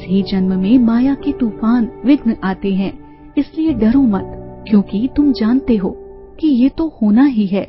ही जन्म में माया के तूफान विघ्न आते हैं, इसलिए डरो मत, क्योंकि तुम जानते हो कि ये तो होना ही है।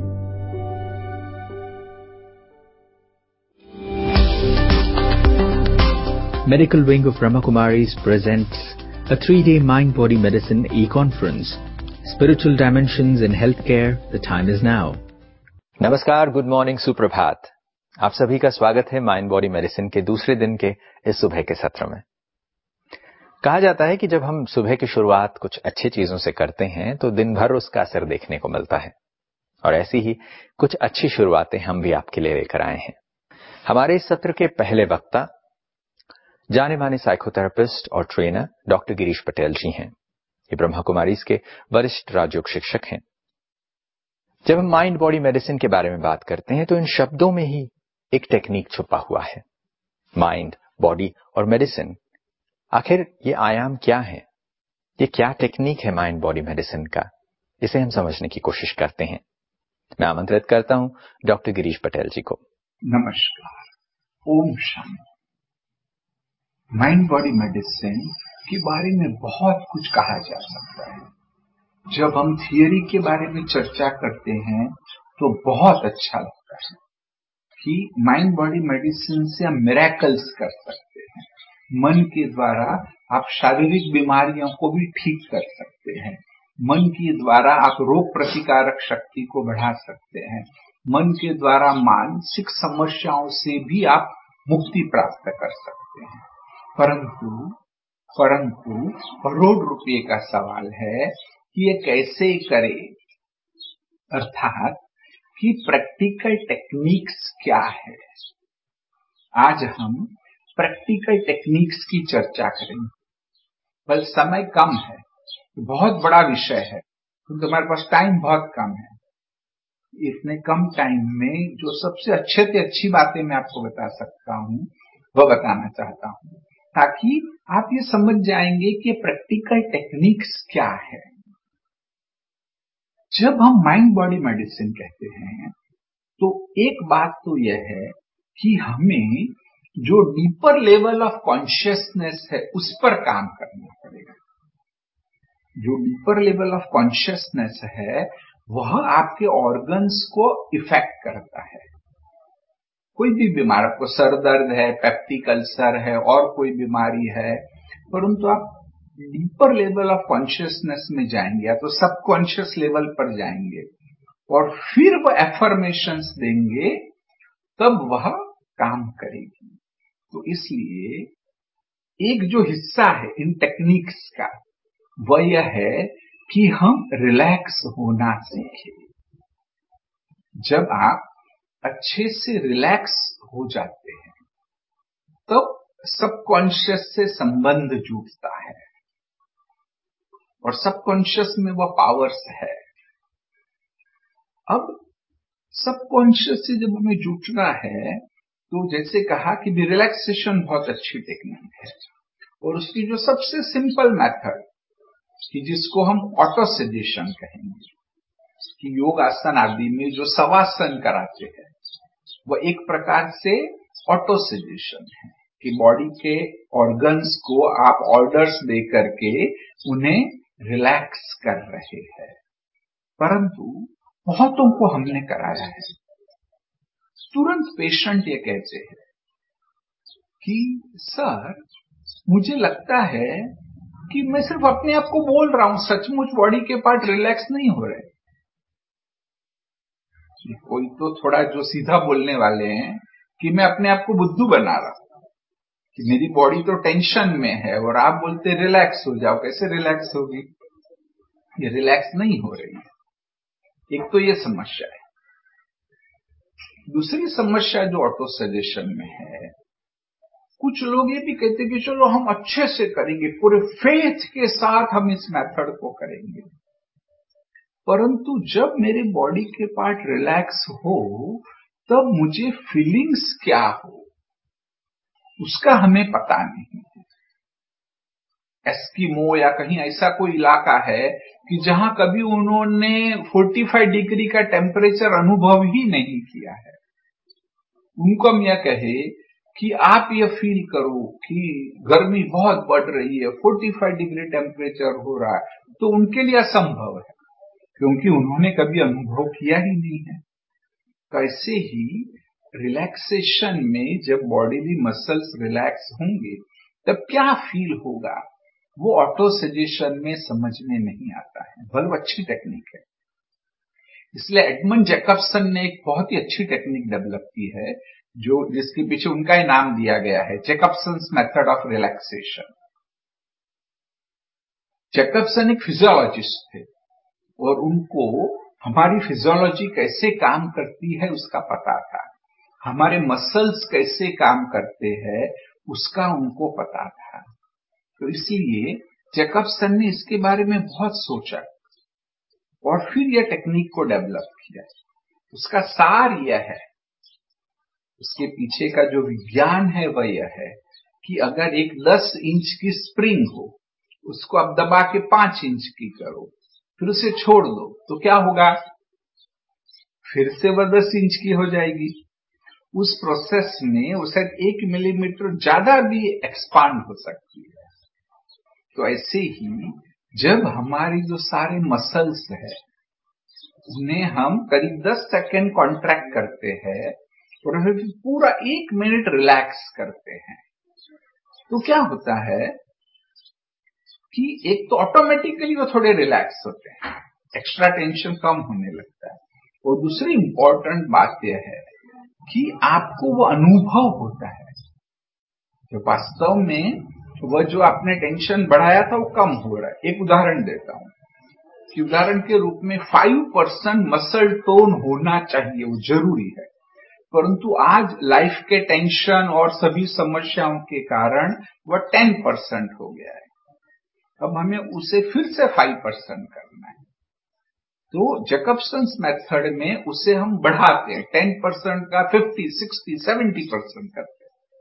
Medical Wing of Brahma Kumaris presents a 3-day Mind-Body Medicine e-conference. Spiritual Dimensions in Healthcare, the time is now. नमस्कार, गुड मॉर्निंग, सुप्रभात। आप सभी का स्वागत है माइंड बॉडी मेडिसिन के दूसरे दिन के इस सुबह के सत्र में। कहा जाता है कि जब हम सुबह की शुरुआत कुछ अच्छी चीजों से करते हैं तो दिन भर उसका असर देखने को मिलता है, और ऐसी ही कुछ अच्छी शुरुआतें हम भी आपके लिए लेकर आए हैं। हमारे इस सत्र के पहले वक्ता जाने माने साइकोथेरेपिस्ट और ट्रेनर डॉक्टर गिरीश पटेल जी हैं। ये ब्रह्मा कुमारीज के वरिष्ठ राजयोग शिक्षक हैं। जब हम माइंड बॉडी मेडिसिन के बारे में बात करते हैं तो इन शब्दों में ही एक टेक्निक छुपा हुआ है। माइंड, बॉडी और मेडिसिन, आखिर ये आयाम क्या है? ये क्या टेक्निक है माइंड बॉडी मेडिसिन का? इसे हम समझने की कोशिश करते हैं। मैं आमंत्रित करता हूं डॉक्टर गिरीश पटेल जी को। नमस्कार, ओम शांति। माइंड बॉडी मेडिसिन के बारे में बहुत कुछ कहा जा सकता है। जब हम थियरी के बारे में चर्चा करते हैं तो बहुत अच्छा लगता है कि माइंड बॉडी मेडिसिन से हम मिरेकल्स कर सकते हैं। मन के द्वारा आप शारीरिक बीमारियों को भी ठीक कर सकते हैं। मन के द्वारा आप रोग प्रतिकारक शक्ति को बढ़ा सकते हैं। मन के द्वारा मानसिक समस्याओं से भी आप मुक्ति प्राप्त कर सकते हैं। परंतु करोड़ रुपए का सवाल है कि ये कैसे करे, अर्थात कि प्रैक्टिकल टेक्निक्स क्या है। आज हम प्रैक्टिकल टेक्निक्स की चर्चा करेंगे। बल समय कम है, बहुत बड़ा विषय है, क्योंकि हमारे पास टाइम बहुत कम है। इतने कम टाइम में जो सबसे अच्छे से अच्छी बातें मैं आपको बता सकता हूं वह बताना चाहता हूं, ताकि आप ये समझ जाएंगे कि प्रैक्टिकल टेक्निक्स क्या है। जब हम माइंड बॉडी मेडिसिन कहते हैं तो एक बात तो यह है कि हमें जो डीपर लेवल ऑफ कॉन्शियसनेस है उस पर काम करना पड़ेगा। जो डीपर लेवल ऑफ कॉन्शियसनेस है वह आपके ऑर्गन्स को इफेक्ट करता है। कोई भी बीमार, आपको सर दर्द है, पेप्टिक अल्सर है और कोई बीमारी है, परंतु आप डीपर लेवल ऑफ कॉन्शियसनेस में जाएंगे या तो सबकॉन्शियस लेवल पर जाएंगे और फिर वह एफर्मेशंस देंगे, तब वह काम करेगी। तो इसलिए एक जो हिस्सा है इन टेक्निक्स का वह यह है कि हम रिलैक्स होना सीखें। जब आप अच्छे से रिलैक्स हो जाते हैं तो सबकॉन्शियस से संबंध जुड़ता है, और सबकॉन्शियस में वह पावर्स है। अब सबकॉन्शियस से जब हमें जुड़ना है तो जैसे कहा कि भी रिलैक्सेशन बहुत अच्छी टेक्निक है, और उसकी जो सबसे सिंपल मेथड कि जिसको हम ऑटो सजेशन कहेंगे, कि योग आसन आदि में जो शवासन कराते हैं वह एक प्रकार से ऑटो सजेशन है कि बॉडी के ऑर्गन्स को आप ऑर्डर्स दे करके उन्हें रिलैक्स कर रहे हैं। परंतु बहुतों को हमने कराया है, तुरंत पेशेंट ये कहते हैं कि सर मुझे लगता है कि मैं सिर्फ अपने आप को बोल रहा हूं, सचमुच बॉडी के पार्ट रिलैक्स नहीं हो रहे। कोई तो थोड़ा जो सीधा बोलने वाले हैं कि मैं अपने आप को बुद्धू बना रहा हूं कि मेरी बॉडी तो टेंशन में है और आप बोलते रिलैक्स हो जाओ। कैसे रिलैक्स होगी? ये रिलैक्स नहीं हो रही है। एक तो ये समस्या है। दूसरी समस्या जो ऑटो सजेशन में है, कुछ लोग ये भी कहते हैं कि चलो हम अच्छे से करेंगे, पूरे फेथ के साथ हम इस मेथड को करेंगे, परंतु जब मेरी बॉडी के पार्ट रिलैक्स हो तब मुझे फीलिंग्स क्या हो उसका हमें पता नहीं है। एस्किमो या कहीं ऐसा कोई इलाका है कि जहां कभी उन्होंने 45 डिग्री का टेम्परेचर अनुभव ही नहीं किया है। उनको हम यह कहे कि आप ये फील करो कि गर्मी बहुत बढ़ रही है, 45 डिग्री टेम्परेचर हो रहा है, तो उनके लिए असंभव है, क्योंकि उन्होंने कभी अनुभव किया ही नहीं है। तो ऐसे ही रिलैक्सेशन में जब बॉडीली मसल्स रिलैक्स होंगे तब क्या फील होगा, वो ऑटो सजेशन में समझ में नहीं आता है, भले वो अच्छी टेक्निक है। इसलिए एडमंड जैकबसन ने एक बहुत ही अच्छी टेक्निक डेवलप की है, जो जिसके पीछे उनका ही नाम दिया गया है, Jacobson's method of relaxation. Jacobson एक फिजियोलॉजिस्ट थे और उनको हमारी फिजियोलॉजी कैसे काम करती है उसका पता था, हमारे मसल्स कैसे काम करते हैं उसका उनको पता था। तो इसलिए जैकबसन ने इसके बारे में बहुत सोचा और फिर यह टेक्निक को डेवलप किया। उसका सार यह है, उसके पीछे का जो विज्ञान है वह यह है कि अगर एक 10 इंच की स्प्रिंग हो, उसको आप दबा के 5 इंच की करो, फिर उसे छोड़ दो, तो क्या होगा, फिर से वह 10 इंच की हो जाएगी। उस प्रोसेस में उसे 1 मिलीमीटर ज्यादा भी एक्सपांड हो सकती है। तो ऐसे ही जब हमारी जो सारे मसल्स है उन्हें हम करीब 10 सेकेंड कॉन्ट्रैक्ट करते हैं और फिर पूरा 1 मिनट रिलैक्स करते हैं, तो क्या होता है कि एक तो ऑटोमेटिकली वो थोड़े रिलैक्स होते हैं, एक्स्ट्रा टेंशन कम होने लगता है, और दूसरी इंपॉर्टेंट बात यह है कि आपको वो अनुभव होता है कि वास्तव में वह जो आपने टेंशन बढ़ाया था वो कम हो रहा है। एक उदाहरण देता हूं कि उदाहरण के रूप में 5% मसल टोन होना चाहिए, वो जरूरी है, परंतु आज लाइफ के टेंशन और सभी समस्याओं के कारण वह 10% हो गया है। अब हमें उसे फिर से 5% करना है, तो जैकबसन्स मेथड में उसे हम बढ़ाते हैं, 10% का 50, 60, 70% करते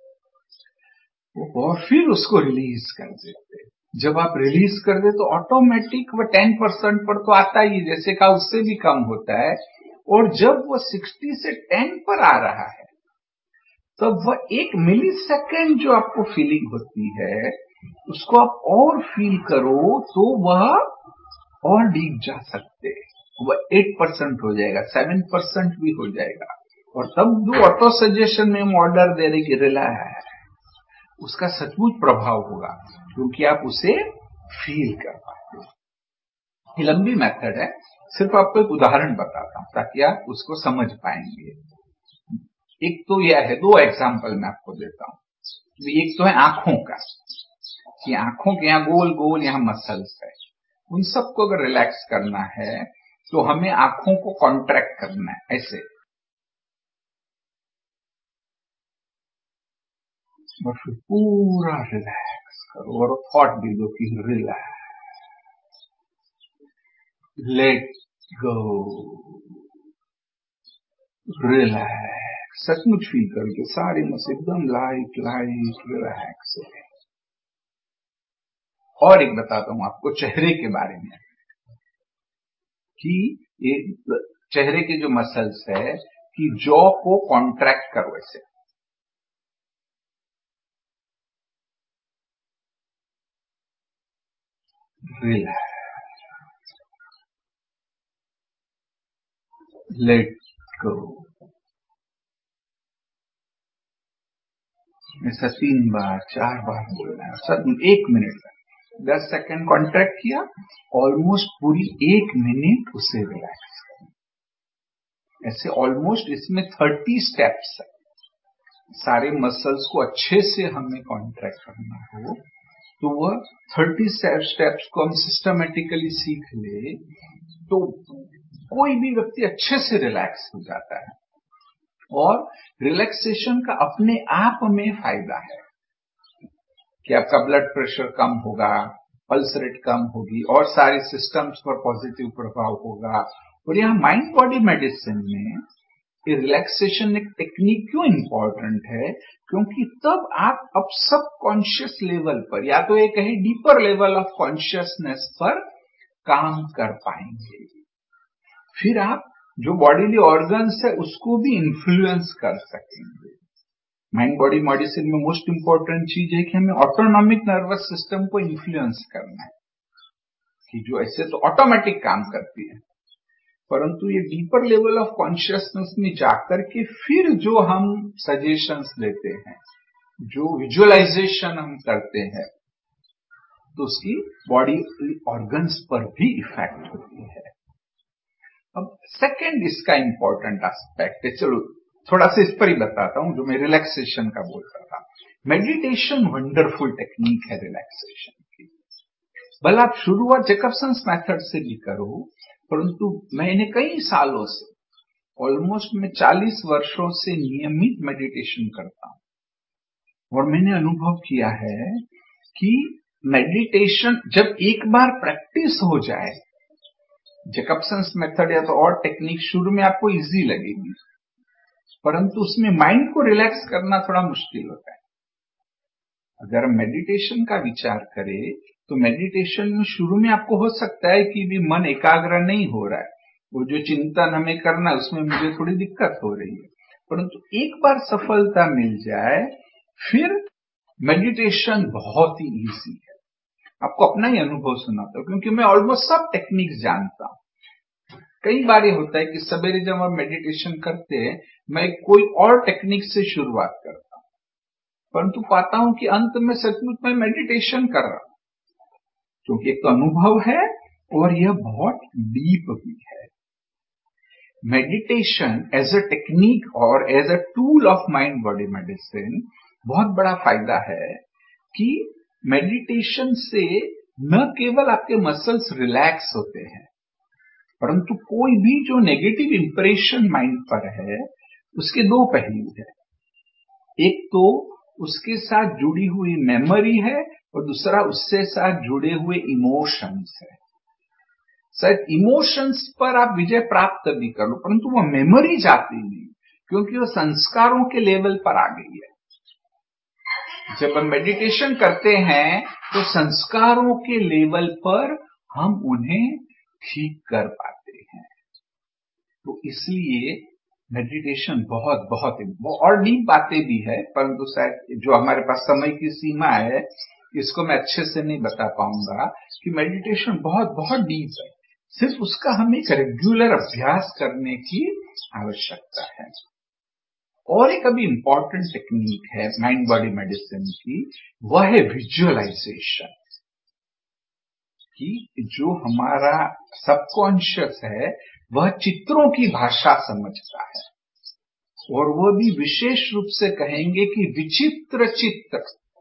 हैं और फिर उसको रिलीज कर देते हैं। जब आप रिलीज कर दे तो ऑटोमेटिक वह 10% पर तो आता ही, जैसे कहा उससे भी कम होता है, और जब वह 60 से 10 पर आ रहा है तब वह 1 मिली सेकेंड जो आपको फीलिंग होती है उसको आप और फील करो तो वह और डीप जा सकते हैं, वह 8% हो जाएगा, 7% भी हो जाएगा, और तब जो ऑटो सजेशन में हम ऑर्डर दे रहे कि रिलैक्स, उसका सचमुच प्रभाव होगा क्योंकि आप उसे फील कर पाते हो। ये लंबी मेथड है, सिर्फ आपको एक उदाहरण बताता हूं ताकि आप उसको समझ पाएंगे। एक तो यह है, 2 एग्जाम्पल मैं आपको देता हूं। एक तो है आंखों का, कि आंखों के यहां गोल गोल यहां मसल्स है, उन सबको अगर रिलैक्स करना है तो हमें आंखों को कॉन्ट्रैक्ट करना है ऐसे, और फिर पूरा रिलैक्स करो और थॉट भी दो कि रिलैक्स, लेट गो, रिलैक्स, सचमुच फील करके सारे मसल एकदम लाइट लाइट रिलैक्स हो गए। और एक बताता हूं आपको चेहरे के बारे में, कि ये चेहरे के जो मसल्स है कि जॉ को कॉन्ट्रैक्ट करो ऐसे, रिलैक्स, लेट गो, ऐसा 3 बार 4 बार बोलना है, सब 1 मिनट का, 10 सेकेंड कॉन्ट्रैक्ट किया, ऑलमोस्ट पूरी 1 मिनट उसे रिलैक्स करना, ऐसे ऑलमोस्ट इसमें 30 स्टेप्स है। सारे मसल्स को अच्छे से हमें कॉन्ट्रैक्ट करना हो तो वह 30 स्टेप्स को हम सिस्टमेटिकली सीख ले तो कोई भी व्यक्ति अच्छे से रिलैक्स हो जाता है। और रिलैक्सेशन का अपने आप में फायदा है कि आपका ब्लड प्रेशर कम होगा, पल्स रेट कम होगी और सारे सिस्टम्स पर पॉजिटिव प्रभाव होगा। और यहाँ माइंड बॉडी मेडिसिन में ये रिलैक्सेशन एक टेक्निक क्यों इंपॉर्टेंट है, क्योंकि तब आप अब सब कॉन्शियस लेवल पर, या तो ये कहे डीपर लेवल ऑफ कॉन्शियसनेस पर काम कर पाएंगे। फिर आप जो बॉडीली ऑर्गन्स है उसको भी इन्फ्लुएंस कर सकेंगे। माइंड बॉडी मेडिसिन में मोस्ट इंपॉर्टेंट चीज है कि हमें ऑटोनॉमिक नर्वस सिस्टम को इन्फ्लुएंस करना है, कि जो ऐसे तो ऑटोमेटिक काम करती है, परंतु ये डीपर लेवल ऑफ कॉन्शियसनेस में जाकर के फिर जो हम सजेशंस देते हैं, जो विजुअलाइजेशन हम करते हैं, तो उसकी बॉडी ऑर्गन्स पर भी इफेक्ट होती है। अब सेकंड इसका इंपॉर्टेंट एस्पेक्ट है, चलो थोड़ा सा इस पर ही बताता हूं, जो मैं रिलैक्सेशन का बोलता था। मेडिटेशन वंडरफुल टेक्निक है रिलैक्सेशन की। भले आप शुरुआत जैकबसन्स मेथड से भी करो, परंतु मैंने कई सालों से, ऑलमोस्ट मैं 40 वर्षों से नियमित मेडिटेशन करता हूं और मैंने अनुभव किया है कि मेडिटेशन जब एक बार प्रैक्टिस हो जाए, जैकबसन्स मेथड या तो और टेक्निक शुरू में आपको इजी लगेगी, परंतु उसमें माइंड को रिलैक्स करना थोड़ा मुश्किल होता है। अगर हम मेडिटेशन का विचार करें तो मेडिटेशन में शुरू में आपको हो सकता है कि भी मन एकाग्र नहीं हो रहा है, वो जो चिंतन हमें करना है उसमें मुझे थोड़ी दिक्कत हो रही है, परंतु एक बार सफलता मिल जाए फिर मेडिटेशन बहुत ही इजी है। आपको अपना ही अनुभव सुनाता हूं, क्योंकि मैं ऑलमोस्ट सब टेक्निक्स जानता हूं। कई बार ये होता है कि सवेरे जब हम मेडिटेशन करते हैं, मैं कोई और टेक्निक से शुरुआत करता हूं, परंतु पाता हूं कि अंत में सचमुच मैं मेडिटेशन कर रहा हूं, क्योंकि एक तो अनुभव है और यह बहुत डीप भी है। मेडिटेशन एज अ टेक्निक और as a tool of mind body medicine बहुत बड़ा फायदा है कि मेडिटेशन से न केवल आपके मसल्स रिलैक्स होते हैं, परंतु कोई भी जो नेगेटिव इंप्रेशन माइंड पर है उसके दो पहलू है। एक तो उसके साथ जुड़ी हुई मेमोरी है और दूसरा उससे साथ जुड़े हुए इमोशंस है। शायद इमोशंस पर आप विजय प्राप्त भी कर लो, परंतु वो मेमोरी जाती नहीं, क्योंकि वो संस्कारों के लेवल पर आ गई है। जब हम मेडिटेशन करते हैं तो संस्कारों के लेवल पर हम उन्हें ठीक कर पाते हैं। तो इसलिए मेडिटेशन बहुत बहुत और डीप बातें भी है, परंतु शायद जो हमारे पास समय की सीमा है इसको मैं अच्छे से नहीं बता पाऊंगा कि मेडिटेशन बहुत बहुत डीप है। सिर्फ उसका हमें एक रेगुलर अभ्यास करने की आवश्यकता है। और एक अभी इंपॉर्टेंट टेक्निक है माइंड बॉडी मेडिसिन की, वह है विजुअलाइजेशन, कि जो हमारा सबकॉन्शियस है वह चित्रों की भाषा समझता है, और वह भी विशेष रूप से कहेंगे कि विचित्र चित्र।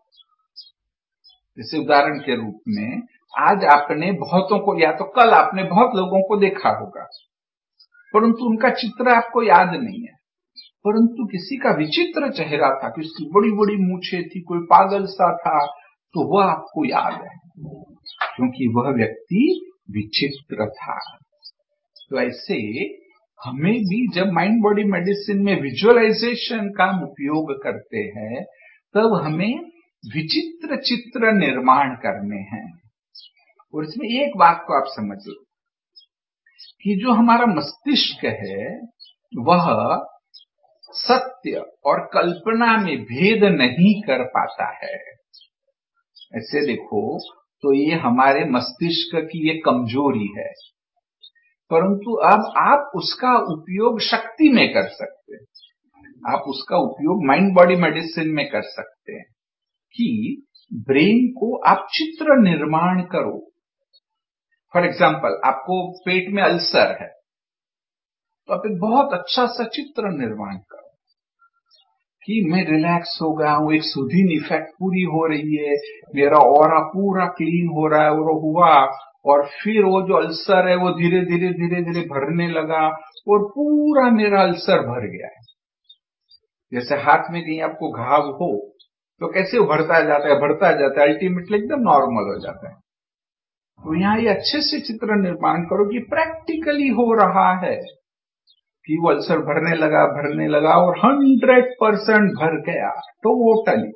जैसे उदाहरण के रूप में आज आपने बहुतों को, या तो कल आपने बहुत लोगों को देखा होगा, परंतु उनका चित्र आपको याद नहीं है, परंतु किसी का विचित्र चेहरा था, किसकी बड़ी बड़ी मूछें थी, कोई पागल सा था, तो वह आपको याद है क्योंकि वह व्यक्ति विचित्र था। तो ऐसे हमें भी जब माइंड बॉडी मेडिसिन में विजुअलाइजेशन का उपयोग करते हैं तब हमें विचित्र चित्र निर्माण करने हैं। और इसमें एक बात को आप समझ लो कि जो हमारा मस्तिष्क है वह सत्य और कल्पना में भेद नहीं कर पाता है। ऐसे देखो तो ये हमारे मस्तिष्क की ये कमजोरी है, परंतु अब आप उसका उपयोग शक्ति में कर सकते हैं, आप उसका उपयोग माइंड बॉडी मेडिसिन में कर सकते हैं कि ब्रेन को आप चित्र निर्माण करो। फॉर एग्जाम्पल, आपको पेट में अल्सर है तो आप एक बहुत अच्छा सा चित्र निर्माण करो कि मैं रिलैक्स हो गया हूं, एक सूदिंग इफेक्ट पूरी हो रही है, मेरा ऑरा पूरा क्लीन हो रहा है, और हुआ, और फिर वो जो अल्सर है वो धीरे धीरे धीरे धीरे भरने लगा और पूरा मेरा अल्सर भर गया है। जैसे हाथ में कहीं आपको घाव हो तो कैसे वो भरता जाता है, अल्टीमेटली एकदम नॉर्मल हो जाता है। तो यहाँ ये अच्छे से चित्र निर्माण करो कि प्रैक्टिकली हो रहा है कि वो अल्सर भरने लगा और 100% भर गया टोटली।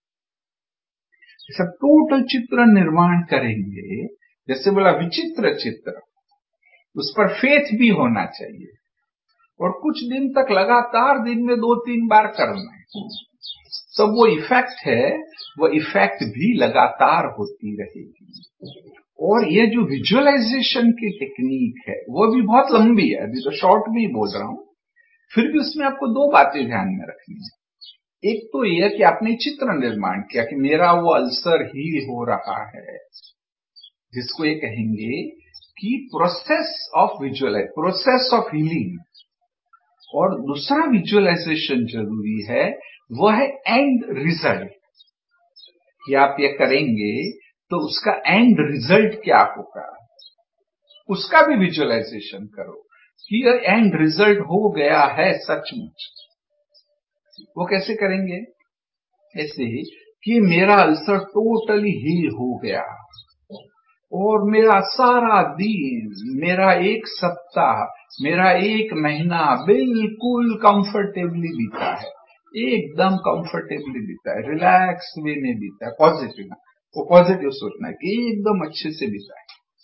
सब टोटल चित्र निर्माण करेंगे, जैसे बोला विचित्र चित्र, उस पर फेथ भी होना चाहिए और कुछ दिन तक लगातार दिन में 2-3 बार करना है। तब वो इफेक्ट है, वो इफेक्ट भी लगातार होती रहेगी। और ये जो विजुअलाइजेशन की टेक्निक है वो भी बहुत लंबी है, अभी तो शॉर्ट में ही बोल रहा हूं, फिर भी उसमें आपको दो बातें ध्यान में रखनी है। एक तो यह कि आपने चित्र निर्माण किया कि मेरा वो अल्सर हील हो रहा है, जिसको ये कहेंगे कि process of visualise, process of healing. और दूसरा विजुअलाइजेशन जरूरी है, वह है एंड रिजल्ट, कि आप ये करेंगे तो उसका एंड रिजल्ट क्या होगा, उसका भी विजुअलाइजेशन करो कि एंड रिजल्ट हो गया है सचमुच। वो कैसे करेंगे? ऐसे ही कि मेरा अल्सर टोटली हील हो गया और मेरा सारा दिन, मेरा एक सप्ताह, मेरा एक महीना बिल्कुल कंफर्टेबली बीता है, एकदम कंफर्टेबली बीता है, रिलैक्स वे में बीता है, पॉजिटिव। वो पॉजिटिव सोचना है कि एकदम अच्छे से बीता है।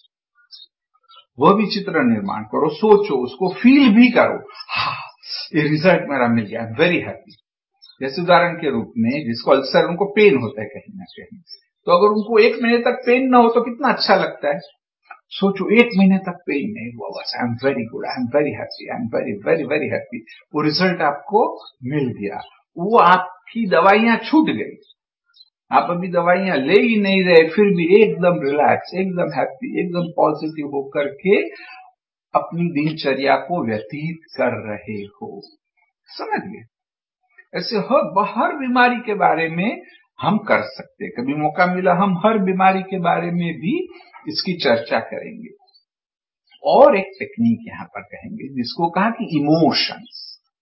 वह भी चित्र निर्माण करो, सोचो, उसको फील भी करो, हाँ ये रिजल्ट मेरा मिल गया, वेरी हैप्पी। जैसे उदाहरण के रूप में जिसको अल्सर, उनको पेन होता है कहीं ना कहीं, तो अगर उनको 1 महीने तक पेन ना हो तो कितना अच्छा लगता है। सोचो 1 महीने तक पेन नहीं हुआ, बस I am very good, I am very happy, I am very very very happy. वो रिजल्ट आपको मिल गया, वो आपकी दवाइयां छूट गई, आप अभी दवाइयां ले ही नहीं रहे, फिर भी एकदम रिलैक्स, एकदम हैप्पी, एकदम पॉजिटिव होकर के अपनी दिनचर्या को व्यतीत कर रहे हो। समझ गए? ऐसे हर बीमारी के बारे में हम कर सकते हैं। कभी मौका मिला हम हर बीमारी के बारे में भी इसकी चर्चा करेंगे। और एक टेक्निक यहां पर कहेंगे जिसको कहा कि इमोशंस,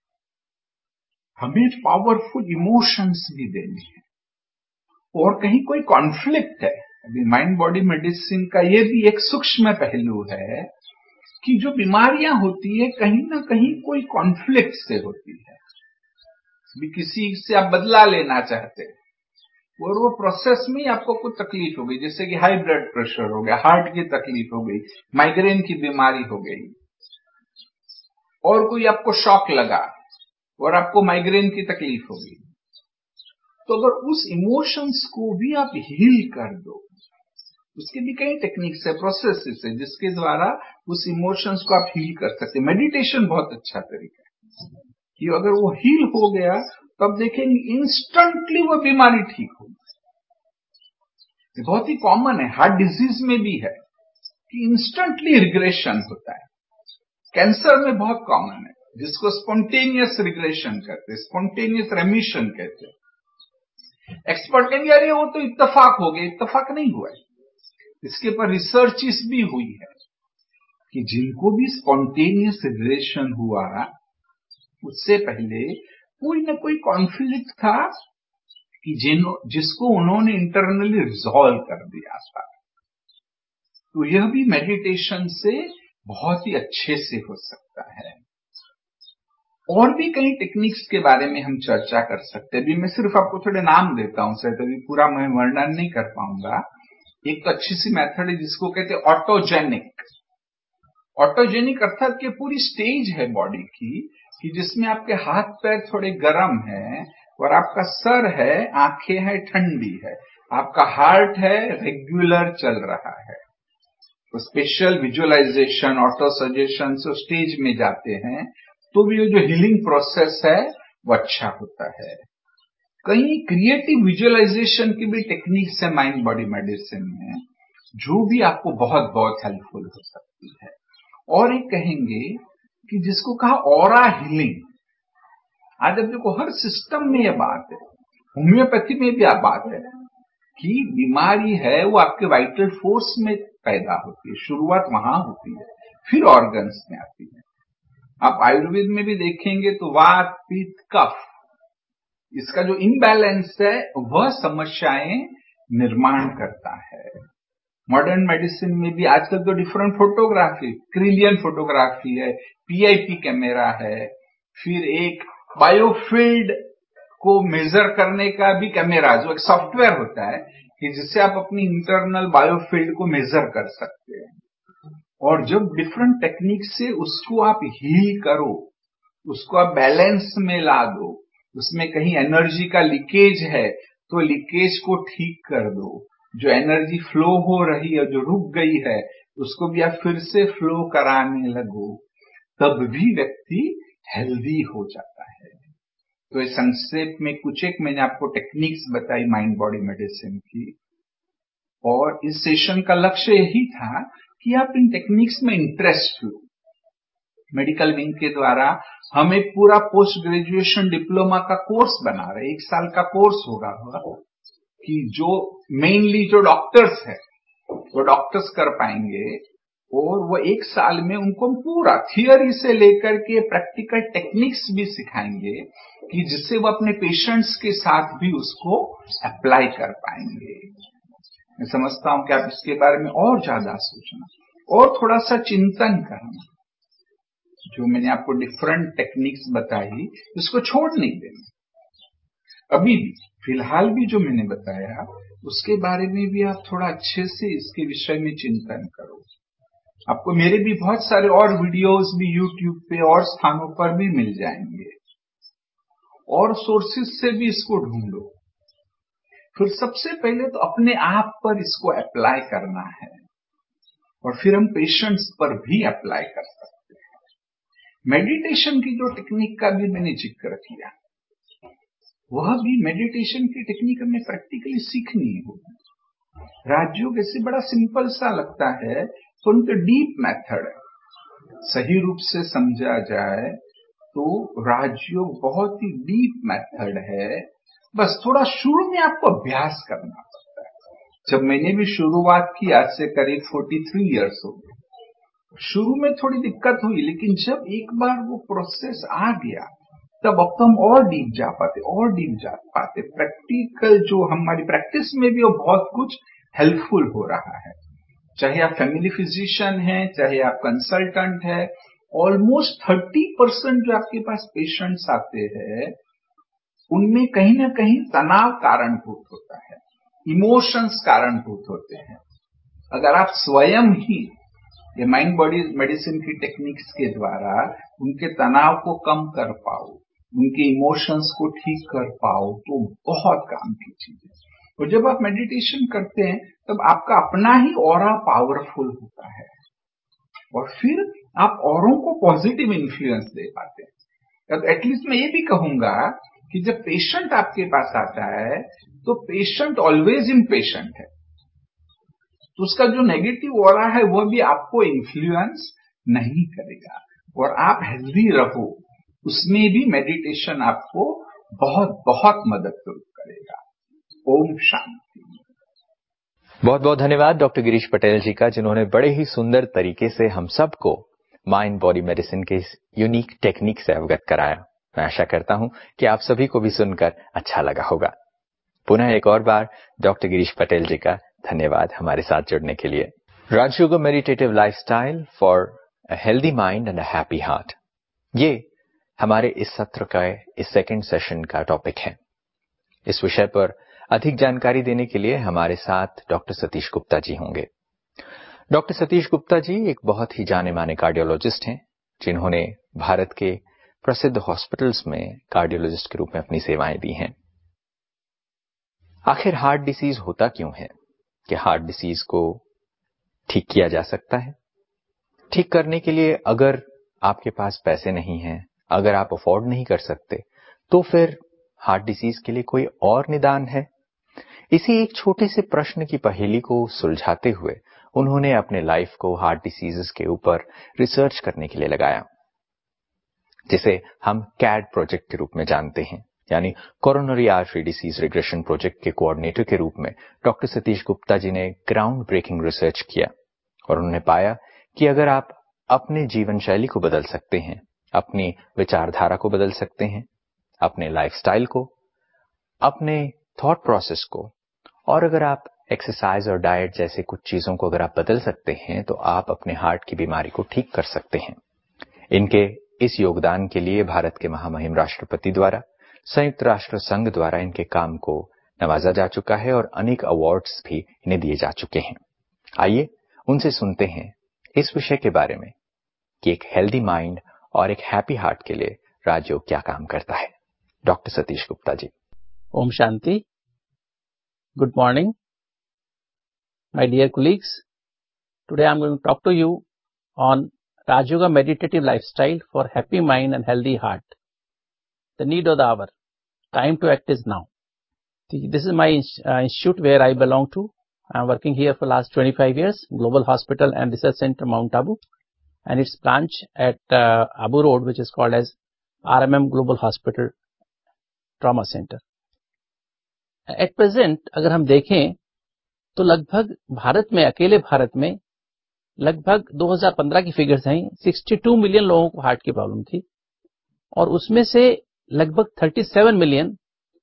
हमें पावरफुल इमोशंस भी देने हैं। और कहीं कोई कॉन्फ्लिक्ट है, अभी माइंड बॉडी मेडिसिन का ये भी एक सूक्ष्म पहलू है कि जो बीमारियां होती है कहीं ना कहीं कोई कॉन्फ्लिक्ट से होती है। भी किसी से आप बदला लेना चाहते हैं और वो प्रोसेस में ही आपको कुछ तकलीफ हो गई, जैसे कि हाई ब्लड प्रेशर हो गया, हार्ट की तकलीफ हो गई, माइग्रेन की बीमारी हो गई, और कोई आपको शॉक लगा और आपको माइग्रेन की तकलीफ हो गई। तो अगर उस इमोशंस को भी आप हील कर दो, उसके भी कई टेक्निक्स है, प्रोसेसेस है, जिसके द्वारा उस इमोशंस को आप हील कर सकते हैं। मेडिटेशन बहुत अच्छा तरीका है कि अगर वो हील हो गया तो आप देखेंगे इंस्टेंटली वो बीमारी ठीक होगी। ये बहुत ही कॉमन है, हार्ट डिजीज में भी है कि इंस्टेंटली रिग्रेशन होता है। कैंसर में बहुत कॉमन है, जिसको स्पॉन्टेनियस रिग्रेशन कहते हैं, स्पॉन्टेनियस रेमिशन कहते हैं। एक्सपर्ट कहेंगे अरे वो तो इत्तेफाक हो गया, इत्तेफाक नहीं हुआ है, इसके पर रिसर्चेस भी हुई है कि जिनको भी स्पॉन्टेनियस रिग्रेशन हुआ उससे पहले कोई ना कोई कॉन्फ्लिक्ट था कि जिसको उन्होंने इंटरनली रिजॉल्व कर दिया था। तो यह भी मेडिटेशन से बहुत ही अच्छे से हो सकता है। और भी कई टेक्निक्स के बारे में हम चर्चा कर सकते हैं। अभी मैं सिर्फ आपको थोड़े नाम देता हूं, शायद अभी पूरा मैं वर्णन नहीं कर पाऊंगा। एक तो अच्छी सी मेथड है जिसको कहते हैं ऑटोजेनिक। ऑटोजेनिक अर्थात कि पूरी स्टेज है बॉडी की कि जिसमें आपके हाथ पैर थोड़े गर्म है और आपका सर है, आंखें हैं ठंडी है, आपका हार्ट है रेगुलर चल रहा है। तो स्पेशल विजुअलाइजेशन, ऑटो सजेशन से स्टेज में जाते हैं तो भी जो हीलिंग प्रोसेस है वो अच्छा होता है। कई क्रिएटिव विजुअलाइजेशन की भी टेक्निक्स है माइंड बॉडी मेडिसिन में, जो भी आपको बहुत बहुत हेल्पफुल हो सकती है। और एक कहेंगे कि जिसको कहा ऑरा हीलिंग। आज अब देखो हर सिस्टम में यह बात है, होम्योपैथी में भी आप बात है कि बीमारी है वो आपके वाइटल फोर्स में पैदा होती है, शुरुआत वहां होती है, फिर ऑर्गन्स में आती है। आप आयुर्वेद में भी देखेंगे तो वात, पित्त, कफ, इसका जो इम्बैलेंस है वह समस्याएं निर्माण करता है। मॉडर्न मेडिसिन में भी आजकल तो डिफरेंट फोटोग्राफी, क्रिलियन फोटोग्राफी है, पीआईपी कैमरा है, फिर एक बायोफील्ड को मेजर करने का भी कैमरा, जो एक सॉफ्टवेयर होता है कि जिससे आप अपनी इंटरनल बायोफील्ड को मेजर कर सकते हैं। और जब डिफरेंट टेक्निक से उसको आप हील करो, उसको आप बैलेंस में ला दो, उसमें कहीं एनर्जी का लीकेज है तो लीकेज को ठीक कर दो। जो एनर्जी फ्लो हो रही है, जो रुक गई है, उसको भी आप फिर से फ्लो कराने लगो, तब भी व्यक्ति हेल्दी हो जाता है। तो इस संक्षेप में कुछ एक मैंने आपको टेक्निक्स बताई माइंड बॉडी मेडिसिन की, और इस सेशन का लक्ष्य यही था कि आप इन टेक्निक्स में इंटरेस्ट लो। मेडिकल विंग के द्वारा हम एक पूरा पोस्ट ग्रेजुएशन डिप्लोमा का कोर्स बना रहे, 1 साल का कोर्स होगा कि जो मेनली जो डॉक्टर्स है वो डॉक्टर्स कर पाएंगे, और वो 1 साल में उनको पूरा थियरी से लेकर के प्रैक्टिकल टेक्निक्स भी सिखाएंगे कि जिससे वो अपने पेशेंट्स के साथ भी उसको अप्लाई कर पाएंगे। मैं समझता हूं कि आप इसके बारे में और ज्यादा सोचना और थोड़ा सा चिंतन करना। जो मैंने आपको डिफरेंट टेक्निक्स बताई, इसको छोड़ नहीं देना। अभी भी फिलहाल भी जो मैंने बताया उसके बारे में भी आप थोड़ा अच्छे से इसके विषय में चिंतन करो। आपको मेरे भी बहुत सारे और वीडियोस भी यूट्यूब पे और स्थानों पर भी मिल जाएंगे, और सोर्सेस से भी इसको ढूंढो। फिर सबसे पहले तो अपने आप पर इसको अप्लाई करना है, और फिर हम पेशेंट्स पर भी अप्लाई कर सकते हैं। मेडिटेशन की जो टेक्निक का भी मैंने जिक्र किया, वह भी मेडिटेशन की टेक्निक हमें प्रैक्टिकली सीखनी होगी। राजयोग ऐसे बड़ा सिंपल सा लगता है, तो उनका डीप मेथड है। सही रूप से समझा जाए तो राजयोग बहुत ही डीप मेथड है। बस थोड़ा शुरू में आपको अभ्यास करना पड़ता है। जब मैंने भी शुरुआत की, आज से करीब 43 इयर्स हो गए, शुरू में थोड़ी दिक्कत हुई, लेकिन जब एक बार वो प्रोसेस आ गया, तब अब तो हम और डीप जा पाते। प्रैक्टिकल जो हमारी प्रैक्टिस में भी वो बहुत कुछ हेल्पफुल हो रहा है। चाहे आप फैमिली फिजिशियन हैं, चाहे आप कंसल्टेंट हैं, ऑलमोस्ट 30% जो आपके पास पेशेंट्स आते हैं, उनमें कहीं ना कहीं तनाव कारणभूत होता है, इमोशंस कारणभूत होते हैं। अगर आप स्वयं ही ये माइंड बॉडी मेडिसिन की टेक्निक्स के द्वारा उनके तनाव को कम कर पाओ, उनके इमोशंस को ठीक कर पाओ, तो बहुत काम की चीज है। और जब आप मेडिटेशन करते हैं तब आपका अपना ही ऑरा पावरफुल होता है, और फिर आप औरों को पॉजिटिव इन्फ्लुएंस दे पाते हैं। तो एटलीस्ट मैं ये भी कहूंगा कि जब पेशेंट आपके पास आता है तो पेशेंट ऑलवेज इम्पेशेंट है, तो उसका जो नेगेटिव ऑरा है वह भी आपको इन्फ्लुएंस नहीं करेगा, और आप हेल्दी रहो, उसमें भी मेडिटेशन आपको बहुत बहुत मदद करेगा। ओम शांति। बहुत बहुत धन्यवाद डॉक्टर गिरीश पटेल जी का, जिन्होंने बड़े ही सुंदर तरीके से हम सबको माइंड बॉडी मेडिसिन के इस यूनिक टेक्निक से अवगत कराया। मैं आशा करता हूं कि आप सभी को भी सुनकर अच्छा लगा होगा। पुनः एक और बार डॉक्टर गिरीश पटेल जी का धन्यवाद हमारे साथ जुड़ने के लिए। Rajyoga meditative lifestyle for a healthy mind and a happy heart, ये हमारे इस सत्र का इस सेकंड सेशन का टॉपिक है। इस विषय पर अधिक जानकारी देने के लिए हमारे साथ डॉक्टर सतीश गुप्ता जी होंगे। डॉक्टर सतीश गुप्ता जी एक बहुत ही जाने माने कार्डियोलॉजिस्ट हैं, जिन्होंने भारत के प्रसिद्ध हॉस्पिटल्स में कार्डियोलॉजिस्ट के रूप में अपनी सेवाएं दी हैं। आखिर हार्ट डिसीज होता क्यों है? कि हार्ट डिसीज को ठीक किया जा सकता है? ठीक करने के लिए अगर आपके पास पैसे नहीं हैं, अगर आप अफोर्ड नहीं कर सकते, तो फिर हार्ट डिसीज के लिए कोई और निदान है? इसी एक छोटे से प्रश्न की पहेली को सुलझाते हुए उन्होंने अपने लाइफ को हार्ट डिसीजेस के ऊपर रिसर्च करने के लिए लगाया, जिसे हम कैड प्रोजेक्ट के रूप में जानते हैं, यानी coronary artery disease regression project के कोऑर्डिनेटर के रूप में डॉक्टर सतीश गुप्ता जी ने ग्राउंड ब्रेकिंग रिसर्च किया, और उन्होंने पाया कि अगर आप अपने जीवन शैली को बदल सकते हैं, अपनी विचारधारा को बदल सकते हैं, अपने लाइफस्टाइल को, अपने थॉट प्रोसेस को, और अगर आप एक्सरसाइज और डाइट जैसे कुछ चीजों को अगर आप बदल सकते हैं, तो आप अपने हार्ट की बीमारी को ठीक कर सकते हैं। इनके इस योगदान के लिए भारत के महामहिम राष्ट्रपति द्वारा, संयुक्त राष्ट्र संघ द्वारा इनके काम को नवाजा जा चुका है, और अनेक अवार्ड्स भी इन्हें दिए जा चुके हैं। आइए उनसे सुनते हैं इस विषय के बारे में कि एक हेल्दी माइंड और एक हैप्पी हार्ट के लिए राजयोग क्या काम करता है। डॉक्टर सतीश गुप्ता जी। ओम शांति। Good morning my dear colleagues. Today I am going to talk to you on Raj Yoga meditative lifestyle for happy mind and healthy heart. The need of the hour. Time to act is now. This is my institute where I belong to. I am working here for last 25 years, Global Hospital and Research Center, Mount Abu, and its branch at Abu Road, which is called as RMM Global Hospital Trauma Center. At present, अगर हम देखें तो लगभग भारत में, अकेले भारत में लगभग 2015 की फिगर्स हैं, 62 मिलियन लोगों को हार्ट की प्रॉब्लम थी और उसमें से लगभग 37 मिलियन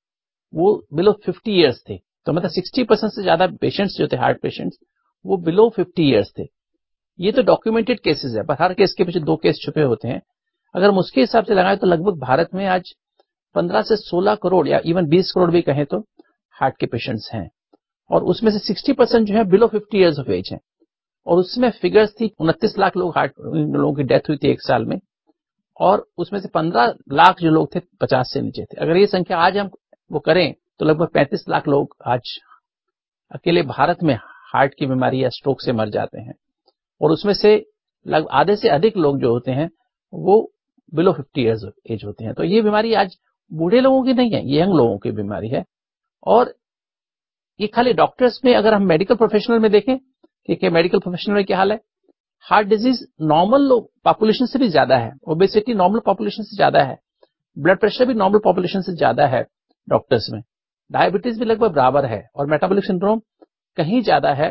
वो बिलो 50 इयर्स थे। तो मतलब 60% से ज्यादा पेशेंट्स जो थे, हार्ट पेशेंट्स, वो बिलो 50 इयर्स थे। ये तो डॉक्यूमेंटेड केसेस है, पर हर केस के पीछे 2 केस छुपे होते हैं। अगर हम उसके हिसाब से लगाएं तो लगभग भारत में आज 15 से 16 करोड़ या इवन 20 करोड़ भी कहें तो हार्ट के पेशेंट्स हैं और उसमें से 60% जो है बिलो 50 इयर्स ऑफ एज है। और उसमें फिगर्स थी 29 लाख लोगों की डेथ हुई थी 1 साल में और उसमें से 15 लाख जो लोग थे 50 से नीचे थे। अगर ये संख्या आज हम वो करें तो लगभग 35 लाख लोग आज अकेले भारत में हार्ट की बीमारी या स्ट्रोक से मर जाते हैं और उसमें से लगभग आधे से अधिक लोग जो होते हैं वो बिलो 50 इयर्स ऑफ एज होते हैं। तो ये बीमारी आज बूढ़े लोगों की नहीं है, ये यंग लोगों की बीमारी है। और ये खाली डॉक्टर्स में, अगर हम मेडिकल प्रोफेशनल में देखें कि मेडिकल प्रोफेशनल में क्या हाल है, हार्ट डिजीज नॉर्मल लोग पॉपुलेशन से भी ज्यादा है, ओबेसिटी नॉर्मल पॉपुलेशन से ज्यादा है, ब्लड प्रेशर भी नॉर्मल पॉपुलेशन से ज्यादा है डॉक्टर्स में, डायबिटीज भी लगभग बराबर है और मेटाबॉलिक सिंड्रोम कहीं ज्यादा है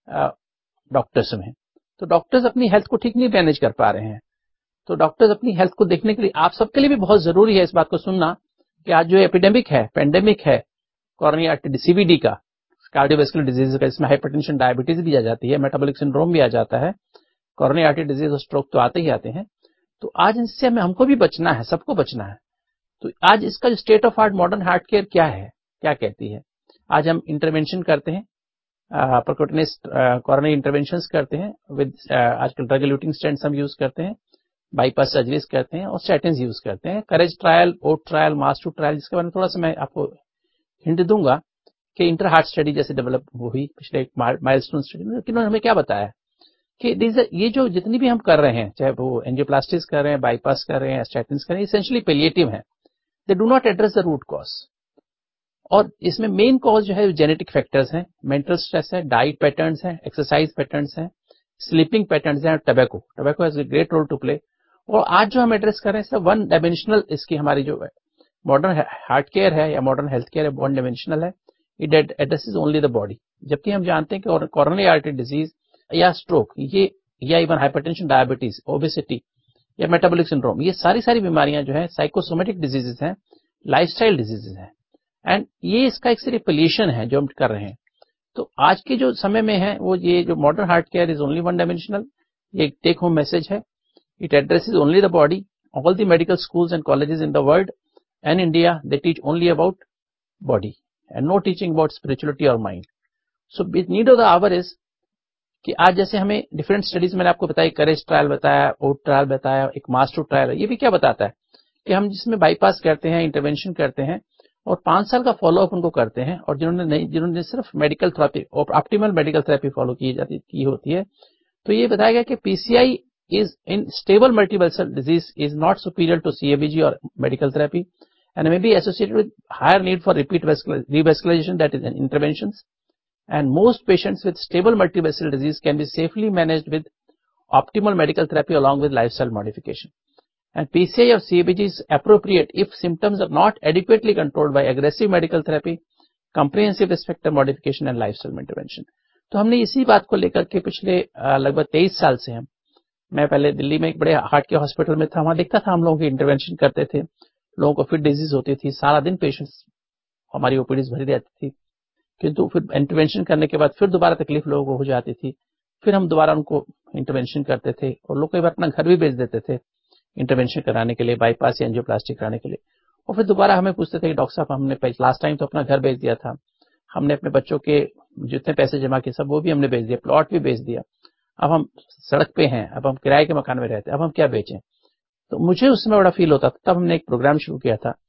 डॉक्टर्स में। तो डॉक्टर्स अपनी हेल्थ को ठीक नहीं मैनेज कर पा रहे हैं। तो डॉक्टर्स अपनी हेल्थ को देखने के लिए, आप सबके लिए भी बहुत जरूरी है इस बात को सुनना कि आज जो एपिडेमिक है, पेंडेमिक है कोरोनरी आर्टरी सीवीडी का, कार्डियोवैस्कुलर डिजीज का, इसमें हाइपरटेंशन, डायबिटीज भी आ जाती है, मेटाबॉलिक सिंड्रोम भी आ जाता है, कोरोनरी आर्टरी डिजीज और स्ट्रोक तो आते ही आते हैं। तो आज इनसे हमको भी बचना है, सबको बचना है। तो आज इसका जो state of heart, modern heart care क्या है, क्या कहती है? आज हम इंटरवेंशन करते हैं, परक्यूटेनियस कोरोनरी इंटरवेंशंस करते हैं विद आजकल ड्रग एल्यूटिंग स्टेंट्स हम यूज करते हैं, बाईपास सर्जरीज करते हैं और स्टैटिन्स यूज करते हैं। Courage trial, OAT trial, master trial, जिसके बारे में थोड़ा सा मैं आपको हिंट दूंगा कि इंटर हार्ट स्टडी जैसे डेवलप हुई पिछले माइलस्टोन स्टडी में, लेकिन उन्होंने हमें क्या बताया कि ये जो जितनी भी हम कर रहे हैं, चाहे वो एंजियोप्लास्टिस कर रहे हैं, बाईपास कर रहे हैं, स्टैटिन्स कर रहे हैं, इसेंशियली पैलिएटिव है। They do not address the root cause. और इसमें मेन कॉज जो है जेनेटिक फैक्टर्स हैं, मेंटल स्ट्रेस है, डाइट पैटर्न्स हैं, एक्सरसाइज पैटर्न्स हैं, स्लीपिंग पैटर्न्स हैं, tobacco has a great role to play. और आज जो हम एड्रेस कर रहे हैं वन डायमेंशनल, इसकी हमारी जो मॉडर्न हार्ट केयर है या मॉडर्न हेल्थ केयर है, वन डायमेंशनल है। It addresses only the body. जबकि हम जानते हैं कि कोरोनरी आर्टरी डिजीज या स्ट्रोक, ये या इवन हाइपरटेंशन, डायबिटीज, ओबेसिटी या मेटाबॉलिक सिंड्रोम, ये सारी बीमारियां जो है साइकोसोमेटिक डिजीजेस हैं, लाइफस्टाइल डिजीजेस हैं। एंड ये इसका एक सिर्फ पॉल्यूशन है जो हम कर रहे हैं। तो आज के जो समय में है वो ये जो modern heart care is only one dimensional, ये टेक होम मैसेज है। It addresses only the body. All the medical schools and colleges in the world and India, they teach only about body and no teaching about spirituality or mind. So the need of the hour is कि आज जैसे हमें different studies मैंने आपको बताई, करेज trial बताया, ओट trial बताया, एक मास्टर ट्रायल है। ये भी क्या बताता है कि हम जिसमें बाईपास करते हैं, इंटरवेंशन करते हैं और 5 साल का फॉलोअप उनको करते हैं, और जिन्होंने सिर्फ मेडिकल थेरेपी और ऑप्टिमल मेडिकल थेरेपी फॉलो की होती है, तो ये बताया गया कि PCI is in stable multivessel disease is not superior to CABG or medical therapy and may be associated with higher need for repeat revascularization, that is interventions. And most patients with stable multivessel disease can be safely managed with optimal medical therapy along with lifestyle modification. And PCI or CABG is appropriate if symptoms are not adequately controlled by aggressive medical therapy, comprehensive risk factor modification and lifestyle intervention. तो हमने इसी बात को लेकर के पिछले लगभग 23 साल से मैं पहले दिल्ली में एक बड़े हार्ट के हॉस्पिटल में था, वहां देखता था हम लोगों की इंटरवेंशन करते थे, लोगों को फिर डिजीज होती थी, सारा दिन पेशेंट्स हमारी ओपीडीज भरी रहती थी, किंतु फिर इंटरवेंशन करने के बाद फिर दोबारा तकलीफ लोगों को हो जाती थी, फिर हम दोबारा उनको इंटरवेंशन करते थे और लोग कई बार अपना घर भी भेज देते थे इंटरवेंशन कराने के लिए, बाईपास या एंजियोप्लास्टी कराने के लिए, और फिर दोबारा हमें पूछते थे कि डॉक्टर साहब हमने लास्ट टाइम तो अपना घर भेज दिया था, हमने अपने बच्चों के जितने पैसे जमा किए सब वो भी हमने भेज दिया, प्लॉट भी भेज दिया, अब हम सड़क पे हैं, अब हम किराए के मकान में रहते हैं, अब हम क्या बेचें। तो मुझे उस समय बड़ा फील होता था। तब हमने एक प्रोग्राम शुरू किया था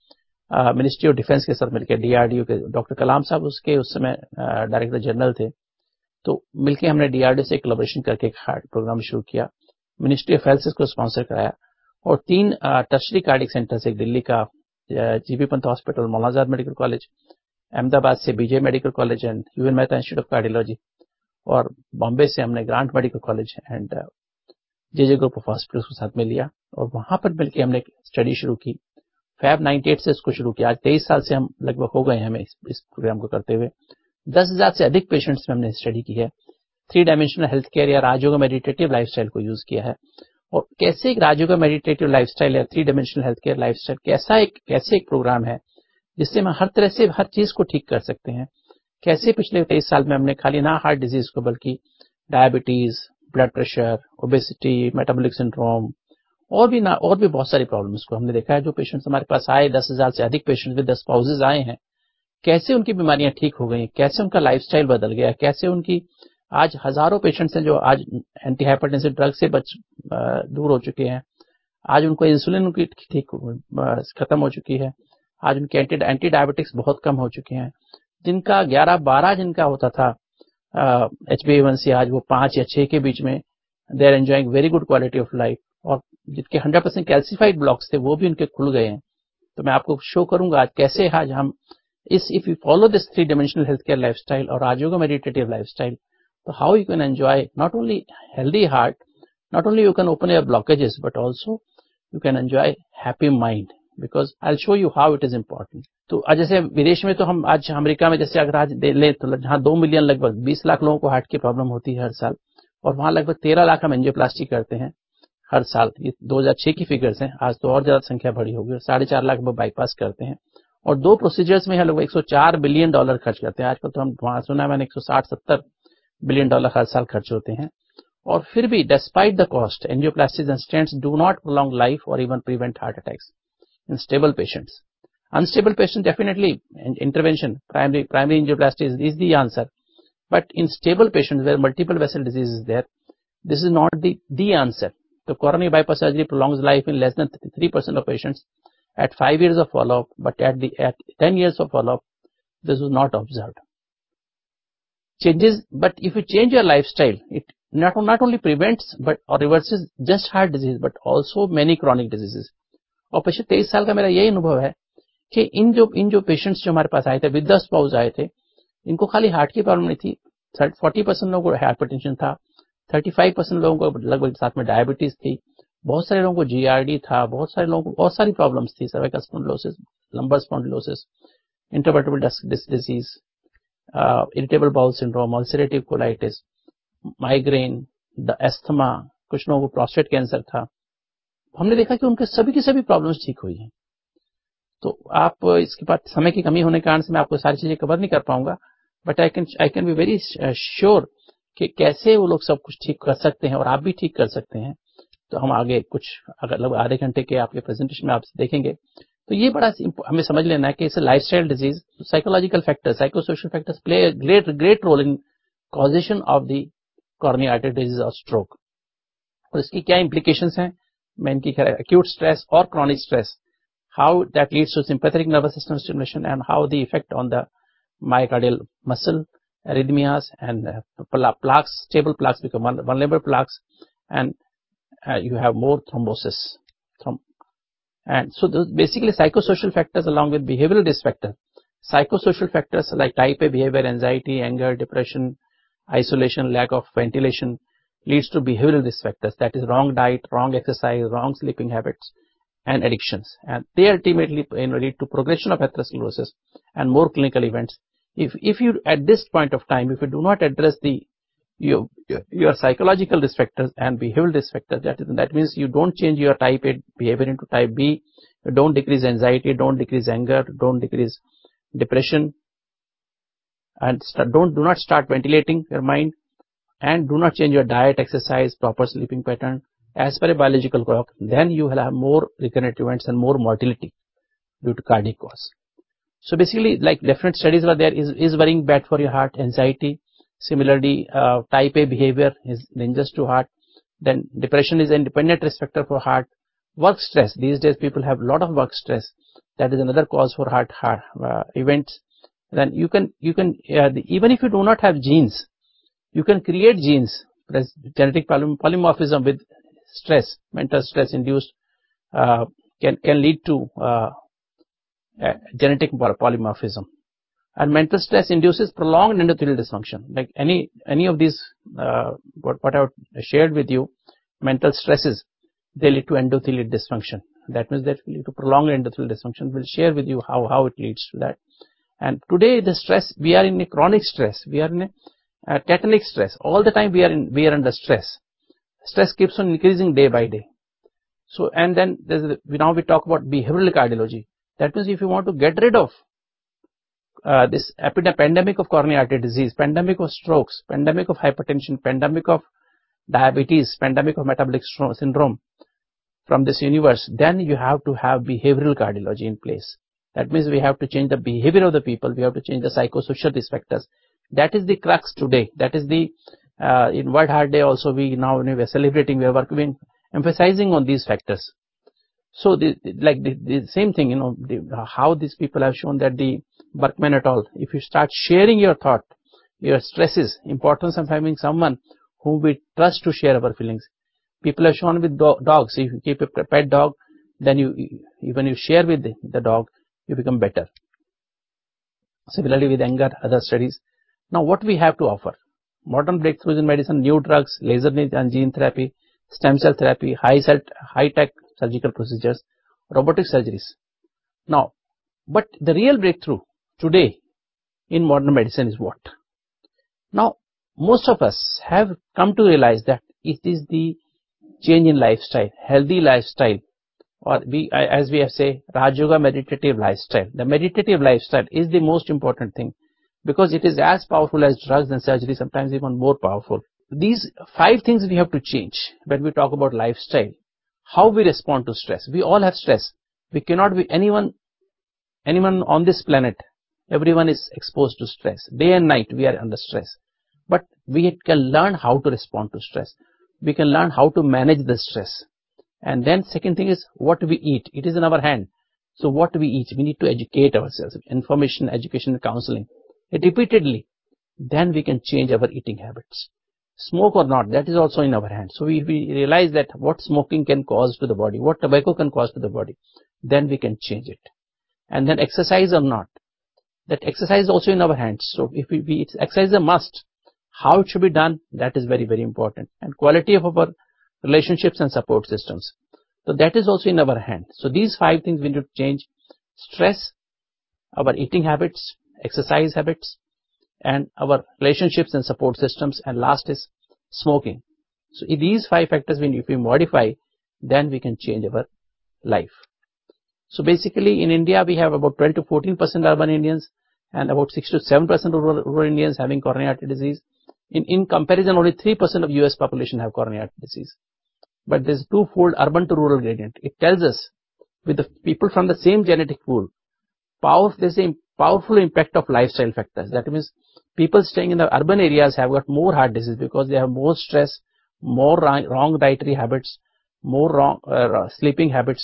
मिनिस्ट्री ऑफ डिफेंस के साथ मिलकर, DRDO के डॉक्टर कलाम साहब उसके उस समय डायरेक्टर जनरल थे, तो मिलके हमने DRDO से कोलैबोरेशन करके एक हार्ट प्रोग्राम शुरू किया। मिनिस्ट्री ऑफ हेल्थ से इसको स्पॉन्सर कराया और 3 टर्शरी कार्डियक सेंटर्स, एक दिल्ली का GB Pant hospital, Maulana Azad medical college, Ahmedabad से BJ medical college and UN Mehta institute of cardiology, और बॉम्बे से हमने Grant medical college and JJ group of hospitals को साथ में लिया और वहां पर मिलकर हमने स्टडी शुरू की। फैब 98 से इसको शुरू किया। आज 23 साल से हम लगभग हो गए हैं हमें इस प्रोग्राम को करते हुए। 10,000 से अधिक पेशेंट्स में हमने स्टडी की है। 3 डायमेंशनल हेल्थ केयर या राजयोगा मेडिटेटिव लाइफस्टाइल को यूज किया है। और कैसे एक राजयोगा मेडिटेटिव लाइफस्टाइल या 3 डायमेंशनल हेल्थ केयर लाइफस्टाइल कैसे एक प्रोग्राम है जिससे हम हर तरह से हर चीज को ठीक कर सकते हैं। कैसे पिछले 23 साल में हमने खाली ना हार्ट डिजीज को बल्कि diabetes, blood pressure, obesity, metabolic syndrome और भी बहुत सारी प्रॉब्लम्स को हमने देखा है। जो पेशेंट्स हमारे पास आए, 10,000 से अधिक पेशेंट्स विद स्पाउसेस आए हैं, कैसे उनकी बीमारियां ठीक हो गई, कैसे उनका लाइफस्टाइल बदल गया, कैसे उनकी आज हजारों पेशेंट्स हैं जो आज एंटी हाइपरटेंसिव ड्रग से दूर हो चुके हैं। आज उनको इंसुलिन उनकी ठीक खत्म हो चुकी है। आज उनके एंटी डायबिटिक्स बहुत कम हो चुके हैं। जिनका 11-12 जिनका होता था HbA1c, आज वो 5 या 6 के बीच में, they are enjoying very good quality of life. और जिनके 100% कैल्सिफाइड ब्लॉक्स थे वो भी उनके खुल गए हैं। तो मैं आपको शो करूंगा आज कैसे आज हम if you follow this 3 dimensional health care lifestyle और राजयोगा मेडिटेटिव लाइफस्टाइल, तो how you can enjoy not only healthy heart, not only you can open your blockages, but also you can enjoy happy mind, because I will show you how it is important. तो जैसे विदेश में तो हम आज America में जैसे अगर आज ले तो जहां 2 मिलियन लगभग 20 लाख लोगों को हार्ट की प्रॉब्लम होती है हर साल, और वहां लगभग 13 लाख हम एंजियोप्लास्टी करते हैं हर साल। ये 2006 की फिगर्स हैं, आज तो और ज्यादा संख्या बढ़ी होगी। 4.5 लाख बाईपास करते हैं और 2 प्रोसीजर्स में लगभग $104 बिलियन खर्च करते हैं। आजकल तो हम वहां सुना है मैंने 160-70 बिलियन डॉलर हर साल खर्च होते हैं। और फिर भी despite the cost, angioplasties and stents do not prolong life और even prevent heart attacks in stable patients. Unstable patient, definitely intervention, primary angioplasty is the answer. But in stable patients where multiple vessel disease is there, this is not the answer. So coronary bypass surgery prolongs life in less than 3% of patients at 5 years of follow-up, but at 10 years of follow-up, this was not observed. Changes, but if you change your lifestyle, it not only prevents or reverses just heart disease, but also many chronic diseases. और पिछले 23 साल का मेरा यही अनुभव है कि इन जो पेशेंट्स जो हमारे पास आए थे, विद द स्पाउस आए थे, इनको खाली हार्ट की प्रॉब्लम नहीं थी। 40% लोगों को हाइपरटेंशन था, 35% लोगों को लगभग साथ में डायबिटीज थी, बहुत सारे लोगों को GRD था, बहुत सारे लोगों को बहुत सारी प्रॉब्लम्स थी, cervical spondylosis, lumbar spondylosis, intervertebral disc disease, irritable bowel syndrome, ulcerative colitis, migraine, asthma, कुछ लोगों को प्रोस्टेट कैंसर था। हमने देखा कि उनके सभी की सभी प्रॉब्लम्स ठीक हुई हैं। तो आप इसके बाद समय की कमी होने के कारण से मैं आपको सारी चीजें कवर नहीं कर पाऊंगा, but I can be very sure कि कैसे वो लोग सब कुछ ठीक कर सकते हैं और आप भी ठीक कर सकते हैं। तो हम आगे कुछ अगर आधे घंटे के आपके प्रेजेंटेशन में आपसे देखेंगे। तो ये बड़ा हमें समझ लेना है कि इसे lifestyle disease, psychological factors, psychosocial factors play a great role in causation of the coronary artery disease और स्ट्रोक। और इसकी क्या इंप्लीकेशंस हैं, मैं इनकी एक्यूट स्ट्रेस और chronic stress, how that leads to sympathetic nervous system stimulation and how the effect on the myocardial muscle, arrhythmias and plaques, stable plaques become vulnerable plaques, and you have more thrombosis. And so basically psychosocial factors along with behavioral risk factors. Psychosocial factors like type A behavior, anxiety, anger, depression, isolation, lack of ventilation leads to behavioral risk factors. That is wrong diet, wrong exercise, wrong sleeping habits, and addictions, and they ultimately lead to progression of atherosclerosis and more clinical events. If you at this point of time, if you do not address your psychological risk factors and behavioral risk factors, that means you don't change your type A behavior into type B, you don't decrease anxiety, don't decrease anger, don't decrease depression, and do not start ventilating your mind, and do not change your diet, exercise, proper sleeping pattern as per a biological clock, then you will have more recurrent events and more mortality due to cardiac cause. So basically, like definite studies were there, is worrying bad for your heart, anxiety. Similarly, type A behavior is dangerous to heart. Then depression is an independent risk factor for heart. Work stress. These days people have a lot of work stress. That is another cause for heart events. Then you can even if you do not have genes, you can create genes. Genetic polymorphism with stress, mental stress induced, can lead to genetic polymorphism. And mental stress induces prolonged endothelial dysfunction. Like any of these, what I shared with you, mental stresses, they lead to endothelial dysfunction. That means that will lead to prolonged endothelial dysfunction. We'll share with you how it leads to that. And today the stress, we are in a chronic stress. We are in a tetanic stress. All the time we are under stress. Stress keeps on increasing day by day. So, and then now we talk about behavioral cardiology. That means if you want to get rid of this pandemic of coronary artery disease, pandemic of strokes, pandemic of hypertension, pandemic of diabetes, pandemic of metabolic syndrome from this universe, then you have to have behavioral cardiology in place. That means we have to change the behavior of the people. We have to change the psychosocial risk factors. That is the crux today. That is the in World Heart Day also we are celebrating. We are working, emphasizing on these factors. So the same thing, how these people have shown that the Berkman et al. If you start sharing your thought, your stresses, importance of having someone whom we trust to share our feelings. People have shown with dogs. If you keep a pet dog, then when you share with the dog, you become better. Similarly with anger, other studies. Now what we have to offer? Modern breakthroughs in medicine, new drugs, laser and gene therapy, stem cell therapy, high-tech surgical procedures, robotic surgeries. Now, but the real breakthrough today in modern medicine is what? Now, most of us have come to realize that it is the change in lifestyle, healthy lifestyle, or as we have say, Raj Yoga meditative lifestyle. The meditative lifestyle is the most important thing because it is as powerful as drugs and surgery, sometimes even more powerful. These 5 things we have to change when we talk about lifestyle. How we respond to stress. We all have stress. We cannot be anyone on this planet. Everyone is exposed to stress. Day and night we are under stress. But we can learn how to respond to stress. We can learn how to manage the stress. And then second thing is what we eat. It is in our hand. So what we eat, we need to educate ourselves. Information, education, and counseling. Repeatedly. Then we can change our eating habits. Smoke or not, that is also in our hands. So we realize that what smoking can cause to the body, what tobacco can cause to the body, then we can change it. And then exercise or not, that exercise is also in our hands. So if exercise is a must, how it should be done, that is very, very important. And quality of our relationships and support systems. So that is also in our hand. So these 5 things we need to change: stress, our eating habits, exercise habits, and our relationships and support systems, and last is smoking. So in these 5 factors, if we modify, then we can change our life. So basically in India we have about 12 to 14% urban Indians and about 6 to 7% rural Indians having coronary artery disease. In comparison, only 3% of US population have coronary artery disease. But there is twofold urban to rural gradient. It tells us with the people from the same genetic pool, there is a powerful impact of lifestyle factors. That means people staying in the urban areas have got more heart disease because they have more stress, more wrong dietary habits, more wrong sleeping habits,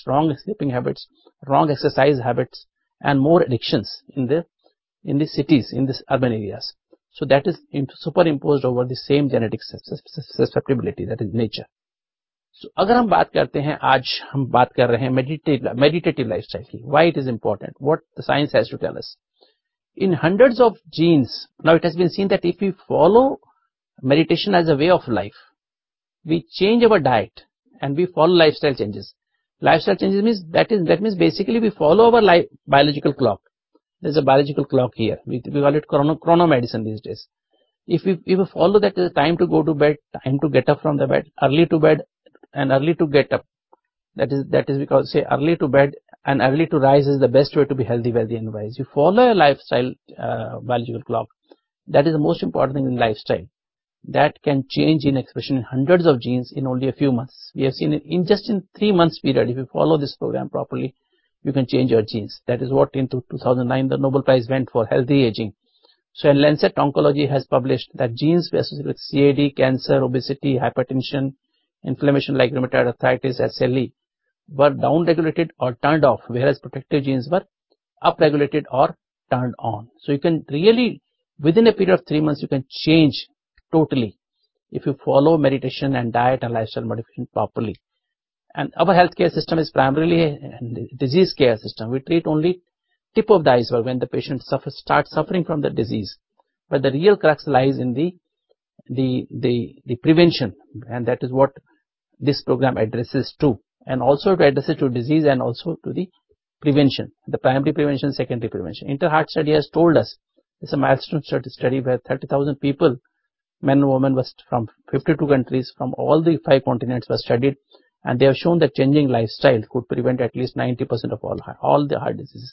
wrong exercise habits, and more addictions in the cities, in these urban areas. So that is superimposed over the same genetic susceptibility, that is nature. So अगर हम बात करते हैं, आज हम बात कर रहे हैं meditative lifestyle की. Why it is important? What the science has to tell us? In hundreds of genes, now it has been seen that if we follow meditation as a way of life, we change our diet and we follow lifestyle changes. Lifestyle changes means that means basically we follow our biological clock. There's a biological clock here. We call it chronomedicine these days. If we follow that, there's time to go to bed, time to get up from the bed, early to bed and early to get up. That is because say early to bed and early to rise is the best way to be healthy, wealthy and wise. You follow a lifestyle biological clock. That is the most important thing in lifestyle. That can change in expression in hundreds of genes in only a few months. We have seen it in just 3 months period. If you follow this program properly, you can change your genes. That is what in 2009 the Nobel Prize went for healthy aging. So in Lancet Oncology has published that genes associated with CAD, cancer, obesity, hypertension, inflammation like rheumatoid arthritis, SLE, were down regulated or turned off, whereas protective genes were up regulated or turned on. So you can really, within a period of 3 months, you can change totally if you follow meditation and diet and lifestyle modification properly. And our healthcare system is primarily a disease care system. We treat only tip of the iceberg when the patient starts suffering from the disease. But the real crux lies in the prevention, and that is what this program addresses too, and also to address it to disease and also to the prevention, the primary prevention, secondary prevention. Inter-Heart study has told us, it's a milestone study where 30,000 people, men and women, was from 52 countries from all the 5 continents were studied, and they have shown that changing lifestyle could prevent at least 90% of all the heart diseases.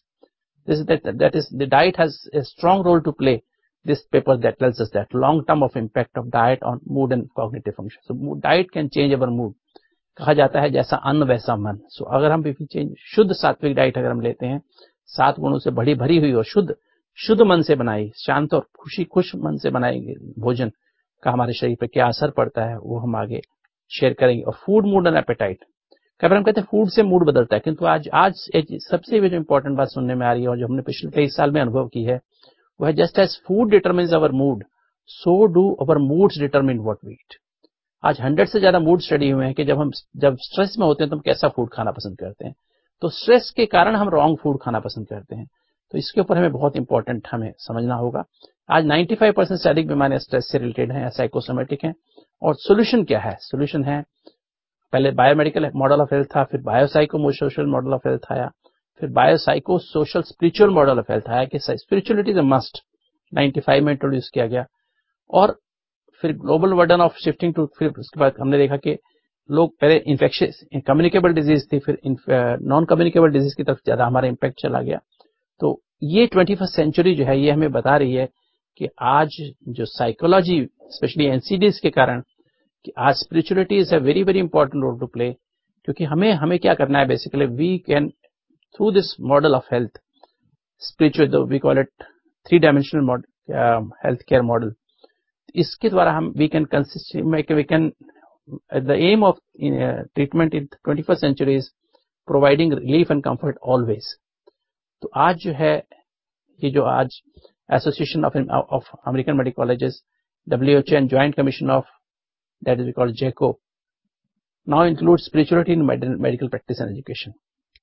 That is, the diet has a strong role to play. This paper that tells us that long term of impact of diet on mood and cognitive function. So diet can change our mood. कहा जाता है जैसा अन्न वैसा मन. So अगर हम change शुद्ध सात्विक डाइट अगर हम लेते हैं, 7 गुणों से भरी हुई और शुद्ध मन से बनाई, शांत और खुश मन से बनाई भोजन का हमारे शरीर पर क्या असर पड़ता है, वो हम आगे शेयर करेंगे. और फूड, मूड एंड एपेटाइट, कई बार हम कहते हैं फूड से मूड बदलता है, किंतु आज सबसे जो इंपॉर्टेंट बात सुनने में आ रही है और जो हमने पिछले 23 साल में अनुभव की है, वो है just as food determines our mood, so do our moods determine what we eat. आज 100 से ज्यादा मूड स्टडी हुए हैं कि जब स्ट्रेस में होते हैं तो हम कैसा फूड खाना पसंद करते हैं. तो स्ट्रेस के कारण हम रॉन्ग फूड खाना पसंद करते हैं. तो इसके ऊपर हमें बहुत इंपॉर्टेंट हमें समझना होगा. आज 95% से अधिक बीमारियां स्ट्रेस से रिलेटेड हैं, साइकोसोमेटिक हैं. और सोल्यूशन क्या है? सोल्यूशन है, पहले बायोमेडिकल मॉडल ऑफ हेल्थ था, फिर बायोसाइकोसोशल मॉडल ऑफ हेल्थ आया, फिर biopsychosocial spiritual model of health आया कि स्पिरिचुअलिटी इज अ मस्ट, 95 में इंट्रोड्यूस किया गया. और फिर global burden of shifting to, फिर उसके बाद हमने देखा कि लोग पहले इन्फेक्शियस कम्युनिकेबल डिजीज थी, फिर नॉन कम्युनिकेबल डिजीज की तरफ ज्यादा हमारा इम्पैक्ट चला गया. तो ये 21st सेंचुरी जो है ये हमें बता रही है कि आज जो साइकोलॉजी, स्पेशली एनसीडीज के कारण, कि आज spirituality is a very very important role to play. क्योंकि हमें क्या करना है, basically we can through this model of health, spiritual we call it 3 dimensional health care model. इसके द्वारा हम we can the aim of treatment in 21st century is providing relief and comfort always. तो आज जो है ये जो आज association of American medical colleges, WHO and joint commission of that is called JACO, now includes spirituality in medical practice and education.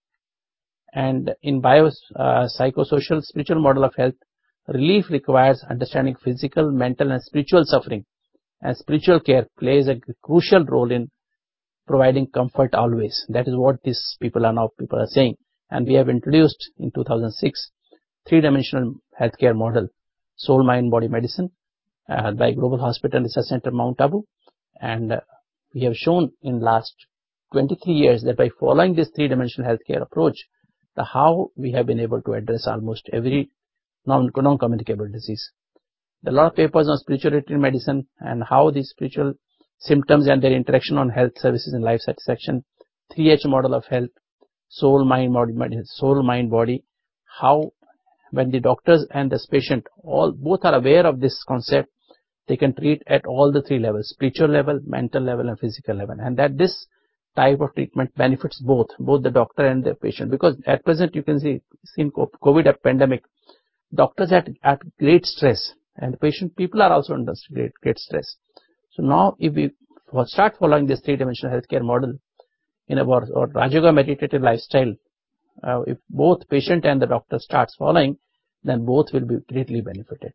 And in psychosocial spiritual model of health, relief requires understanding physical, mental and spiritual suffering, and spiritual care plays a crucial role in providing comfort always. That is what these people are saying. And we have introduced in 2006 3-dimensional healthcare model, soul, mind, body medicine, by Global Hospital Research Center, Mount Abu. And we have shown in last 23 years that by following this 3-dimensional healthcare approach, how we have been able to address almost every non-communicable disease. There are a lot of papers on spirituality in medicine and how these spiritual symptoms and their interaction on health services and life satisfaction, 3H model of health, soul, mind, body, how when the doctors and the patient both are aware of this concept, they can treat at all the 3 levels, spiritual level, mental level and physical level, and that this type of treatment benefits both the doctor and the patient. Because at present you can see in COVID pandemic, doctors are at great stress and people are also under great stress. So now if we start following this 3-dimensional healthcare model in our Raj Yoga meditative lifestyle, if both patient and the doctor starts following, then both will be greatly benefited.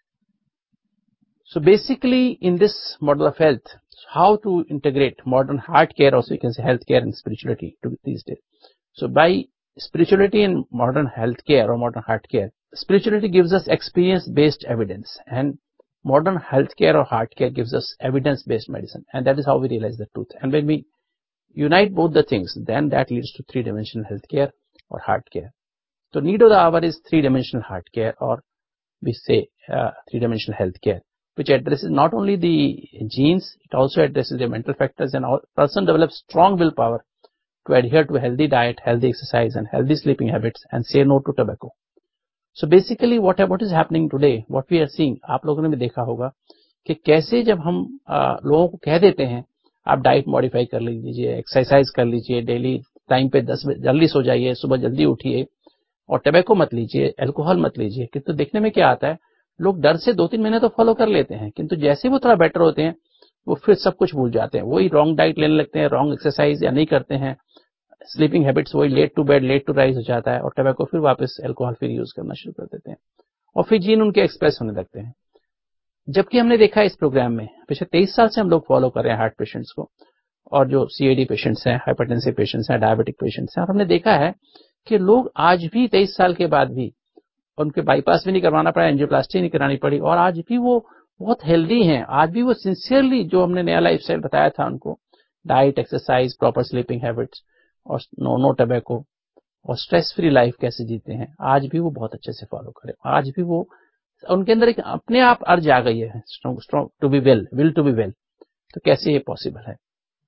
So basically in this model of health, how to integrate modern heart care, also you can say health care and spirituality to these days. So by spirituality and modern health care or modern heart care, spirituality gives us experience based evidence and modern health care or heart care gives us evidence based medicine, and that is how we realize the truth. And when we unite both the things, then that leads to 3-dimensional health care or heart care. So need of the hour is 3-dimensional heart care, or we say 3-dimensional health care, which addresses not only the genes, it also addresses the mental factors, and a person develops strong willpower to adhere to a healthy diet, healthy exercise and healthy sleeping habits and say no to tobacco. So basically what is happening today, what we are seeing, आप लोगों ने भी देखा होगा कि कैसे जब हम लोगों को कह देते हैं आप डाइट मॉडिफाई कर लीजिए, एक्सरसाइज कर लीजिए, डेली टाइम पे 10 बजे जल्दी सो जाइए, सुबह जल्दी उठिए, और टबैको मत लीजिए, अल्कोहल मत लीजिए। किंतु देखने में क्या आता है, लोग डर से 2-3 महीने तो फॉलो कर लेते हैं, किंतु जैसे वो थोड़ा बेटर होते हैं वो फिर सब कुछ भूल जाते हैं, वही रॉन्ग डाइट लेने लगते हैं, रॉन्ग एक्सरसाइज या नहीं करते हैं, स्लीपिंग हैबिट्स वही late to bed late to rise हो जाता है, और टबैको फिर वापस अल्कोहल फिर यूज करना शुरू कर देते हैं, और फिर जीन उनके एक्सप्रेस होने लगते हैं। जबकि हमने देखा है इस प्रोग्राम में पिछले 23 साल से हम लोग फॉलो कर रहे हैं हार्ट पेशेंट्स को, और जो सीएडी पेशेंट्स हैं, हाइपरटेंसिव पेशेंट्स हैं, डायबिटिक पेशेंट्स हैं, और हमने देखा है कि लोग आज भी 23 साल के बाद भी उनके बाईपास भी नहीं करवाना पड़ा, एंजियोप्लास्टी नहीं करानी पड़ी, और आज भी वो बहुत हेल्दी हैं। आज भी वो सिंसियरली जो हमने नया लाइफस्टाइल बताया था उनको, diet, exercise, proper sleeping habits, और नो टबैको, और स्ट्रेस फ्री लाइफ कैसे जीते हैं, आज भी वो बहुत अच्छे से फॉलो करें। आज भी वो उनके अंदर एक अपने आप अर्ज आ गई है, strong to be well, will to be well. तो कैसे ये पॉसिबल है?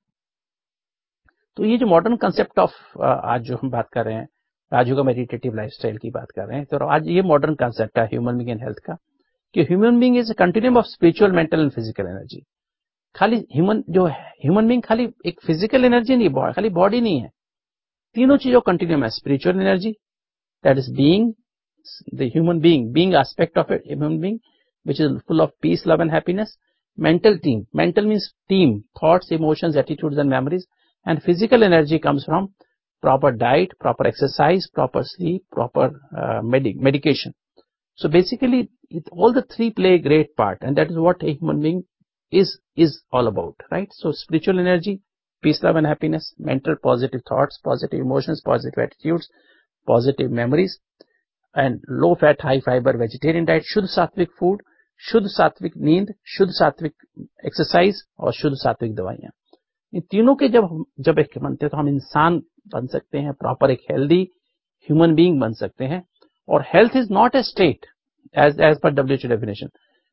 तो ये जो मॉडर्न कंसेप्ट ऑफ आज जो हम बात कर रहे हैं, राजयोगा मेडिटेटिव लाइफस्टाइल की बात कर रहे हैं, तो आज ये मॉडर्न कंसेप्ट है ह्यूमन बीइंग एंड हेल्थ का, कि human being is a continuum of spiritual, mental and physical energy. खाली ह्यूमन बीइंग खाली एक फिजिकल एनर्जी नहीं, खाली बॉडी नहीं है, तीनों चीजों कंटिन्यूम है। Spiritual energy, that is being, the human being aspect of it, human being which is full of peace, love and happiness. Mental team, mental means team, thoughts, emotions, attitudes and memories. And physical energy comes from proper diet, proper exercise, proper sleep, proper medication. So basically all the three play a great part, and that is what a human being is all about, right? So spiritual energy, peace, love and happiness, mental positive thoughts, positive emotions, positive attitudes, positive memories, and low fat, high fiber vegetarian diet, शुद्ध सात्विक food, शुद्ध सात्विक नींद, शुद्ध सात्विक exercise, और शुद्ध सात्विक दवाइयां। इन तीनों के जब एक बनते हैं तो हम इंसान बन सकते हैं, प्रॉपर एक हेल्दी ह्यूमन बीइंग बन सकते हैं। और health is not a state as per WHO definition.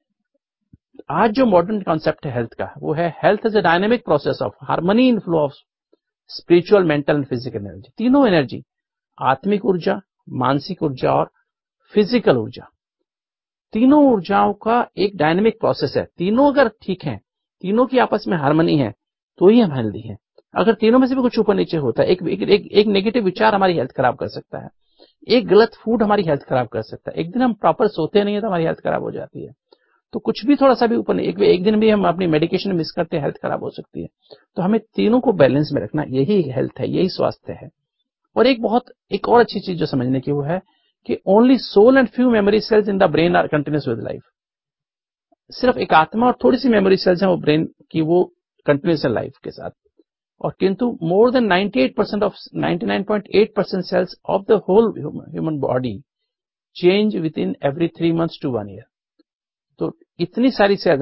आज जो मॉडर्न कॉन्सेप्ट है हेल्थ का, वो है health is a dynamic process of harmony in flow of spiritual, mental and physical energy. तीनों एनर्जी, आत्मिक ऊर्जा, मानसिक ऊर्जा और फिजिकल ऊर्जा, तीनों ऊर्जाओं का एक डायनेमिक प्रोसेस है। तीनों अगर ठीक है, तीनों की आपस में हार्मनी है, तो ही हम हेल्दी हैं। अगर तीनों में से भी कुछ ऊपर नीचे होता है, एक नेगेटिव विचार हमारी हेल्थ खराब कर सकता है, एक गलत फूड हमारी हेल्थ खराब कर सकता है, एक दिन हम प्रॉपर सोते नहीं है तो हमारी हेल्थ खराब हो जाती है। तो कुछ भी थोड़ा सा भी ऊपर, एक दिन भी हम अपनी मेडिकेशन मिस करते हैं, हेल्थ खराब हो सकती है। तो हमें तीनों को बैलेंस में रखना, यही हेल्थ है, यही स्वास्थ्य है। और एक और अच्छी चीज जो समझने की वो है कि only soul and few memory cells in the brain are continuous with life. सिर्फ एक आत्मा और थोड़ी सी मेमोरी सेल्स हैं वो ब्रेन की, वो कंटिन्यूअस है लाइफ के साथ। और किंतु more than 98% of 99.8% cells of the whole human body change within every 3 months to 1 year। तो इतनी सारी सेल्स,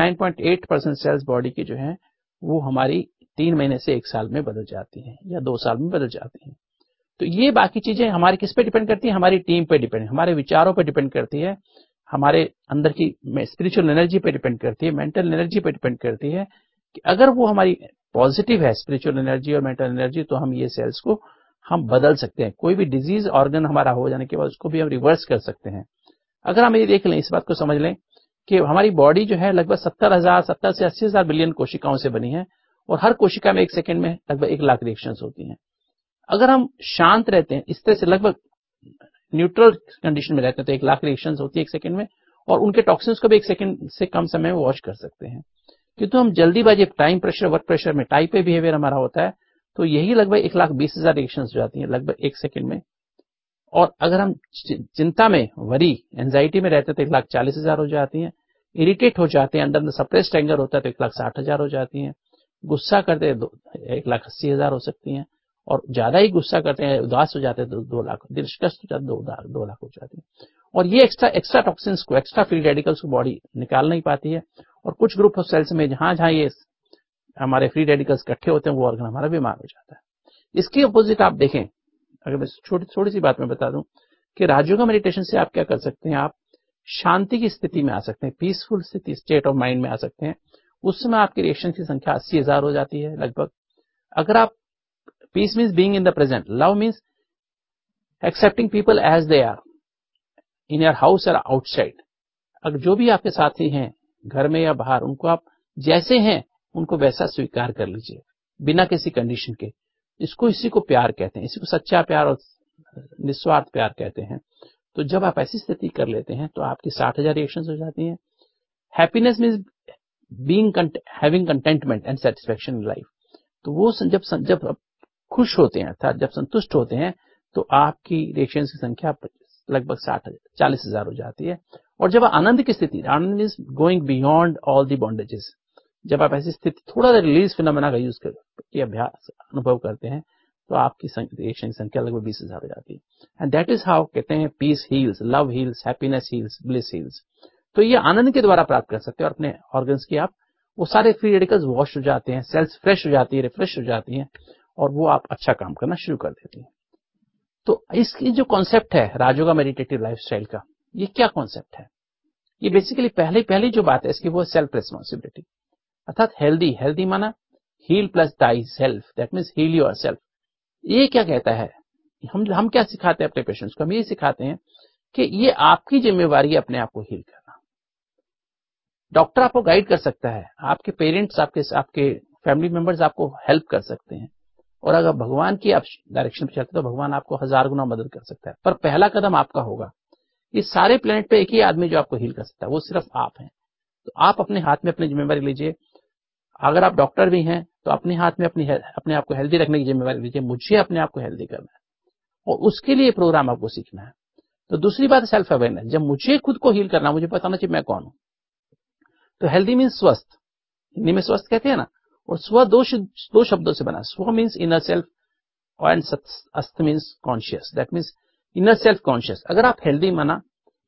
99.8% सेल्स बॉडी की जो है वो हमारी 3 महीने से 1 साल में बदल जाती हैं, या 2 साल में बदल जाती हैं। तो ये बाकी चीजें हमारी किस पे डिपेंड करती है? हमारी टीम पे डिपेंड, हमारे विचारों पे डिपेंड करती है, हमारे अंदर की स्पिरिचुअल एनर्जी पे डिपेंड करती है, मेंटल एनर्जी पे डिपेंड करती है कि अगर वो हमारी पॉजिटिव है, स्पिरिचुअल एनर्जी और मेंटल एनर्जी, तो हम ये सेल्स को हम बदल सकते हैं। कोई भी डिजीज ऑर्गन हमारा हो जाने के बाद उसको भी हम रिवर्स कर सकते हैं। अगर हम ये देख लें, इस बात को समझ लें कि हमारी बॉडी जो है लगभग 70 से 80,000 बिलियन कोशिकाओं से बनी है, और हर कोशिका में 1 सेकंड में लगभग 1 लाख रिएक्शंस होती हैं। अगर हम शांत रहते हैं, इस तरह से लगभग न्यूट्रल कंडीशन में रहते हैं, तो 1 लाख रिएक्शंस होती है 1 सेकंड में, और उनके टॉक्सिन्स को भी 1 सेकंड से कम समय में वॉश कर सकते हैं। किंतु हम जल्दीबाजी, टाइम प्रेशर, वर्क प्रेशर में टाइप ए बिहेवियर हमारा होता है, तो यही लगभग 1,20,000 रिएक्शंस हो जाती हैं लगभग 1 सेकंड में। और अगर हम चिंता में, वरी, एंजाइटी में रहते हैं तो 1,40,000 हो जाती हैं। इरिटेट हो जाते हैं, अंदर में सप्रेस्ड एंगर होता है तो 1,60,000 हो जाती हैं। गुस्सा करते हैं 1,80,000 हो सकती हैं, और ज्यादा ही गुस्सा करते हैं, उदास हो जाते हैं तो 2 लाख, डिस्कस्ट हो जाते 2 लाख हो जाती है। और ये एक्स्ट्रा टॉक्सिन्स को, एक्स्ट्रा फ्री रेडिकल्स को बॉडी निकाल नहीं पाती है, और कुछ ग्रुप ऑफ सेल्स में जहां ये हमारे फ्री रेडिकल्स इकट्ठे होते हैं, वो ऑर्गन हमारा बीमार हो जाता है। इसके अपोजिट आप देखें, अगर मैं थोड़ी सी बात मैं बता दूं कि राजयोगा मेडिटेशन से आप क्या कर सकते हैं, आप शांति की स्थिति में आ सकते हैं, पीसफुल स्थिति, स्टेट ऑफ माइंड में आ सकते हैं। उस समय आपकी रिएक्शन की संख्या 80,000 हो जाती है लगभग। अगर आप, peace means being in the present, love means accepting people as they are in your house और आउटसाइड। अगर जो भी आपके साथी हैं घर में या बाहर, उनको आप जैसे हैं उनको वैसा स्वीकार कर लीजिए, बिना किसी कंडीशन के। इसको इसी को प्यार कहते हैं, इसी को सच्चा प्यार और निस्वार्थ प्यार कहते हैं। तो जब आप ऐसी स्थिति कर लेते हैं तो आपकी 60,000 रिएक्शंस हो जाती हैं। Happiness means having contentment and satisfaction in life. तो वो जब आप खुश होते हैं अर्थात जब संतुष्ट होते हैं तो आपकी रिएक्शंस की संख्या लगभग 40,000 हो जाती है। और जब आनंद की स्थिति, आनंद means going beyond all the bondages, जब आप ऐसी स्थिति थोड़ा सा रिलीज फिनोमेना का यूज करके अभ्यास अनुभव करते हैं तो आपकी रिएक्शन की संख्या लगभग 20,000 हो जाती है। एंड दैट इज हाउ कहते हैं peace heals, love heals, happiness heals, bliss heals. तो ये आनंद के द्वारा प्राप्त कर सकते हैं और अपने ऑर्गन्स की आप वो सारे फ्री रेडिकल्स वॉश हो जाते हैं, सेल्स फ्रेश हो जाती है, रिफ्रेश हो जाती हैं और वो आप अच्छा काम करना शुरू कर देती हैं। तो इसकी जो कॉन्सेप्ट है राजयोगा मेडिटेटिव लाइफस्टाइल का, ये क्या कॉन्सेप्ट है? ये बेसिकली पहली जो बात है इसकी वो सेल्फ रिस्पॉन्सिबिलिटी, अर्थात हेल्दी माना heal plus thy self, that means heal your self. ये क्या कहता है? हम क्या सिखाते हैं अपने पेशेंट्स को? हम ये सिखाते हैं कि ये आपकी जिम्मेवारी है अपने आप को हील करना। डॉक्टर आपको गाइड कर सकता है, आपके पेरेंट्स, आपके फैमिली मेंबर्स आपको हेल्प कर सकते हैं, और अगर भगवान की आप डायरेक्शन पे चलते तो भगवान आपको 1000 गुना मदद कर सकता है। पर पहला कदम आपका होगा। इस सारे प्लेनेट पे एक ही आदमी जो आपको हील कर सकता है वो सिर्फ आप हैं। तो आप अपने हाथ में अपनी जिम्मेवारी लीजिए। अगर आप डॉक्टर भी हैं तो अपने हाथ में अपने आप को हेल्दी रखने की जिम्मेवारी लीजिए। मुझे अपने आप को हेल्दी करना है और उसके लिए प्रोग्राम आपको सीखना है। तो दूसरी बात है सेल्फ अवेयरनेस। जब मुझे खुद को हील करना, मुझे पता होना चाहिए मैं कौन हूं। तो हेल्दी मीन्स स्वस्थ, हिंदी में स्वस्थ कहते हैं ना, और स्व दो शब्दों से बना। स्व मीन्स इनर सेल्फ एंड अस्त means conscious, that means inner self conscious. अगर आप हेल्दी माना,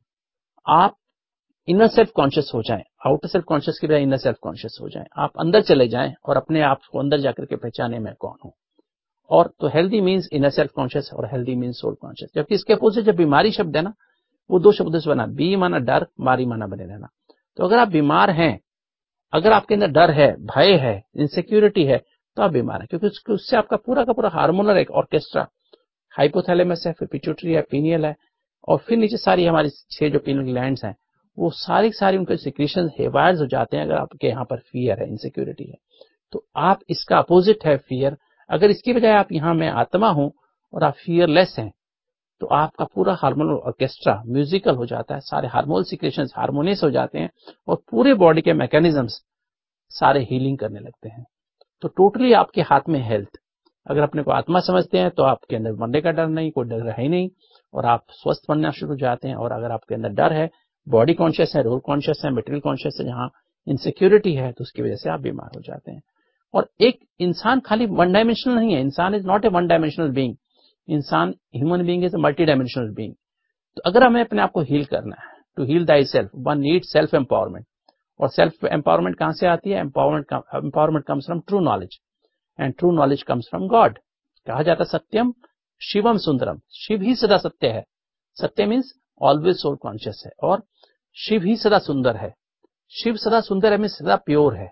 आप इनर सेल्फ कॉन्शियस हो जाएं, आउटर सेल्फ कॉन्शियस की बजाय इनर सेल्फ कॉन्शियस हो जाएं, आप अंदर चले जाएं और अपने आप को अंदर जाकर के पहचाने मैं कौन हूं। और तो healthy means inner self conscious और हेल्दी मीन्स सोल कॉन्शियस। जबकि इसके अपोजिट जब बीमारी शब्द है ना, वो दो शब्दों से बना, बी माना डर, मारी माना बने रहना। तो अगर आप बीमार हैं, अगर आपके अंदर डर है, भय है, इनसिक्योरिटी है, तो आप बीमार हैं, क्योंकि उससे आपका पूरा का पूरा हार्मोनल एक ऑर्केस्ट्रा, हाइपोथैलेमस है, फिर पिट्यूटरी है, पीनियल है, और फिर नीचे सारी हमारी 6 जो पीनियल ग्लैंड्स हैं, वो सारी उनके सिक्रीशन हेवायर्स हो जाते हैं। अगर आपके यहाँ पर फियर है, इनसिक्योरिटी है, तो आप इसका अपोजिट है फियर। अगर इसकी बजाय आप यहाँ मैं आत्मा हूं और आप फियरलेस हैं, तो आपका पूरा हार्मोनल ऑर्केस्ट्रा म्यूजिकल हो जाता है, सारे हार्मोनल सिक्रेशंस हार्मोनियस हो जाते हैं और पूरे बॉडी के मैकेनिज्म्स सारे हीलिंग करने लगते हैं। तो टोटली आपके हाथ में हेल्थ। अगर अपने को आत्मा समझते हैं तो आपके अंदर मरने का डर नहीं, कोई डर है ही नहीं, और आप स्वस्थ बनना शुरू हो जाते हैं। और अगर आपके अंदर डर है, बॉडी कॉन्शियस है, रोल कॉन्शियस है, मटेरियल कॉन्शियस है, जहां इनसिक्योरिटी है, तो उसकी वजह से आप बीमार हो जाते हैं। और एक इंसान खाली वन डायमेंशनल नहीं है। इंसान is not a one dimensional being. इंसान, human being is a multi dimensional being. तो अगर हमें अपने आप को हील करना है, to heal thy self, one need self empowerment. और सेल्फ एम्पावरमेंट कहां से आती है? Empowerment comes from true knowledge, and true knowledge comes from God. कहा जाता सत्यम शिवम सुंदरम, शिव ही सदा सत्य है। सत्य मीन्स ऑलवेज सोल कॉन्शियस है, और शिव ही सदा सुंदर है। शिव सदा सुंदर है मीन्स सदा प्योर है।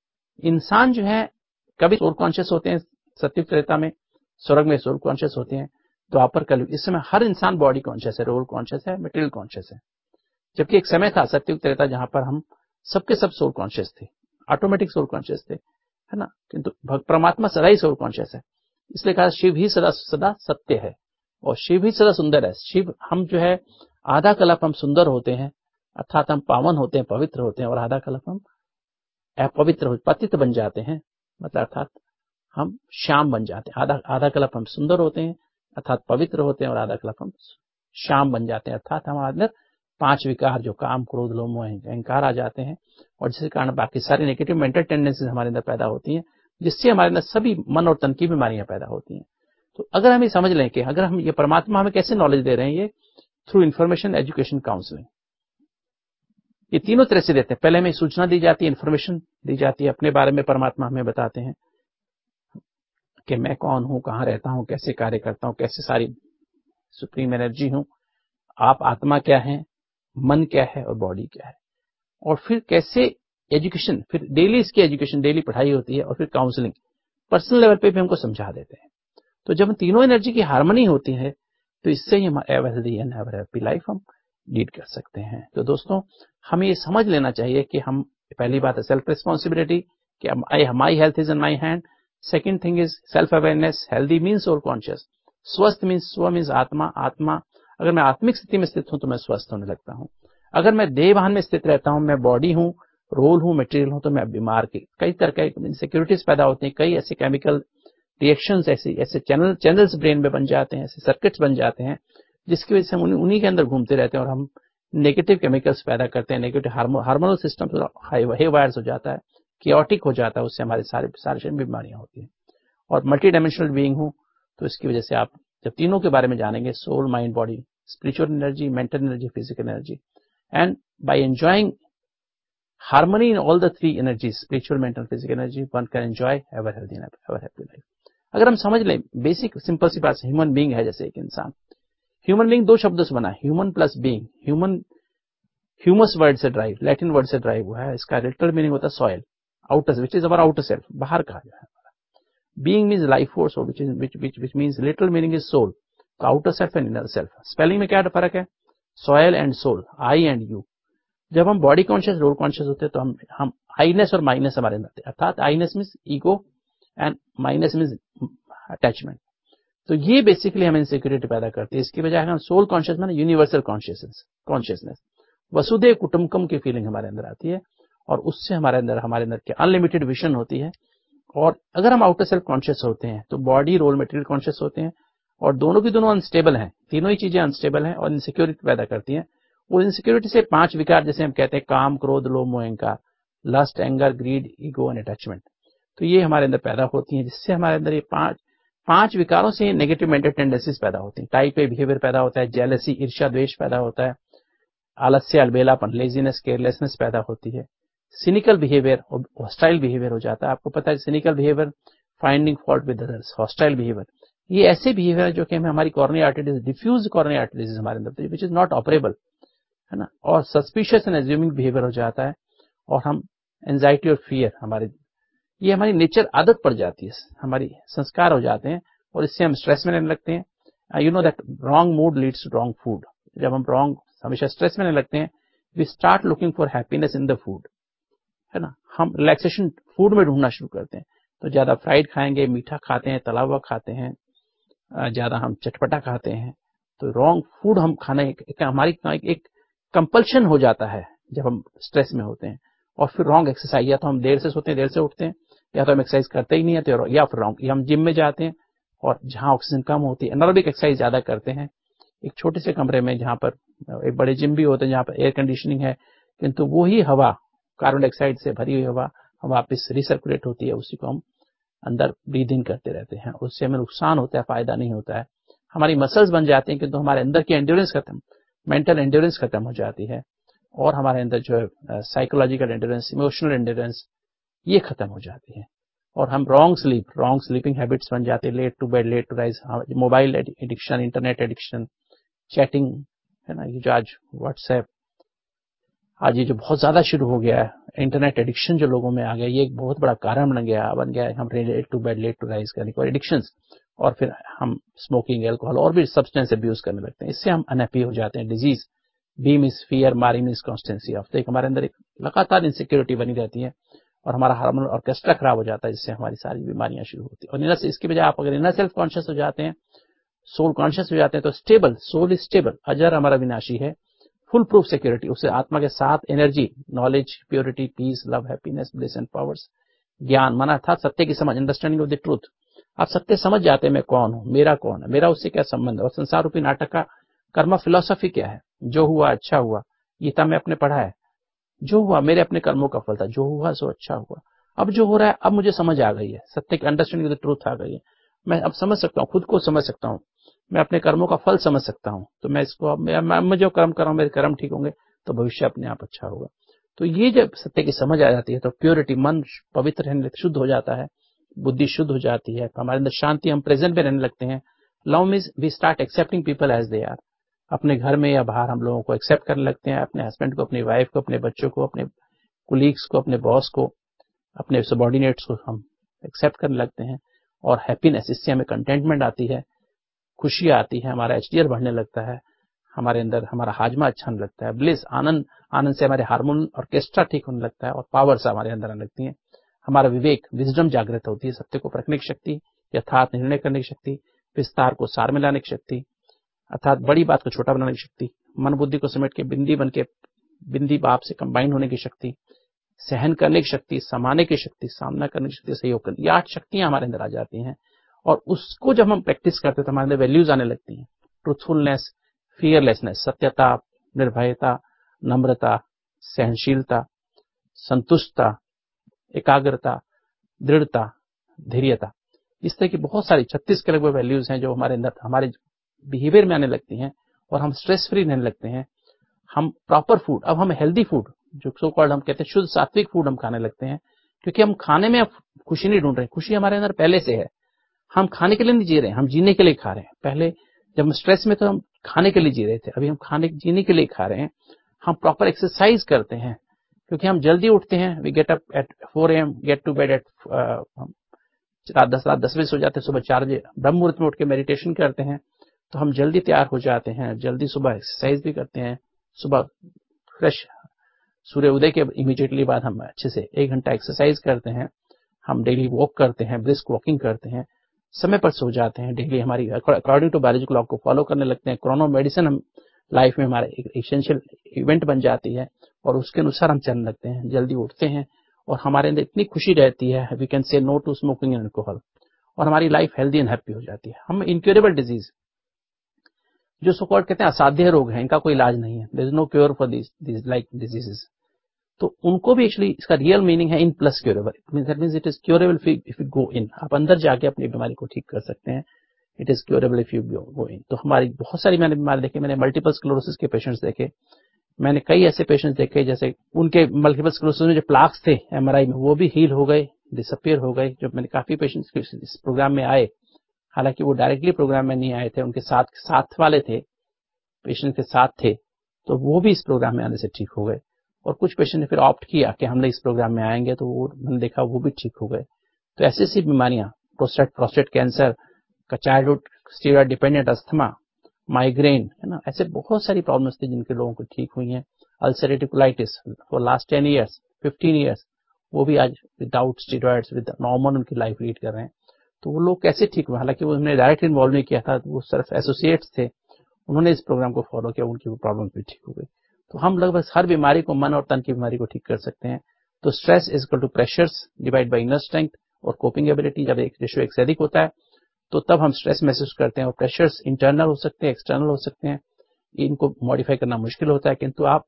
इंसान जो है कभी सोल कॉन्शियस होते हैं सत्युग त्रेता में, स्वर्ग में सोल कॉन्शियस होते हैं, द्वापर कलयुग, इस समय हर इंसान बॉडी कॉन्शियस है, रोल कॉन्शियस है, मटेरियल कॉन्शियस है। जबकि एक समय था सत्युग त्रेता जहां पर हम सबके सब सोल कॉन्शियस थे, ऑटोमेटिक सोल कॉन्शियस थे, है ना। किंतु परमात्मा सदा ही सोल कॉन्शियस है, इसलिए कहा शिव ही सदा सत्य है और शिव ही सदा सुंदर है। शिव, हम जो है आधा कल्प हम सुंदर होते हैं, अर्थात हम पावन होते हैं, पवित्र होते हैं, और आधा कल्प हम अपवित्र पतित बन जाते हैं, मतलब अर्थात हम श्याम बन जाते हैं। आधा कल्प हम सुंदर होते हैं अर्थात पवित्र होते हैं, और आधा कल्प हम श्याम बन जाते हैं, अर्थात हमारे अंदर 5 विकार जो काम, क्रोध, लोभ, मोह, अहंकार आ जाते हैं, और जिसके कारण बाकी सारी नेगेटिव मेंटल टेंडेंसीज हमारे अंदर पैदा होती हैं, जिससे हमारे अंदर सभी मन और तन की बीमारियां पैदा होती हैं। तो अगर हम ये समझ लें कि अगर हम ये परमात्मा हमें कैसे नॉलेज दे रहे हैं, ये थ्रू इन्फॉर्मेशन, एजुकेशन, काउंसलिंग, ये तीनों तरह से देते हैं। पहले हमें सूचना दी जाती है, इन्फॉर्मेशन दी जाती है, अपने बारे में परमात्मा हमें बताते हैं कि मैं कौन हूं, कहां रहता हूं, कैसे कार्य करता हूं, कैसे सारी सुप्रीम एनर्जी हूं, आप आत्मा क्या है, मन क्या है और बॉडी क्या है। और फिर कैसे एजुकेशन, फिर डेली इसकी एजुकेशन, डेली पढ़ाई होती है, और फिर काउंसलिंग पर्सनल लेवल पे भी हमको समझा देते हैं। तो जब तीनों एनर्जी की हार्मनी होती है तो इससे ही हम ever healthy and ever happy life हम लीड कर सकते हैं। तो दोस्तों, हमें ये समझ लेना चाहिए कि हम, पहली बात है सेल्फ रिस्पॉन्सिबिलिटी, कि my health is in my hand. Second thing is self awareness. Healthy means soul conscious. स्वस्थ मीन्स स्व मीन्स आत्मा. आत्मा अगर मैं आत्मिक स्थिति में स्थित हूं तो मैं स्वस्थ होने लगता हूं. अगर मैं देहभान में स्थित रहता हूं, मैं बॉडी हूं, रोल हूं, मटेरियल हूं, तो मैं बीमार की कई तरह के इनसिक्योरिटीज पैदा होती हैं. कई ऐसे केमिकल रिएक्शंस ऐसे चैनल्स ब्रेन में बन जाते हैं, ऐसे सर्किट्स बन जाते हैं जिसकी वजह से हम उन्हीं के अंदर घूमते रहते हैं और हम नेगेटिव केमिकल्स पैदा करते हैं. Negative hormonal system hay wires हो जाता है, कियोटिक हो जाता है. उससे हमारे सारे शरीर में बीमारियां होती हैं. और मल्टी डायमेंशनल बीइंग हूं तो इसकी वजह से आप जब तीनों के बारे में जानेंगे, soul, mind, body, spiritual energy, mental energy, physical energy, and by enjoying harmony in all the three energies, spiritual, mental, physical energy, one can enjoy ever healthy and ever happy life. अगर हम समझ लें basic simple सी बात, human being है जैसे एक इंसान. Human being दो शब्दों से बना है, human plus being. Humus word से ड्राइव, लैटिन वर्ड से ड्राइव हुआ है. इसका लिटरल मीनिंग होता है soil, outer, which is our outer self, बाहर का जो है. Being means life force, which means literal meaning is soul. तो outer self and inner self. Spelling में क्या फर्क है? Soil and soul, I and you. जब हम बॉडी कॉन्शियस, रोल कॉन्शियस होते हैं तो हम आईनेस और माइनस हमारे अंदर आते हैं. अर्थात Iness means ego and mineness means attachment. तो ये बेसिकली हमें इनसिक्योरिटी पैदा करती है. इसकी बजाय हम सोल कॉन्शियस में यूनिवर्सल कॉन्शियसनेस, वसुधैव कुटुंबकम की फीलिंग हमारे अंदर आती है और उससे हमारे अंदर की अनलिमिटेड विजन होती है. और अगर हम आउटर सेल्फ कॉन्शियस होते हैं तो बॉडी, रोल, मटेरियल कॉन्शियस होते हैं और दोनों की दोनों अनस्टेबल हैं. तीनों ही चीजें अनस्टेबल हैं और इनसिक्योरिटी पैदा करती हैं. वो इनसिक्योरिटी से 5 विकार जैसे हम कहते हैं, काम, क्रोध, लोभ, मोह, अहंकार, lust, anger, greed, ego and attachment. तो ये हमारे अंदर पैदा होती हैं जिससे हमारे अंदर ये पांच विकारों से नेगेटिव मेंटल टेंडेंसीज पैदा होती हैं. टाइप ए बिहेवियर पैदा होता है, जेलसी, ईर्ष्या, द्वेष पैदा होता है, आलस्य, अलबेलापन, लेजीनेस, केयरलेसनेस पैदा होती है. सिनिकल बिहेवियर और हॉस्टाइल बिहेवियर हो जाता है. आपको पता है cynical behaviour, finding fault with others. Hostile behaviour ये ऐसे बिहेवियर है जो कि हमें हमारी coronary arteries, diffuse coronary arteries हमारे अंदर, विच इज नॉट ऑपरेबल, है ना. और सस्पिशियस एंड एज्यूमिंग बिहेवियर हो जाता है और हम एंजाइटी और फियर ये हमारी नेचर आदत पड़ जाती है, हमारी संस्कार हो जाते हैं और इससे हम स्ट्रेस में रहने लगते हैं. You know that wrong mood leads to wrong food. जब हम हमेशा स्ट्रेस में रहने लगते हैं, we start looking for happiness in the food, है ना. हम रिलैक्सेशन फूड में ढूंढना शुरू करते हैं. तो ज्यादा फ्राइड खाएंगे, मीठा खाते हैं, तला हुआ खाते हैं, ज्यादा हम चटपटा खाते हैं. तो रॉन्ग फूड हम खाने हमारी एक कंपल्शन हो जाता है जब हम स्ट्रेस में होते हैं. और फिर रॉन्ग एक्सरसाइज, या तो हम देर से सोते हैं, देर से उठते हैं, या तो हम एक्सरसाइज करते ही नहीं है, या फिर रॉन्ग, या हम जिम में जाते हैं और जहां ऑक्सीजन कम होती है, एनारोबिक एक्सरसाइज ज्यादा करते हैं एक छोटे से कमरे में, जहां पर एक बड़े जिम भी होते हैं जहां पर एयर कंडीशनिंग है, किंतु वही हवा, कार्बन डाइऑक्साइड से भरी हुई हवा हम वापस रिसर्कुलेट होती है, उसी को हम अंदर ब्रीद इन करते रहते हैं. उससे हमें नुकसान होता है, फायदा नहीं होता है. हमारी मसल्स बन जाते हैं किंतु हमारे अंदर की एंड्योरेंस खत्म, मेंटल एंड्योरेंस खत्म हो जाती है और हमारे अंदर जो है साइकोलॉजिकल एंड्योरेंस, इमोशनल एंड्योरेंस ये खत्म हो जाती है. और हम रॉन्ग स्लीपिंग हैबिट्स बन जाते हैं, late to bed, late to rise, mobile addiction, internet addiction, chatting, है ना. ये जो आज व्हाट्सएप, आज ये जो बहुत ज्यादा शुरू हो गया है, इंटरनेट एडिक्शन जो लोगों में आ गया, ये एक बहुत बड़ा कारण बन गया है. हम late to bed, late to rise करने को एडिक्शंस, और फिर हम स्मोकिंग, एल्कोहल और भी सब्सटेंस अब्यूज करने लगते हैं. इससे हम अनहैप्पी हो जाते हैं. डिजीज, बी मीन्स फियर, मारी मीन्स कॉन्स्टेंसी ऑफ. तो एक हमारे अंदर एक लगातार इनसिक्योरिटी बनी रहती है और हमारा हार्मोनल ऑर्केस्ट्रा खराब हो जाता है, जिससे हमारी सारी बीमारियां शुरू होती है. और इसकी बजाय आप अगर इनर सेल्फ कॉन्शियस हो जाते हैं, सोल कॉन्शियस हो जाते हैं, तो स्टेबल सोल इज स्टेबल, अजर हमारा विनाशी है, फुल प्रूफ सिक्योरिटी. उससे आत्मा के साथ energy, knowledge, purity, peace, love, happiness, bliss and powers, ज्ञान माना था सत्य की समझ, अंडरस्टैंडिंग ऑफ द ट्रूथ. आप सत्य समझ जाते हैं, मैं कौन हूं, मेरा कौन है, मेरा उससे क्या संबंध है, और संसार रूपी नाटक का कर्म फिलॉसफी क्या है. जो हुआ अच्छा हुआ, गीता में अपने पढ़ा है, जो हुआ मेरे अपने कर्मों का फल था, जो हुआ सो अच्छा हुआ. अब जो हो रहा है, अब मुझे समझ आ गई है, सत्य की अंडरस्टैंडिंग ऑफ द ट्रूथ आ गई है. मैं अब समझ सकता हूँ, खुद को समझ सकता हूँ, मैं अपने कर्मों का फल समझ सकता हूँ. तो मैं इसको, मैं जो कर्म कर रहा हूँ, मेरे कर्म ठीक होंगे तो भविष्य अपने आप अच्छा होगा. तो ये जब सत्य की समझ आ जाती है तो प्योरिटी, मन पवित्र रहने, शुद्ध हो जाता है, बुद्धि शुद्ध हो जाती है, हमारे अंदर शांति, हम प्रेजेंट में रहने लगते हैं. Love means we start accepting people as they are. अपने घर में या बाहर हम लोगों को एक्सेप्ट करने लगते हैं, अपने हस्बैंड को, अपनी वाइफ को, अपने बच्चों को, अपने कुलीग्स को, अपने बॉस को, अपने सबॉर्डिनेट्स को हम एक्सेप्ट करने लगते हैं. और हैप्पीनेस, इससे हमें कंटेंटमेंट आती है, खुशी आती है, हमारा एचडीएल बढ़ने लगता है, हमारे अंदर हमारा हाजमा अच्छा होने लगता है, ब्लिस, आनंद से हमारे हार्मोन ऑर्केस्ट्रा ठीक होने लगता है और पावर्स हमारे अंदर आने लगती हैं. हमारा विवेक, विजडम जागृत होती है, सत्य को परखने की शक्ति, यथार्थ निर्णय करने की शक्ति, विस्तार को सार में लाने की शक्ति, अर्थात बड़ी बात को छोटा बनाने की शक्ति, मन बुद्धि को समेट के बिंदी बन के बिंदी बाप से कंबाइन होने की शक्ति, सहन करने की शक्ति, समाने की शक्ति, सामना करने की शक्ति, सहयोग करने, ये 8 शक्तियां हमारे अंदर आ जाती हैं। और उसको जब हम प्रैक्टिस करते हैं तो हमारे अंदर वैल्यूज आने लगती हैं। ट्रूथफुलनेस, फियरलेसनेस, सत्यता, निर्भयता, नम्रता, सहनशीलता, संतुष्टता, एकाग्रता, दृढ़ता, धैर्यता, इस तरह की बहुत सारी 36 के लगभग वैल्यूज हैं जो हमारे अंदर हमारे बिहेवियर में आने लगती हैं और हम स्ट्रेस फ्री रहने लगते हैं। हम प्रॉपर फूड, अब हम हेल्दी फूड, जो सो कॉल्ड हम कहते हैं शुद्ध सात्विक फूड हम खाने लगते हैं, क्योंकि हम खाने में खुशी नहीं ढूंढ रहे, खुशी हमारे अंदर पहले से है। हम खाने के लिए नहीं जी रहे हैं, हम जीने के लिए खा रहे हैं। पहले जब हम स्ट्रेस में तो हम खाने के लिए जी रहे थे, अभी हम जीने के लिए खा रहे हैं। हम प्रॉपर एक्सरसाइज करते हैं क्योंकि हम जल्दी उठते हैं, we get up at 4 AM, get to bed at रात 10 बजे सो जाते हैं, सुबह 4 बजे ब्रह्म मुहूर्त में उठ के मेडिटेशन करते हैं, तो हम जल्दी तैयार हो जाते हैं, जल्दी सुबह एक्सरसाइज भी करते हैं। सुबह फ्रेश सूर्य उदय के इमीडिएटली बाद हम अच्छे से 1 घंटा एक्सरसाइज करते हैं, हम डेली वॉक करते हैं, ब्रिस्क वॉकिंग करते हैं, समय पर सो जाते हैं, डेली हमारी अकॉर्डिंग टू बायोलॉजिकल क्लॉक को फॉलो करने लगते हैं। क्रोनो मेडिसिन हम लाइफ में हमारे एक एसेंशियल इवेंट बन जाती है और उसके अनुसार हम चलने लगते हैं, जल्दी उठते हैं और हमारे अंदर इतनी खुशी रहती है, we can say no to smoking and alcohol, और हमारी लाइफ हेल्दी एंड हैप्पी हो जाती है। हम इनक्योरेबल डिजीज, जो सो कॉल्ड कहते हैं असाध्य रोग हैं, इनका कोई इलाज नहीं है, there is no cure for this like diseases, तो उनको भी एक्चुअली इसका रियल मीनिंग है in plus curable, that means it is curable if you go in, आप अंदर जाके अपनी बीमारी को ठीक कर सकते हैं। It is curable if you go in. तो हमारी बहुत सारी मैंने बीमारी देखे, मैंने मल्टीपल स्क्लेरोसिस के पेशेंट्स देखे, मैंने कई ऐसे पेशेंट्स देखे जैसे उनके मल्टीपल स्क्लेरोसिस में जो प्लाक्स थे एमआरआई में, वो भी हील हो गए, डिसअपियर हो गए। जो मैंने काफी पेशेंट्स इस प्रोग्राम में आए, हालांकि वो डायरेक्टली प्रोग्राम में नहीं आए थे, उनके साथ वाले थे, पेशेंट के साथ थे, तो वो भी इस प्रोग्राम में आने से ठीक हो गए। और कुछ पेशेंट ने फिर ऑप्ट किया कि हमने इस प्रोग्राम में आएंगे, तो वो मैंने देखा वो भी ठीक हो गए। तो ऐसी ऐसी बीमारियां, प्रोस्टेट कैंसर का, childhood steroid dependent asthma, migraine, है ना, ऐसे बहुत सारी प्रॉब्लम्स थी जिनके लोगों को ठीक हुई हैं। Ulcerative colitis for last 10 years 15 years, वो भी आज विदाउट स्टीरॉयड्स विद नॉर्मल उनकी लाइफ लीड कर रहे हैं। तो वो लोग कैसे ठीक हुए, हालांकि वो हमने डायरेक्ट इन्वॉल्व नहीं किया था, वो सिर्फ एसोसिएट्स थे, उन्होंने इस प्रोग्राम को फॉलो किया, उनकी प्रॉब्लम भी ठीक हो गई। तो हम लगभग हर बीमारी को, मन और तन की बीमारी को ठीक कर सकते हैं। तो stress is equal to pressures divide by inner strength और कोपिंग एबिलिटी। जब एक रेशियो 1 से अधिक होता है तो तब हम स्ट्रेस महसूस करते हैं, और प्रेशर्स इंटरनल हो सकते हैं, एक्सटर्नल हो सकते हैं, इनको मॉडिफाई करना मुश्किल होता है, किंतु आप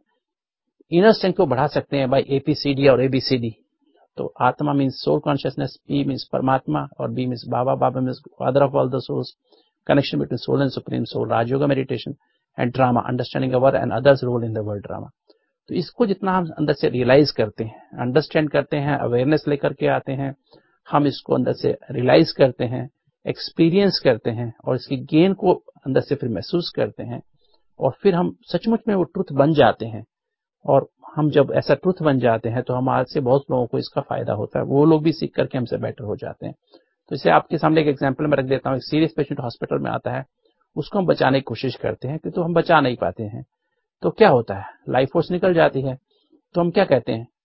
इनर स्ट्रेंथ को बढ़ा सकते हैं बाय एपीसीडी और एबीसीडी। तो आत्मा मीन्स सोल कॉन्शियसनेस, पी मीन्स परमात्मा, और बी मीन्स बाबा, बाबा means father of all the souls, connection between soul and supreme soul, Rajyoga meditation and drama, understanding our and others role in the world drama. तो इसको जितना हम अंदर से रियलाइज करते हैं, अंडरस्टैंड करते हैं, अवेयरनेस लेकर के आते हैं, हम इसको अंदर से रियलाइज करते हैं, एक्सपीरियंस करते हैं, और इसकी गेन को अंदर से फिर महसूस करते हैं, और फिर हम सचमुच में वो ट्रुथ बन जाते हैं। और हम जब ऐसा ट्रुथ बन जाते हैं तो हमारे से बहुत लोगों को इसका फायदा होता है, वो लोग भी सीख करके हमसे बेटर हो जाते हैं। तो इसे आपके सामने एक एग्जांपल में रख देता हूँ। एक सीरियस पेशेंट हॉस्पिटल में आता है, उसको हम बचाने की कोशिश करते हैं, किंतु हम बचा नहीं पाते हैं। तो क्या होता है, लाइफ फोर्स निकल जाती है। तो हम क्या कहते हैं,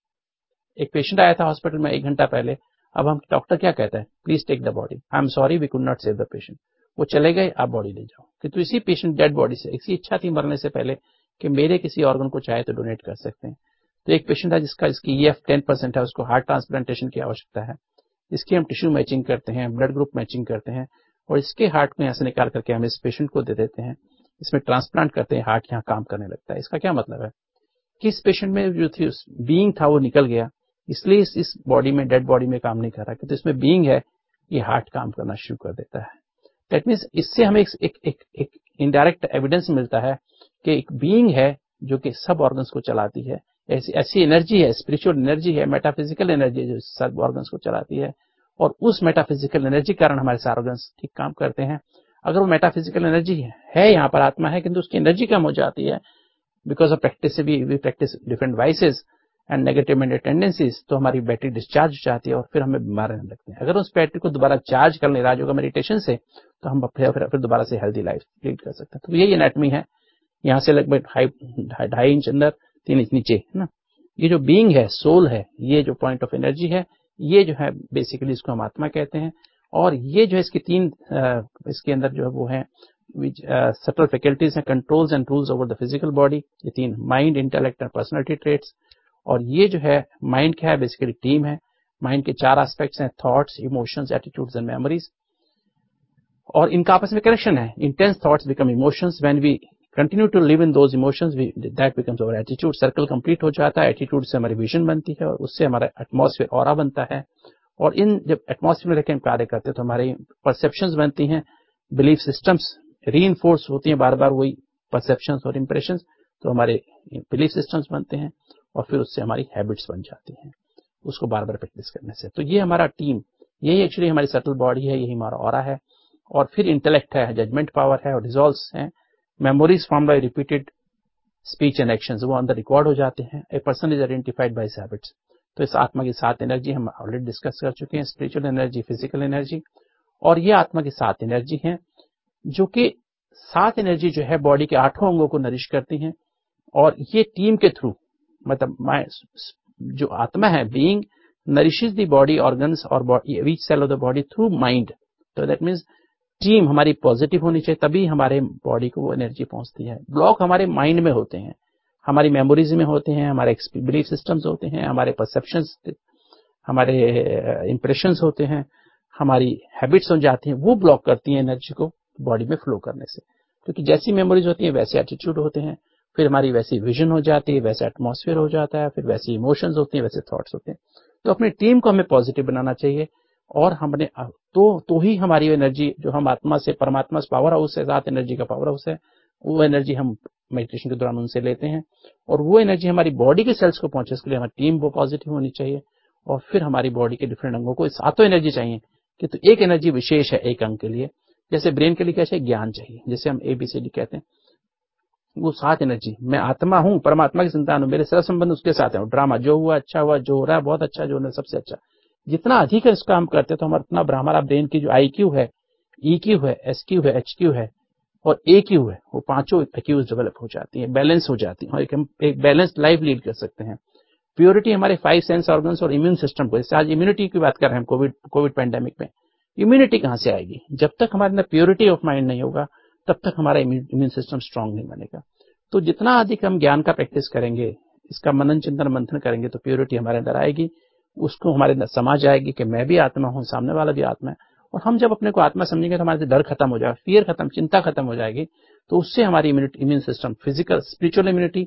एक पेशेंट आया था हॉस्पिटल में 1 घंटा पहले, अब हम डॉक्टर क्या कहता है, please take the body, I am sorry we could not save the patient. वो चले गए, आप बॉडी ले जाओ। किंतु इसी पेशेंट डेड बॉडी से इसी इच्छा थी मरने से पहले कि मेरे किसी ऑर्गन को चाहे तो डोनेट कर सकते हैं। तो एक पेशेंट है जिसका इसकी EF 10% है, उसको हार्ट ट्रांसप्लांटेशन की आवश्यकता है। इसकी हम टिश्यू मैचिंग करते हैं, ब्लड ग्रुप मैचिंग करते हैं, और इसके हार्ट को यहाँ से निकाल करके हम इस पेशेंट को दे देते हैं, इसमें ट्रांसप्लांट करते हैं, हार्ट यहाँ काम करने लगता है। इसका क्या मतलब है कि इस पेशेंट में जो थी बीइंग था वो निकल गया, इसलिए इस बॉडी में, डेड बॉडी में काम नहीं कर रहा, क्योंकि इसमें बीइंग है, ये हार्ट काम करना शुरू कर देता है। दैट मीन्स इससे हमें एक इनडायरेक्ट एविडेंस मिलता है कि एक बीइंग है जो कि सब ऑर्गन्स को चलाती है। ऐसी एनर्जी है, स्पिरिचुअल एनर्जी है, मेटाफिजिकल एनर्जी है जो सब ऑर्गन्स को चलाती है, और उस मेटाफिजिकल एनर्जी के कारण हमारे सारे ऑर्गन्स ठीक काम करते हैं। अगर वो मेटाफिजिकल एनर्जी है, यहाँ पर आत्मा है, किंतु उसकी एनर्जी कम हो जाती है, because of practice we practise different vices and negative mental tendencies, तो हमारी बैटरी डिस्चार्ज हो जाती है और फिर हमें बीमार रहने लगते हैं। अगर उस बैटरी को दोबारा चार्ज कर लें राजयोगा मेडिटेशन से, तो हम फिर दोबारा से हेल्दी लाइफ लीड कर सकते हैं। तो यही एनाटॉमी है, यहाँ से लगभग 2.5 इंच अंदर, 3 इंच नीचे, है ना। ये जो बीइंग है, सोल है, ये जो पॉइंट ऑफ एनर्जी है, ये जो है बेसिकली इसको हम आत्मा कहते हैं। और ये जो है इसकी तीन इसके अंदर जो है वो है सटल फैकल्टीज हैं, controls and rules over the physical body, ये तीन, mind, intellect and personality traits. और ये जो है माइंड क्या है, बेसिकली टीम है। माइंड के 4 एस्पेक्ट्स हैं, thoughts, emotions, attitudes and memories, और इनका आपस में कनेक्शन है। Intense thoughts become emotions, when we continue to live in those emotions that becomes our attitude. Circle complete हो जाता है, एटीट्यूड से हमारी विजन बनती है और उससे हमारा एटमॉस्फेयर ऑरा बनता है। और इन जब एटमॉस्फेयर में रहकर हम कार्य करते हैं तो हमारी परसेप्शंस बनती हैं, बिलीफ सिस्टम्स रीइंफोर्स होती हैं बार बार वही परसेप्शंस और इंप्रेशंस, तो हमारे बिलीफ सिस्टम्स बनते हैं और फिर उससे हमारी हैबिट्स बन जाती हैं उसको बार बार प्रैक्टिस करने से। तो ये हमारा टीम, यही एक्चुअली हमारी सटल बॉडी है, यही हमारा ऑरा है। और फिर इंटेलेक्ट है, जजमेंट पावर है और रिजॉल्व्स हैं। Memories form by repeated speech and actions, वो अंदर रिकॉर्ड हो जाते हैं। A person is identified by his habits. तो इस आत्मा की 7 एनर्जी हम ऑलरेडी डिस्कस कर चुके हैं, स्पिरिचुअल एनर्जी, फिजिकल एनर्जी, और ये आत्मा की 7 एनर्जी हैं, जो कि 7 एनर्जी जो है बॉडी के 8 अंगों को नरिश करती हैं। और ये टीम के थ्रू, मतलब जो आत्मा है, being nourishes the body organs और each cell of the body through mind. तो दैट मीन्स टीम हमारी पॉजिटिव होनी चाहिए, तभी हमारे बॉडी को वो एनर्जी पहुंचती है। ब्लॉक हमारे माइंड में होते हैं, हमारी मेमोरीज में होते हैं, हमारे बिलीफ सिस्टम्स होते हैं, हमारे परसेप्शंस, हमारे इंप्रेशंस होते हैं, हमारी हैबिट्स हो जाती हैं, वो ब्लॉक करती हैं एनर्जी को बॉडी में फ्लो करने से। क्योंकि जैसी मेमोरीज होती हैं वैसे एटीट्यूड होते हैं, फिर हमारी वैसी विजन हो जाती है, वैसा एटमॉस्फेयर हो जाता है, फिर वैसी इमोशंस होती हैं, वैसे थॉट्स होते हैं। तो अपनी टीम को हमें पॉजिटिव बनाना चाहिए और हमने तो ही हमारी एनर्जी जो हम आत्मा से, परमात्मा से पावर हाउस है, 7 एनर्जी का पावर हाउस है, वो एनर्जी हम मेडिटेशन के दौरान उनसे लेते हैं और वो एनर्जी हमारी बॉडी के सेल्स को पहुंचे। इसके लिए हमारी टीम वो पॉजिटिव होनी चाहिए और फिर हमारी बॉडी के डिफरेंट अंगों को 7 एनर्जी चाहिए कि तो एक एनर्जी विशेष है एक अंग के लिए। जैसे ब्रेन के लिए क्या चाहिए, ज्ञान चाहिए, जैसे हम ABCD कहते हैं, वो 7 एनर्जी। मैं आत्मा हूं, परमात्मा की संतान हूं, मेरे सारा संबंध उसके साथ है। ड्रामा जो हुआ अच्छा हुआ, जो हो रहा है बहुत अच्छा, जो हो रहा है सबसे अच्छा। जितना अधिक इसका हम करते हैं तो हमारा हमारा ब्रेन की जो IQ है, EQ है, SQ है, HQ है और AQ है, वो 5 IQs डेवलप हो जाती है, बैलेंस हो जाती है और एक बैलेंस्ड लाइफ लीड कर सकते हैं। प्योरिटी हमारे 5 सेंस ऑर्गन्स और इम्यून सिस्टम को, जैसे आज इम्यूनिटी की बात कर रहे हैं हम कोविड पैंडेमिक में, इम्यूनिटी कहां से आएगी? जब तक हमारे अंदर प्योरिटी ऑफ माइंड नहीं होगा तब तक हमारा इम्यून सिस्टम स्ट्रांग नहीं बनेगा। तो जितना अधिक हम ज्ञान का प्रैक्टिस करेंगे, इसका मनन चिंतन मंथन करेंगे, तो प्योरिटी हमारे अंदर आएगी, उसको हमारे अंदर समझ आएगी कि मैं भी आत्मा हूं, सामने वाला भी आत्मा है। और हम जब अपने को आत्मा समझेंगे तो हमारे डर खत्म हो जाएगा, फियर खत्म, चिंता खत्म हो जाएगी। तो उससे हमारी immune system, physical spiritual immunity,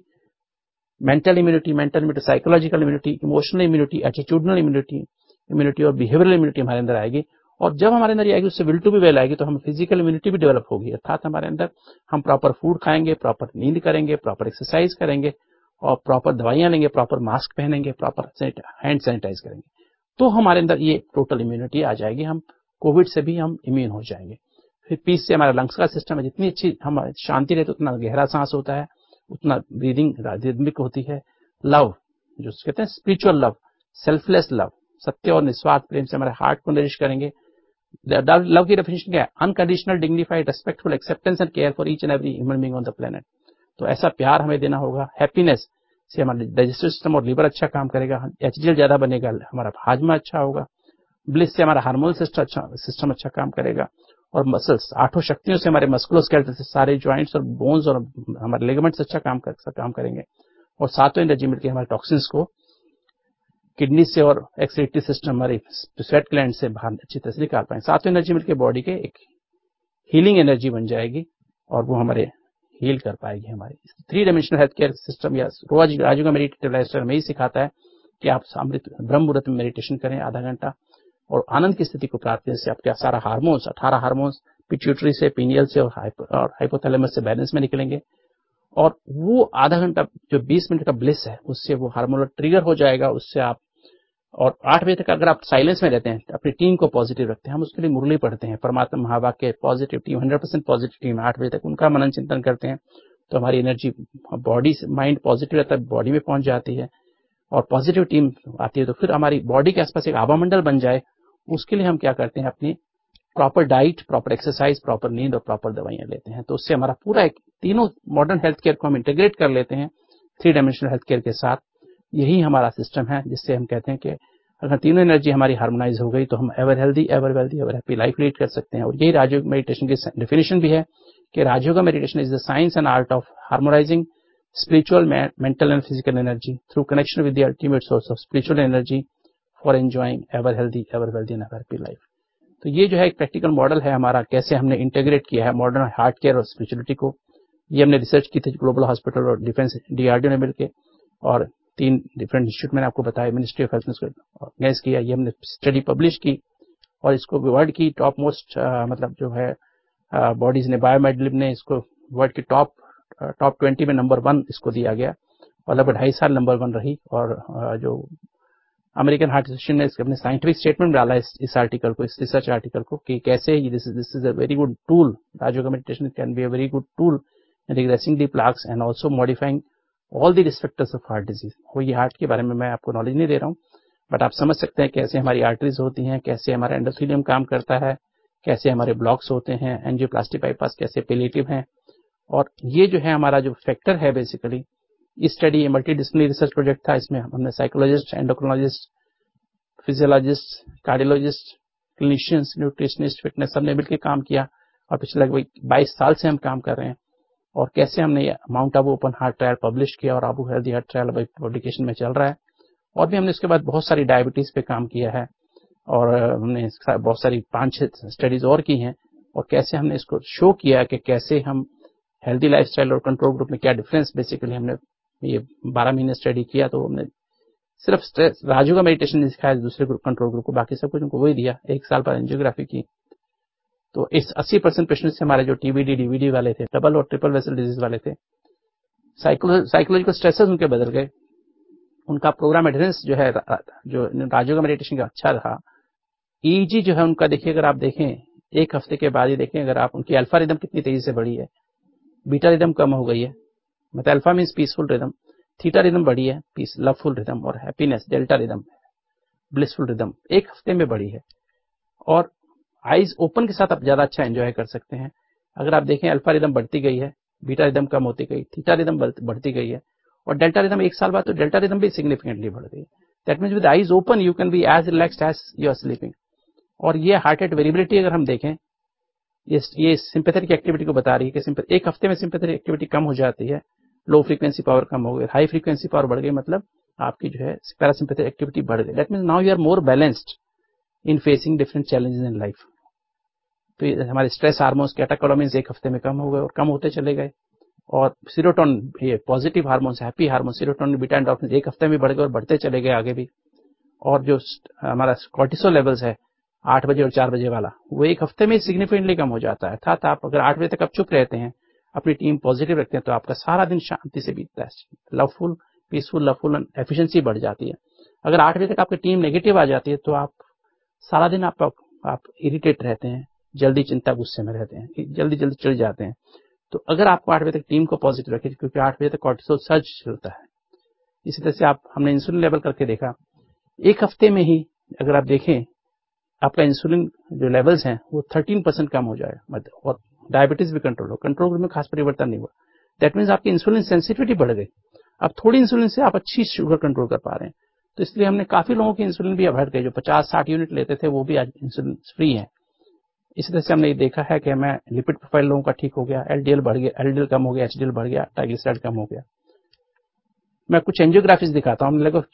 mental immunity, psychological immunity, emotional immunity, attitudinal immunity और बिहेवियरल इम्यूनिटी हमारे अंदर आएगी। और जब हमारे अंदर आएगी उससे विल टू बी वेल आएगी, तो हम फिजिकल इम्यूनिटी भी डेवलप होगी। अर्थात हमारे अंदर हम प्रॉपर फूड खाएंगे, प्रॉपर नींद करेंगे, प्रॉपर एक्सरसाइज करेंगे और प्रॉपर दवाइयां लेंगे, प्रॉपर मास्क पहनेंगे, प्रॉपर हैंड सैनिटाइज करेंगे, तो हमारे अंदर ये टोटल इम्यूनिटी आ जाएगी। हम कोविड से भी हम इम्यून हो जाएंगे। फिर पीस से हमारा लंग्स का सिस्टम है, जितनी अच्छी हम शांति रहती है उतना गहरा सांस होता है, उतना ब्रीदिंग रिदमिक होती है। लव, जो कहते हैं स्पिरिचुअल लव, सेल्फलेस लव, सत्य और निस्वार्थ प्रेम से हमारे हार्ट को नरिश करेंगे। लव की डेफिनेशन क्या है? Unconditional, dignified, respectful acceptance and care for each and every human being on the planet. तो ऐसा प्यार हमें देना होगा। हैप्पीनेस से हमारा डाइजेस्टिव सिस्टम और लिवर अच्छा काम करेगा, HDL ज्यादा बनेगा, हमारा हाजमा अच्छा होगा। ब्लिस से हमारा हार्मोनल सिस्टम अच्छा काम करेगा। और मसल्स, 8 शक्तियों से हमारे मस्कुलोस्केलेटल से सारे जॉइंट्स और बोन्स और हमारे लिगामेंट्स अच्छा काम करेंगे। और 7 एनर्जी मिलकर हमारे टॉक्सिन्स को किडनी से और एक्सक्रीटरी सिस्टम, हमारे स्वेट ग्लैंड से बाहर अच्छी तरह से निकाल पाएंगे। 7 एनर्जी मिलकर बॉडी के एक हीलिंग एनर्जी बन जाएगी और वो हमारे हील कर पाएगी। हमारे 3 डायमेंशनल हेल्थ केयर सिस्टम या राजयोगा मेडिटेटिव लाइफस्टाइल में ही सिखाता है कि आप अमृत ब्रह्म मुहूर्त में मेडिटेशन करें आधा घंटा और आनंद की स्थिति को प्राप्त करने से आपके सारा हार्मोन्स, 18 हार्मोन्स पिट्यूटरी से, पीनियल से और हाइपोथैलेमस से बैलेंस में निकलेंगे। और वो आधा घंटा जो 20 मिनट का ब्लिस है, उससे वो हार्मोनल ट्रिगर हो जाएगा। उससे आप, और 8 बजे तक अगर आप साइलेंस में रहते हैं, अपनी टीम को पॉजिटिव रखते हैं, हम उसके लिए मुरली पढ़ते हैं, परमात्मा महावाक्य पॉजिटिव टीम, 100% पॉजिटिव टीम, 8 बजे तक उनका मनन चिंतन करते हैं, तो हमारी एनर्जी, बॉडी माइंड पॉजिटिव रहता है, बॉडी में पहुंच जाती है और पॉजिटिव टीम आती है। तो फिर हमारी बॉडी के आसपास एक आवामंडल बन जाए, उसके लिए हम क्या करते हैं, अपनी proper diet, proper exercise, proper नींद और प्रॉपर दवाइयां लेते हैं। तो उससे हमारा पूरा एक तीनों मॉडर्न हेल्थ केयर को हम इंटीग्रेट कर लेते हैं 3 डायमेंशनल हेल्थ केयर के साथ। यही हमारा सिस्टम है जिससे हम कहते हैं कि अगर तीनों एनर्जी हमारी हार्मोनाइज हो गई तो हम ever healthy, ever wealthy, ever happy life lead कर सकते हैं। और यही राजयोग मेडिटेशन की डेफिनेशन भी है कि Rajyog meditation is the science and art of harmonising spiritual, mental and physical energy through connection with the ultimate source of spiritual energy for enjoying ever healthy, ever wealthy and ever happy life। तो ये जो है एक practical model है हमारा, कैसे हमने integrate किया है मॉडर्न हार्ट केयर और स्पिरिचुअलिटी को। ये हमने रिसर्च की थी ग्लोबल हॉस्पिटल और डिफेंस डीआरडीओ ने मिलकर, और 3 डिफरेंट इंस्टीट्यूट मैंने आपको बताया, मिनिस्ट्री ऑफ हेल्थ ने इसको ऑर्गेनाइज किया। ये हमने स्टडी पब्लिश की और इसको वर्ल्ड की टॉप मोस्ट मतलब जो है बॉडीज ने, बायोमेडलिब ने इसको वर्ल्ड की टॉप 20 में नंबर 1 इसको दिया गया और लगभग 2.5 साल नंबर 1 रही। और जो अमेरिकन हार्ट एसोसिएशन ने अपने साइंटिफिक स्टेटमेंट डाला इस आर्टिकल को, इस रिसर्च आर्टिकल को, कि कैसे this is a very good tool, Rajyog meditation can be a very good tool in regressing the plaques and also modifying all the risk factors of heart disease. वो ये heart के बारे में मैं आपको नॉलेज नहीं दे रहा हूँ, बट आप समझ सकते हैं कैसे हमारी आर्टरीज होती हैं, कैसे हमारा एंडोथेलियम काम करता है, कैसे हमारे ब्लॉक्स होते हैं, एंजियोप्लास्टी बाईपास कैसे पैलिएटिव हैं। और ये जो है हमारा जो फैक्टर है बेसिकली, इस study multi disciplinary research project था। इसमें हमने psychologist, endocrinologist, physiologist, cardiologist, clinicians, nutritionist, fitness सब ने मिलकर काम किया और पिछले लगभग 22 साल से हम काम कर रहे हैं। और कैसे हमने Mount Abu open heart trial publish किया और आबू हेल्दी हार्ट ट्रायल अभी पब्लिकेशन में चल रहा है। और भी हमने इसके बाद बहुत सारी डायबिटीज पे काम किया है और हमने बहुत सारी 5-6 स्टडीज और की हैं। और कैसे हमने इसको शो किया कि कैसे हम हेल्दी लाइफस्टाइल और कंट्रोल ग्रुप में क्या डिफरेंस, बेसिकली हमने ये 12 महीने स्टडी किया। तो हमने सिर्फ राजयोग का मेडिटेशन नहीं सिखाया दूसरे ग्रुप कंट्रोल ग्रुप को, बाकी सब कुछ उनको वही दिया। 1 साल बाद एंजियोग्राफी की तो इस 80% पेशेंट्स से हमारे जो टीबीडी डीवीडी वाले थे, डबल और ट्रिपल वेसल डिजीज वाले थे, साइकोलॉजिकल स्ट्रेसेस उनके बदल गए। उनका प्रोग्राम एडहेरेंस जो है जो राजयोग का मेडिटेशन का अच्छा रहा। ईजी जो है उनका देखिए, अगर आप देखें 1 हफ्ते के बाद ही देखें अगर आप, उनकी अल्फा रिदम कितनी तेजी से बढ़ी है, बीटा रिदम कम हो गई है, मतलब alpha means peaceful rhythm, theta rhythm बढ़ी है, पीस लवफुल रिदम, और happiness delta rhythm, blissful rhythm 1 हफ्ते में बढ़ी है। और आईज ओपन के साथ आप ज्यादा अच्छा एंजॉय कर सकते हैं। अगर आप देखें अल्फा रिदम बढ़ती गई है, बीटा रिदम कम होती गई, थीटा रिदम बढ़ती गई है, और डेल्टा रिदम 1 साल बाद तो डेल्टा रिदम भी सिग्निफिकेंटली बढ़ गई। That means with eyes open you can be as relaxed as you are sleeping. और ये हार्ट रेट वेरिएबिलिटी अगर हम देखें, ये सिंपैथेटिक एक्टिविटी को बता रही है कि 1 हफ्ते में सिंपैथेटिक एक्टिविटी कम हो जाती है, लो फ्रीक्वेंसी पावर कम हो गई, हाई फ्रीक्वेंसी पावर बढ़ गई, मतलब आपकी जो है पैरासिम्पैथेटिक एक्टिविटी बढ़ गई। That means now you are more balanced in facing different challenges in life. तो ये हमारे स्ट्रेस हार्मोन्स, कैटेकोलामिन्स 1 हफ्ते में कम हो गए और कम होते चले गए। और सीरोटोनिन, ये positive hormones, happy hormone, serotonin, beta endorphin 1 हफ्ते में बढ़ गए और बढ़ते चले गए आगे भी। और जो हमारा कॉर्टिसोल लेवल्स है 8 बजे और 4 बजे वाला, वो 1 हफ्ते में सिग्निफिकेंटली कम हो जाता है। अर्थात आप अगर 8 बजे तक आप चुप रहते हैं, अपनी टीम पॉजिटिव रखते हैं, तो आपका सारा दिन शांति से बीतता है, loveful, peaceful, loveful, and efficiency बढ़ जाती है। अगर 8 बजे तक आपकी टीम नेगेटिव आ जाती है तो आप सारा दिन आप इरिटेट रहते हैं, जल्दी चिंता गुस्से में रहते हैं, जल्दी चिढ़ जाते हैं। तो अगर आपको 8 बजे तक टीम को पॉजिटिव रखें, क्योंकि 8 बजे तक कॉर्टिसोल सर्ज होता है। इसी तरह से हमने इंसुलिन लेवल करके देखा, 1 हफ्ते में ही अगर आप देखें आपका इंसुलिन जो लेवल्स हैं वो 13% कम हो जाए, मतलब, और डायबिटीज भी कंट्रोल हो, कंट्रोल ग्रुप में खास परिवर्तन नहीं हुआ। दैट मीन्स आपकी इंसुलिन सेंसिटिविटी बढ़ गई। अब थोड़ी इंसुलिन से आप अच्छी शुगर कंट्रोल कर पा रहे हैं। तो इसलिए हमने काफी लोगों की इंसुलिन भी अब हट गई, जो 50-60 यूनिट लेते थे वो भी आज इंसुलिन फ्री है। इसी तरह से हमने ये देखा है कि हमें लिपिड प्रोफाइल लोगों का ठीक हो गया, एलडीएल बढ़ गया, एलडीएल कम हो गया, एचडीएल बढ़ गया, ट्राइग्लिसराइड कम हो गया। मैं कुछ एंजियोग्राफीज दिखाता हूँ। हमने लगभग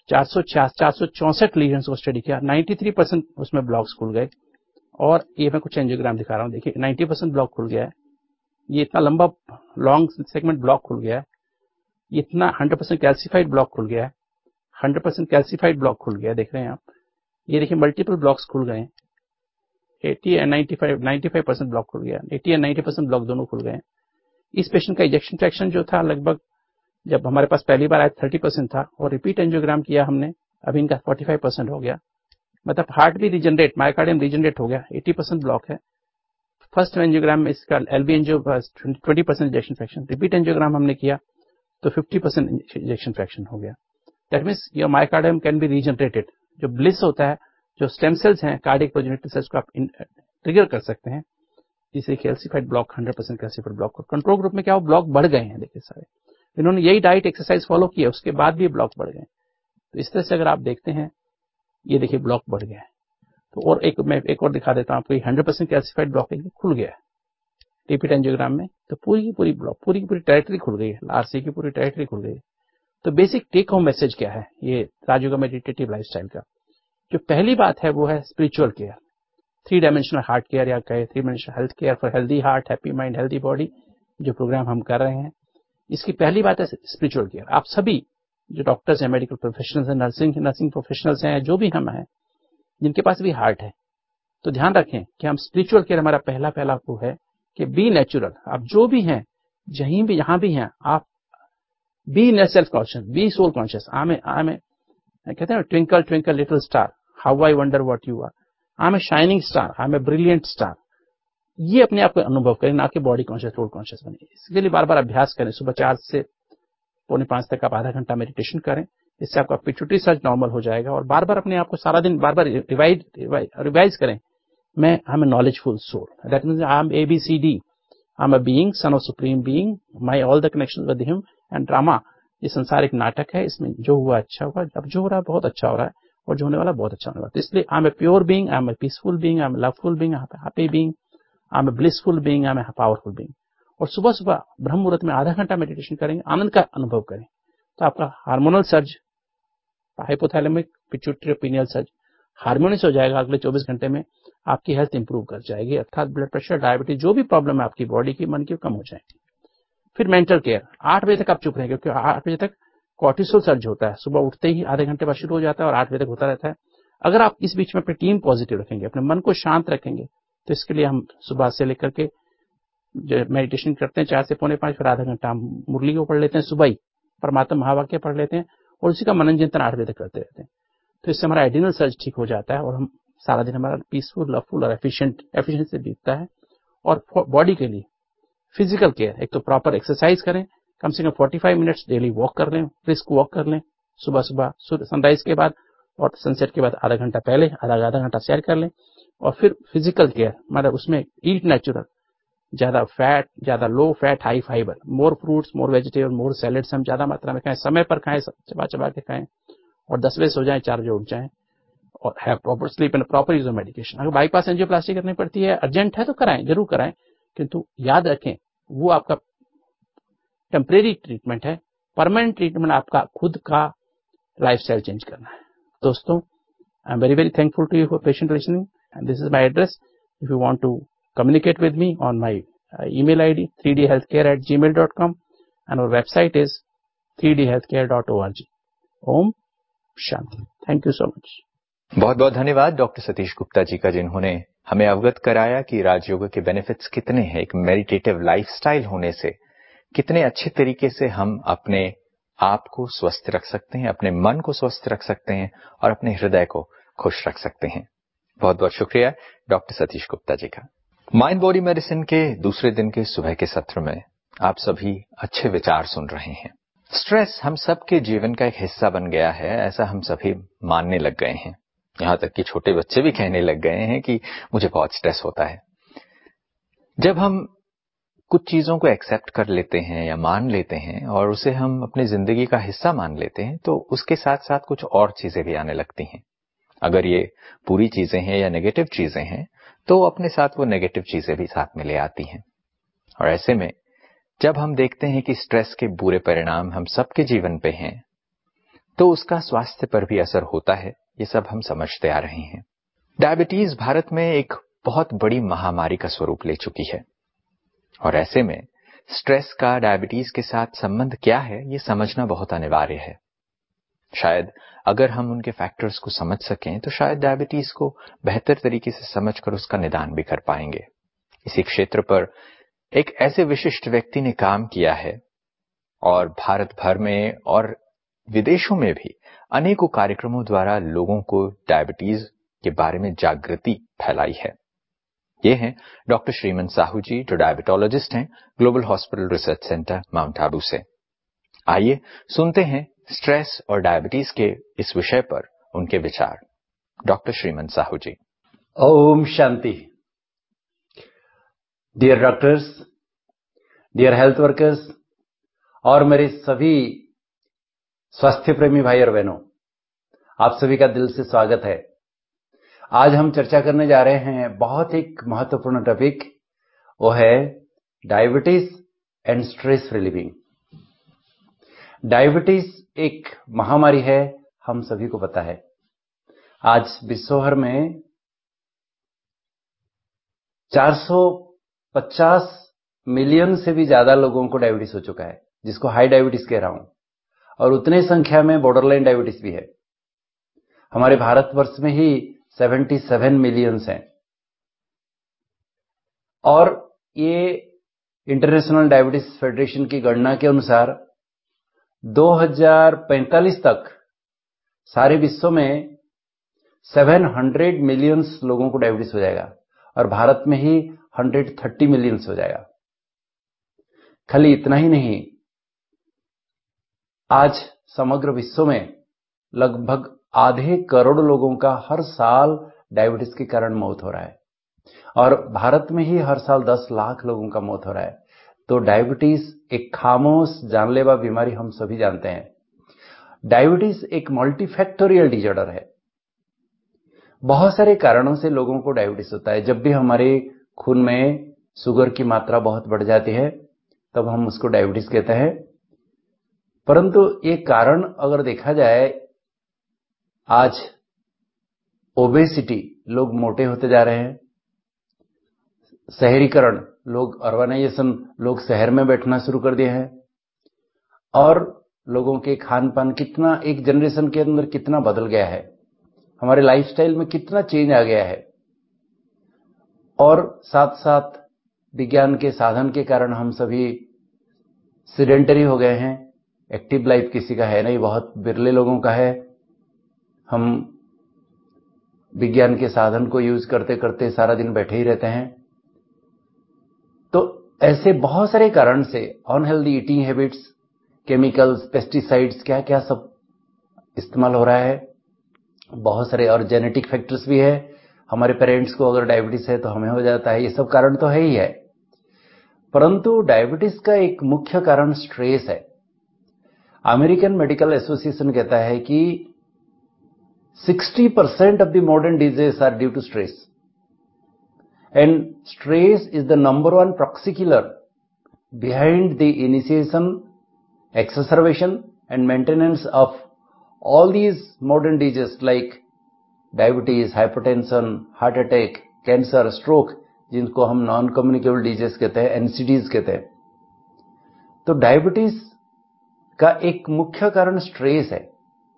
464 लीजन्स को स्टडी किया, 93% उसमें ब्लॉक्स खुल गए। और ये मैं कुछ एंजियोग्राम दिखा रहा हूँ, देखिए 90% ब्लॉक खुल गया है, ये इतना लंबा लॉन्ग सेगमेंट ब्लॉक खुल गया है, इतना 100% कैल्सिफाइड ब्लॉक खुल गया है, 100% कैल्सिफाइड ब्लॉक खुल गया है, देख रहे हैं आप। ये देखिए मल्टीपल ब्लॉक्स खुल गए हैं, 80 एंड 95% ब्लॉक खुल गया, 80 एंड 90% ब्लॉक दोनों खुल गए हैं। इस पेशेंट का इजेक्शन फ्रैक्शन जो था लगभग, जब हमारे पास पहली बार आया 30% था, और रिपीट एंजियोग्राम किया हमने, अभी इनका 45% हो गया। मतलब हार्ट भी रीजनरेट, मायोकार्डियम रीजनरेट हो गया, 80% ब्लॉक है। फर्स्ट एंजियोग्राम में इसका LV angio 20% injection fraction, repeat angiogram हमने किया तो 50% इंजेक्शन फ्रैक्शन हो गया। That means your myocardium can be regenerated. जो ब्लिस होता है, जो स्टेम सेल्स हैं, कार्डियक प्रोजेनेटिव सेल्स को आप ट्रिगर कर सकते हैं। जिसे कैल्सिफाइड ब्लॉक, 100% कैल्सिफाइड ब्लॉक को कंट्रोल ग्रुप में क्या वो ब्लॉक बढ़ गए हैं, देखिए सारे। इन्होंने यही डाइट एक्सरसाइज फॉलो किया, उसके बाद भी ब्लॉक बढ़ गए। तो इस तरह से अगर आप देखते हैं, ये देखिए ब्लॉक बढ़ गया है। तो और मैं एक और दिखा देता हूं आपको, 100% कैल्सिफाइड ब्लॉकेज खुल गया है रिपीट एंजियोग्राम में। तो पूरी की पूरी ब्लॉक, पूरी की पूरी टेरिटरी खुल गई है, आरसी की पूरी टेरिटरी खुल गई है। तो बेसिक टेक होम मैसेज क्या है ये राजयोगा मेडिटेटिव लाइफस्टाइल का? जो पहली बात है वो है spiritual care, 3 dimensional heart care या कहे 3 dimensional health care for healthy heart, happy mind, healthy body, जो प्रोग्राम हम कर रहे हैं। इसकी पहली बात है स्पिरिचुअल केयर। आप सभी जो डॉक्टर्स हैं, मेडिकल प्रोफेशनल्स हैं, नर्सिंग प्रोफेशनल्स हैं, जो भी हम हैं जिनके पास भी हार्ट है, तो ध्यान रखें कि हम स्पिरिचुअल केयर, हमारा पहला वो है कि बी नेचुरल। आप जो भी हैं, जहीं भी, जहां भी हैं, आप be self conscious, be soul conscious. कहते हैं twinkle twinkle little star, how I wonder what you are, I am a shining star, I am a brilliant star. ये अपने आप को अनुभव करें, ना कि बॉडी कॉन्शियस, सोल कॉन्शियस बने। इसके लिए बार बार अभ्यास करें। सुबह 4 से 4:45 तक आप आधा घंटा मेडिटेशन करें, इससे आपका पिट्यूटरी सर्ज नॉर्मल हो जाएगा। और बार बार अपने आप को सारा दिन बार बार रिवाइज करें, मैं I am a knowledgeful soul, that means I am ABCD, I am a being, son of supreme being, my all the connection with him and drama. ये संसार एक नाटक है, इसमें जो हुआ अच्छा हुआ, अब जो हो रहा है बहुत अच्छा हो रहा है, और जो होने वाला बहुत अच्छा होने वाला है। तो इसलिए I am a pure being, I am a peaceful being, I am a loveful being, I am a happy being, I am a blissful being, I am a powerful being. और सुबह सुबह ब्रह्म मुहूर्त में आधा घंटा मेडिटेशन करेंगे, आनंद का अनुभव करें, तो आपका hormonal surge, hypothalamic pituitary pineal surge harmonious हो जाएगा। अगले 24 घंटे में आपकी हेल्थ इंप्रूव कर जाएगी, अर्थात ब्लड प्रेशर, डायबिटीज, जो भी प्रॉब्लम है आपकी बॉडी की, मन की, कम हो जाएगी। फिर मेंटल केयर, 8 बजे तक आप चुप रहेंगे, क्योंकि 8 बजे तक कॉर्टिसोल सर्ज होता है, सुबह उठते ही आधे घंटे बाद शुरू हो जाता है और 8 बजे तक होता रहता है। अगर आप इस बीच में अपनी टीम पॉजिटिव रखेंगे, अपने मन को शांत रखेंगे, तो इसके लिए हम सुबह से लेकर के जो मेडिटेशन करते हैं 4 से 4:45, फिर आधा घंटा हम मुरली को पढ़ लेते हैं, सुबह ही परमात्मा महावाक्य पढ़ लेते हैं, और उसी का मनन चिंतन 8 बजे तक करते रहते हैं। तो इससे हमारा एडिनल सर्ज ठीक हो जाता है, और हम सारा दिन हमारा पीसफुल, लवफुल और एफिशिएंट से बीतता है। और बॉडी के लिए फिजिकल केयर, एक तो प्रॉपर एक्सरसाइज करें, कम से कम 45 मिनट्स डेली वॉक कर लें, ब्रिस्क वॉक कर लें, सुबह सुबह सनराइज के बाद और सनसेट के बाद आधा घंटा पहले, आधा घंटा सैर कर लें। और फिर फिजिकल केयर, मतलब उसमें ईट नेचुरल, ज्यादा फैट, ज्यादा low fat, high fibre, more fruits, more vegetable, more salads हम ज्यादा मात्रा में खाएं, समय पर खाएं, चबा चबा के खाएं, और 10 बजे सो जाएं, 4 बजे उठ जाएं, और have proper sleep and proper use of medication. अगर बाईपास एंजियोप्लास्टी करनी पड़ती है, अर्जेंट है, तो कराएं, जरूर कराएं, किंतु याद रखें वो आपका टेम्परेरी ट्रीटमेंट है, परमानेंट ट्रीटमेंट आपका खुद का लाइफस्टाइल चेंज करना है। दोस्तों, I am very thankful to you for patient listening, and this is my address. If you want to communicate with me on my email ID 3dhealthcare@gmail.com, and our website is 3dhealthcare.org. Om Shanti. Thank you so much. बहुत बहुत धन्यवाद doctor Satish Gupta जी का, जिन्होंने हमें अवगत कराया कि राजयोग के बेनिफिट्स कितने हैं। एक मेडिटेटिव लाइफस्टाइल होने से कितने अच्छे तरीके से हम अपने आप को स्वस्थ रख सकते हैं, अपने मन को स्वस्थ रख सकते हैं और अपने हृदय को खुश रख सकते हैं। बहुत बहुत शुक्रिया डॉक्टर सतीश गुप्ता जी का। माइंड बॉडी मेडिसिन के दूसरे दिन के सुबह के सत्र में आप सभी अच्छे विचार सुन रहे हैं। स्ट्रेस हम सबके जीवन का एक हिस्सा बन गया है, ऐसा हम सभी मानने लग गए हैं। यहां तक कि छोटे बच्चे भी कहने लग गए हैं कि मुझे बहुत स्ट्रेस होता है। जब हम कुछ चीजों को एक्सेप्ट कर लेते हैं या मान लेते हैं और उसे हम अपनी जिंदगी का हिस्सा मान लेते हैं, तो उसके साथ साथ कुछ और चीजें भी आने लगती हैं। अगर ये बुरी चीजें हैं या नेगेटिव चीजें हैं, तो अपने साथ वो नेगेटिव चीजें भी साथ में ले आती हैं। और ऐसे में जब हम देखते हैं कि स्ट्रेस के बुरे परिणाम हम सबके जीवन पे हैं, तो उसका स्वास्थ्य पर भी असर होता है। ये सब हम समझते आ रहे हैं। डायबिटीज भारत में एक बहुत बड़ी महामारी का स्वरूप ले चुकी है, और ऐसे में स्ट्रेस का डायबिटीज के साथ संबंध क्या है, ये समझना बहुत अनिवार्य है। शायद अगर हम उनके फैक्टर्स को समझ सकें, तो शायद डायबिटीज को बेहतर तरीके से समझकर उसका निदान भी कर पाएंगे। इसी क्षेत्र पर एक ऐसे विशिष्ट व्यक्ति ने काम किया है, और भारत भर में और विदेशों में भी अनेकों कार्यक्रमों द्वारा लोगों को डायबिटीज के बारे में जागृति फैलाई है। ये हैं डॉक्टर श्रीमन साहू जी, जो डायबिटोलॉजिस्ट हैं, Global Hospital Research Centre Mount Abu से। आइए सुनते हैं स्ट्रेस और डायबिटीज के इस विषय पर उनके विचार। डॉक्टर श्रीमन साहू जी। ओम शांति। Dear doctors, dear health workers और मेरे सभी स्वास्थ्य प्रेमी भाई और बहनों, आप सभी का दिल से स्वागत है। आज हम चर्चा करने जा रहे हैं बहुत एक महत्वपूर्ण टॉपिक, वो है diabetes and stress relieving. Diabetes एक महामारी है, हम सभी को पता है। आज विश्व भर में 450 मिलियन से भी ज्यादा लोगों को डायबिटीज हो चुका है, जिसको हाई डायबिटीज कह रहा हूं, और उतने संख्या में बॉर्डरलाइन डायबिटीज भी है। हमारे भारतवर्ष में ही 77 मिलियंस हैं, और ये इंटरनेशनल डायबिटीज फेडरेशन की गणना के अनुसार 2045 तक सारे विश्व में 700 मिलियंस लोगों को डायबिटीज हो जाएगा, और भारत में ही 130 मिलियंस हो जाएगा। खाली इतना ही नहीं, आज समग्र विश्व में लगभग आधे करोड़ लोगों का हर साल डायबिटीज के कारण मौत हो रहा है, और भारत में ही हर साल 10 लाख लोगों का मौत हो रहा है। तो डायबिटीज एक खामोश जानलेवा बीमारी हम सभी जानते हैं। डायबिटीज एक मल्टीफैक्टोरियल डिसऑर्डर है। बहुत सारे कारणों से लोगों को डायबिटीज होता है। जब भी हमारे खून में शुगर की मात्रा बहुत बढ़ जाती है, तब हम उसको डायबिटीज कहते हैं। परंतु ये कारण अगर देखा जाए, आज ओबेसिटी, लोग मोटे होते जा रहे हैं। शहरीकरण, लोग अर्बनाइजेशन, लोग शहर में बैठना शुरू कर दिए हैं, और लोगों के खान पान कितना एक जनरेशन के अंदर कितना बदल गया है, हमारे लाइफस्टाइल में कितना चेंज आ गया है। और साथ साथ विज्ञान के साधन के कारण हम सभी सीडेंटरी हो गए हैं। एक्टिव लाइफ किसी का है नहीं, बहुत बिरले लोगों का है। हम विज्ञान के साधन को यूज करते करते सारा दिन बैठे ही रहते हैं। तो ऐसे बहुत सारे कारण से unhealthy eating habits, chemicals, pesticides, क्या क्या सब इस्तेमाल हो रहा है। बहुत सारे और जेनेटिक फैक्टर्स भी है। हमारे पेरेंट्स को अगर डायबिटीज है तो हमें हो जाता है। ये सब कारण तो है ही है, परंतु डायबिटीज का एक मुख्य कारण स्ट्रेस है। अमेरिकन मेडिकल एसोसिएशन कहता है कि 60% of the modern diseases are due to stress, and stress is the number one proxy killer behind the initiation, exacerbation and maintenance of all these modern diseases like diabetes, hypertension, heart attack, cancer, stroke, जिनको हम non communicable disease कहते हैं, NCDs कहते हैं। तो diabetes का एक मुख्य कारण स्ट्रेस है।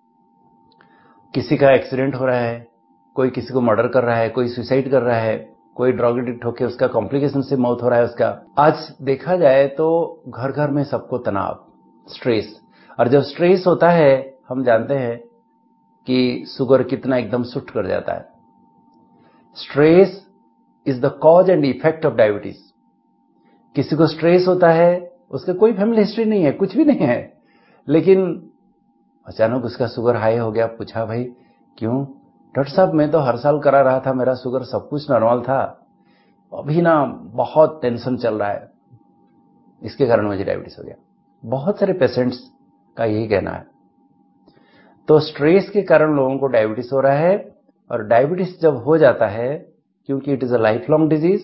किसी का एक्सीडेंट हो रहा है, कोई किसी को मर्डर कर रहा है, कोई सुसाइड कर रहा है, कोई ड्रग एडिक्ट होकर उसका कॉम्प्लिकेशन से मौत हो रहा है उसका। आज देखा जाए तो घर घर में सबको तनाव, स्ट्रेस, और जब स्ट्रेस होता है हम जानते हैं कि शुगर कितना एकदम सुट कर जाता है। Stress is the cause and effect of diabetes. किसी को स्ट्रेस होता है, उसका कोई फैमिली हिस्ट्री नहीं है, कुछ भी नहीं है, लेकिन अचानक उसका शुगर हाई हो गया। पूछा, भाई क्यों? डॉक्टर साहब मैं तो हर साल करा रहा था, मेरा शुगर सब कुछ नॉर्मल था, अभी ना बहुत टेंशन चल रहा है, इसके कारण मुझे डायबिटीज हो गया। बहुत सारे पेशेंट्स का यही कहना है। तो स्ट्रेस के कारण लोगों को डायबिटीज हो रहा है, और डायबिटीज जब हो जाता है, क्योंकि it is a lifelong disease,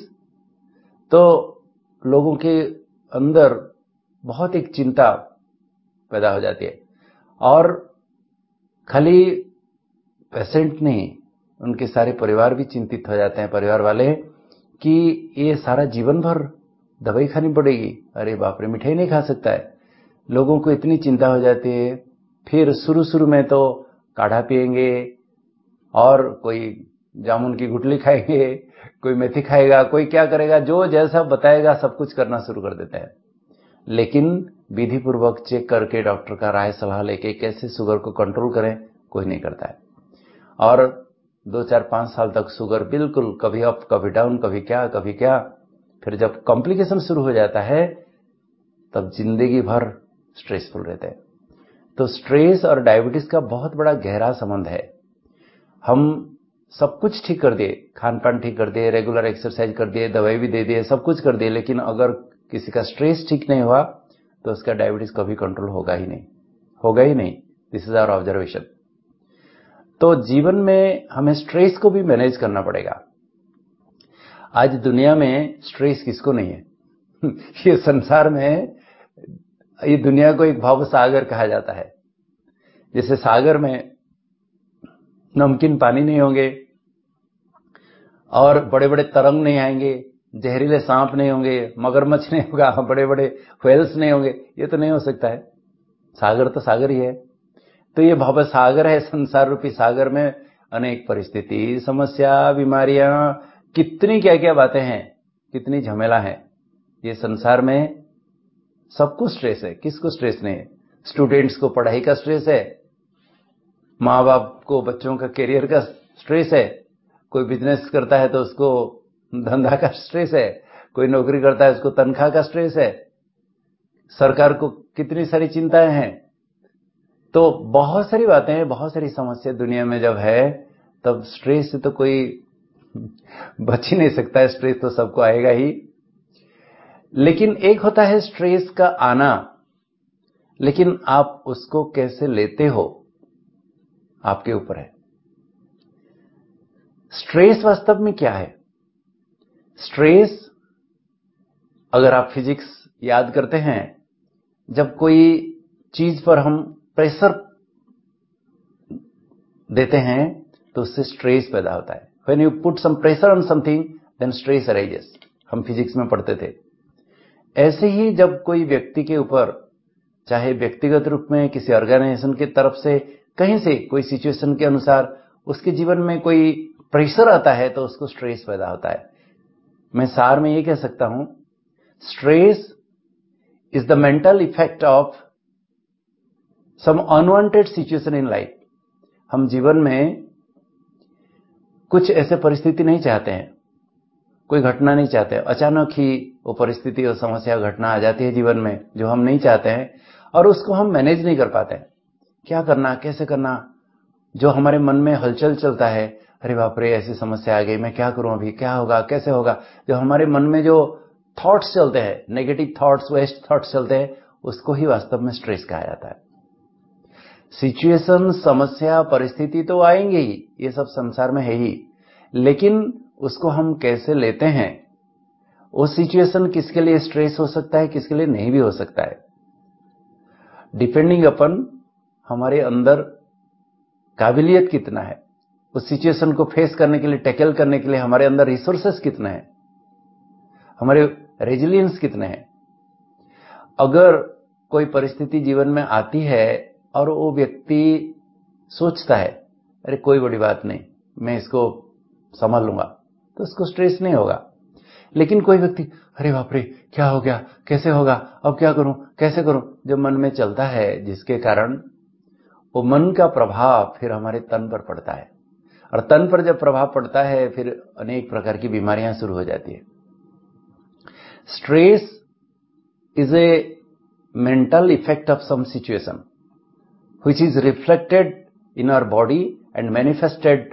तो लोगों के अंदर बहुत एक चिंता पैदा हो जाती है। और खाली पेशेंट नहीं, उनके सारे परिवार भी चिंतित हो जाते हैं, परिवार वाले, कि ये सारा जीवन भर दवाई खानी पड़ेगी। अरे बाप रे, मिठाई नहीं खा सकता है। लोगों को इतनी चिंता हो जाती है। फिर शुरू में तो काढ़ा पिएंगे, और कोई जामुन की गुठली खाएंगे, कोई मेथी खाएगा, कोई क्या करेगा, जो जैसा बताएगा सब कुछ करना शुरू कर देते हैं। लेकिन विधि पूर्वक चेक करके डॉक्टर का राय सलाह लेके कैसे शुगर को कंट्रोल करें, कोई नहीं करता है। और 2, 4, 5 साल तक शुगर बिल्कुल कभी अप कभी डाउन, कभी क्या। फिर जब कॉम्प्लिकेशन शुरू हो जाता है, तब जिंदगी भर स्ट्रेसफुल रहते हैं। तो स्ट्रेस और डायबिटीज का बहुत बड़ा गहरा संबंध है। हम सब कुछ ठीक कर दिए, खान पान ठीक कर दिए, रेगुलर एक्सरसाइज कर दिए, दवाई भी दे दिए, सब कुछ कर दिए, लेकिन अगर किसी का स्ट्रेस ठीक नहीं हुआ तो उसका डायबिटीज कभी कंट्रोल होगा ही नहीं। This is our observation. तो जीवन में हमें स्ट्रेस को भी मैनेज करना पड़ेगा। आज दुनिया में स्ट्रेस किसको नहीं है? ये संसार में, ये दुनिया को एक भाव सागर कहा जाता है। जैसे सागर में नमकीन पानी नहीं होंगे और बड़े बड़े तरंग नहीं आएंगे, जहरीले सांप नहीं होंगे, मगरमच्छ नहीं होगा, बड़े बड़े व्हेल्स नहीं होंगे, ये तो नहीं हो सकता है। सागर तो सागर ही है। तो ये भव सागर है, संसार रूपी सागर में अनेक परिस्थिति, समस्या, बीमारियां, कितनी क्या क्या बातें हैं, कितनी झमेला है। ये संसार में सबको स्ट्रेस है, किसको स्ट्रेस नहीं है? स्टूडेंट्स को पढ़ाई का स्ट्रेस है, माँ बाप को बच्चों का करियर का स्ट्रेस है, कोई बिजनेस करता है तो उसको धंधा का स्ट्रेस है, कोई नौकरी करता है उसको तनख्वाह का स्ट्रेस है, सरकार को कितनी सारी चिंताएं हैं। तो बहुत सारी बातें हैं, बहुत सारी समस्या दुनिया में जब है, तब स्ट्रेस से तो कोई बच ही नहीं सकता है। स्ट्रेस तो सबको आएगा ही। लेकिन एक होता है स्ट्रेस का आना, लेकिन आप उसको कैसे लेते हो आपके ऊपर है। स्ट्रेस वास्तव में क्या है? स्ट्रेस, अगर आप फिजिक्स याद करते हैं, जब कोई चीज पर हम प्रेशर देते हैं तो उससे स्ट्रेस पैदा होता है। When you put some pressure on something, then stress arises. हम फिजिक्स में पढ़ते थे। ऐसे ही जब कोई व्यक्ति के ऊपर, चाहे व्यक्तिगत रूप में, किसी ऑर्गेनाइजेशन की तरफ से, कहीं से कोई सिचुएशन के अनुसार उसके जीवन में कोई प्रेशर आता है तो उसको स्ट्रेस पैदा होता है। मैं सार में ये कह सकता हूं, stress is the mental effect of some unwanted situation in life. हम जीवन में कुछ ऐसे परिस्थिति नहीं चाहते हैं, कोई घटना नहीं चाहते, अचानक ही वो परिस्थिति और समस्या, घटना आ जाती है जीवन में जो हम नहीं चाहते हैं, और उसको हम मैनेज नहीं कर पाते हैं। क्या करना, कैसे करना, जो हमारे मन में हलचल चलता है, अरे बाप रे ऐसी समस्या आ गई, मैं क्या करूं, अभी क्या होगा, कैसे होगा, जो हमारे मन में जो थॉट्स चलते हैं, नेगेटिव थॉट्स, वेस्ट थॉट्स चलते हैं, उसको ही वास्तव में स्ट्रेस कहा जाता है। सिचुएशन, समस्या, परिस्थिति तो आएंगे ही, ये सब संसार में है ही, लेकिन उसको हम कैसे लेते हैं, वो सिचुएशन किसके लिए स्ट्रेस हो सकता है, किसके लिए नहीं भी हो सकता है, डिपेंडिंग अपन हमारे अंदर काबिलियत कितना है, उस सिचुएशन को फेस करने के लिए, टैकल करने के लिए हमारे अंदर रिसोर्सेस कितने हैं, हमारे रेजिलियंस कितने हैं। अगर कोई परिस्थिति जीवन में आती है और वो व्यक्ति सोचता है अरे कोई बड़ी बात नहीं, मैं इसको संभाल लूंगा, तो उसको स्ट्रेस नहीं होगा। लेकिन कोई व्यक्ति अरे बाप रे क्या हो गया, कैसे होगा, अब क्या करूं, कैसे करूं, जो मन में चलता है, जिसके कारण वो मन का प्रभाव फिर हमारे तन पर पड़ता है, और तन पर जब प्रभाव पड़ता है फिर अनेक प्रकार की बीमारियां शुरू हो जाती है। Stress is a mental effect of some situation which is reflected in our body and manifested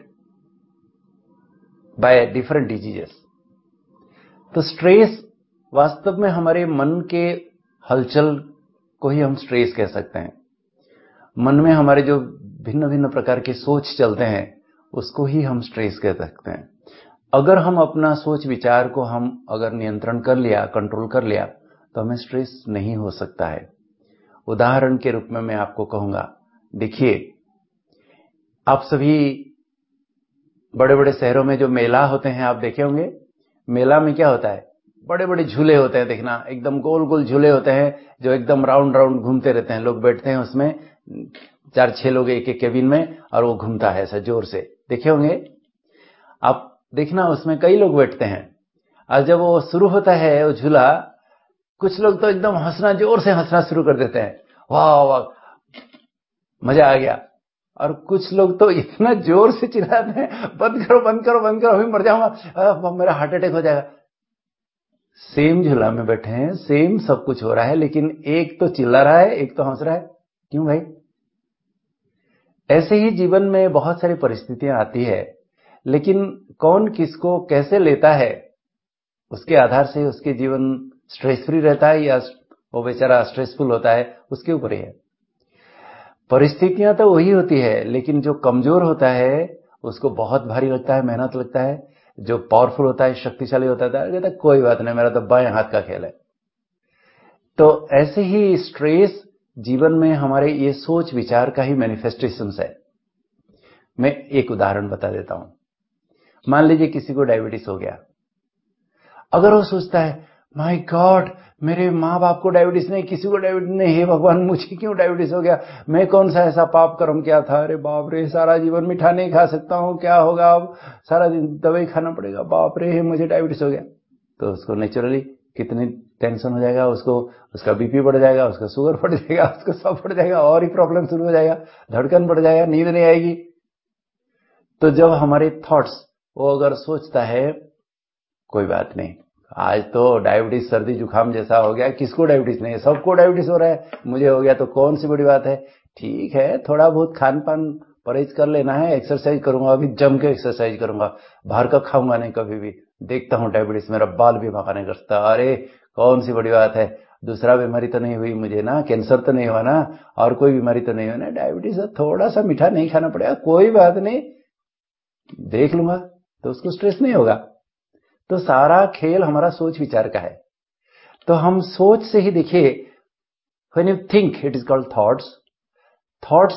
by different diseases. तो स्ट्रेस वास्तव में हमारे मन के हलचल को ही हम स्ट्रेस कह सकते हैं। मन में हमारे जो भिन्न भिन्न प्रकार के सोच चलते हैं उसको ही हम स्ट्रेस कह सकते हैं। अगर हम अपना सोच विचार को हम अगर नियंत्रण कर लिया, कंट्रोल कर लिया, तो हमें स्ट्रेस नहीं हो सकता है। उदाहरण के रूप में मैं आपको कहूंगा, देखिए आप सभी बड़े बड़े शहरों में जो मेला होते हैं आप देखे होंगे। मेला में क्या होता है, बड़े बड़े झूले होते हैं, देखना एकदम गोल गोल झूले होते हैं जो एकदम राउंड राउंड घूमते रहते हैं। लोग बैठते हैं उसमें, 4-6 लोग एक एक केबिन में, और वो घूमता है ऐसा जोर से, देखे होंगे आप। देखना उसमें कई लोग बैठते हैं, और जब वो शुरू होता है वो झूला, कुछ लोग तो एकदम हंसना, जोर से हंसना शुरू कर देते हैं, वाह वाह मजा आ गया। और कुछ लोग तो इतना जोर से चिल्लाते हैं, बंद करो बंद करो बंद करो, अभी मर जाऊंगा, मेरा हार्ट अटैक हो जाएगा। सेम झूला में बैठे हैं, सेम सब कुछ हो रहा है, लेकिन एक तो चिल्ला रहा है, एक तो हंस रहा है। क्यों भाई? ऐसे ही जीवन में बहुत सारी परिस्थितियां आती है, लेकिन कौन किसको कैसे लेता है उसके आधार से उसके जीवन स्ट्रेस फ्री रहता है या वो बेचारा स्ट्रेसफुल होता है, उसके ऊपर ही है। परिस्थितियां तो वही होती है, लेकिन जो कमजोर होता है उसको बहुत भारी लगता है, मेहनत लगता है। जो पावरफुल होता है, शक्तिशाली होता है, कहता है कोई बात नहीं, मेरा तो बाएं हाथ का खेल है। तो ऐसे ही स्ट्रेस जीवन में हमारे ये सोच विचार का ही मैनिफेस्टेशंस है। मैं एक उदाहरण बता देता हूं। मान लीजिए किसी को डायबिटीज हो गया। अगर वो सोचता है माय गॉड, मेरे माँ बाप को डायबिटीज नहीं, किसी को डायबिटीज नहीं, हे भगवान मुझे क्यों डायबिटीज हो गया, मैं कौन सा ऐसा पाप कर्म किया था, अरे बाप रे, सारा जीवन मीठा नहीं खा सकता हूँ, क्या होगा अब, सारा दिन दवाई खाना पड़ेगा, बाप रे मुझे डायबिटीज हो गया। तो उसको नेचुरली कितनी टेंशन हो जाएगा, उसको उसका बीपी बढ़ जाएगा, उसका शुगर बढ़ जाएगा, उसको सब बढ़ जाएगा, और ही प्रॉब्लम शुरू हो जाएगा, धड़कन बढ़ जाएगा, नींद नहीं आएगी। तो जब हमारे थॉट्स, वो अगर सोचता है कोई बात नहीं, आज तो डायबिटीज सर्दी जुकाम जैसा हो गया, किसको डायबिटीज नहीं है, सबको डायबिटीज हो रहा है, मुझे हो गया तो कौन सी बड़ी बात है। ठीक है, थोड़ा बहुत खान पान परहेज कर लेना है, एक्सरसाइज करूंगा, अभी जम के एक्सरसाइज करूंगा, बाहर का खाऊंगा नहीं कभी भी, देखता हूं डायबिटीज मेरा बाल भी भगा नहीं करता, अरे कौन सी बड़ी बात है, दूसरा बीमारी तो नहीं हुई मुझे ना, कैंसर तो नहीं हुआ ना, और कोई बीमारी तो नहीं हुई ना, डायबिटीज है, थोड़ा सा मीठा नहीं खाना पड़ेगा, कोई बात नहीं, देख लूंगा, तो उसको स्ट्रेस नहीं होगा। तो सारा खेल हमारा सोच विचार का है। तो हम सोच से ही देखिए, when you think it is called thoughts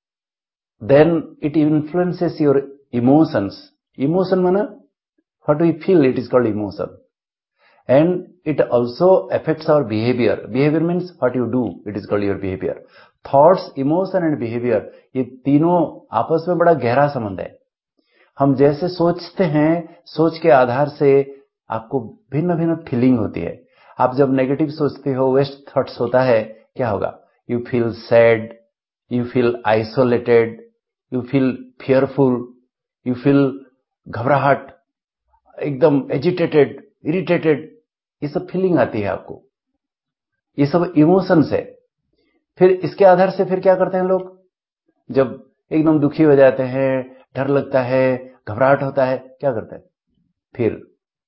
then it influences your emotions. Emotion माना what we feel, it is called emotion. And it also affects our behavior. Behavior means what you do, it is called your behavior. Thoughts, emotion and behavior, ये तीनों आपस में बड़ा गहरा संबंध है। हम जैसे सोचते हैं, सोच के आधार से आपको भिन्न भिन्न फीलिंग होती है। आप जब नेगेटिव सोचते हो, वेस्ट थॉट्स होता है, क्या होगा, you feel sad, you feel isolated, you feel fearful, you feel घबराहट, एकदम एजिटेटेड, इरिटेटेड, ये सब फीलिंग आती है आपको, ये सब इमोशंस है। फिर इसके आधार से फिर क्या करते हैं लोग, जब एकदम दुखी हो जाते हैं, डर लगता है, घबराहट होता है, क्या करते हैं, फिर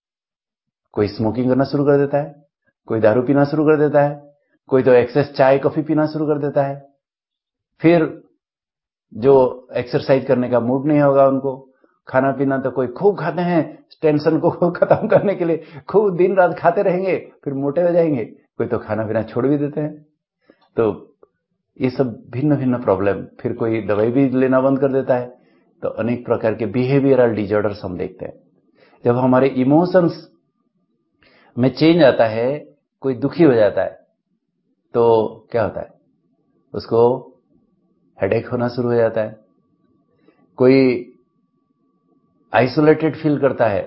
कोई स्मोकिंग करना शुरू कर देता है, कोई दारू पीना शुरू कर देता है, कोई तो एक्सेस चाय कॉफी पीना शुरू कर देता है। फिर जो एक्सरसाइज करने का मूड नहीं होगा उनको, खाना पीना तो कोई खूब खाते हैं टेंशन को खत्म करने के लिए, खूब दिन रात खाते रहेंगे, फिर मोटे हो जाएंगे, कोई तो खाना पीना छोड़ भी देते हैं। तो ये सब भिन्न भिन्न प्रॉब्लम, फिर कोई दवाई भी लेना बंद कर देता है। तो अनेक प्रकार के बिहेवियरल डिसऑर्डर्स हम देखते हैं। जब हमारे इमोशंस में चेंज आता है, कोई दुखी हो जाता है, तो क्या होता है, उसको हेडेक होना शुरू हो जाता है। कोई आइसोलेटेड फील करता है,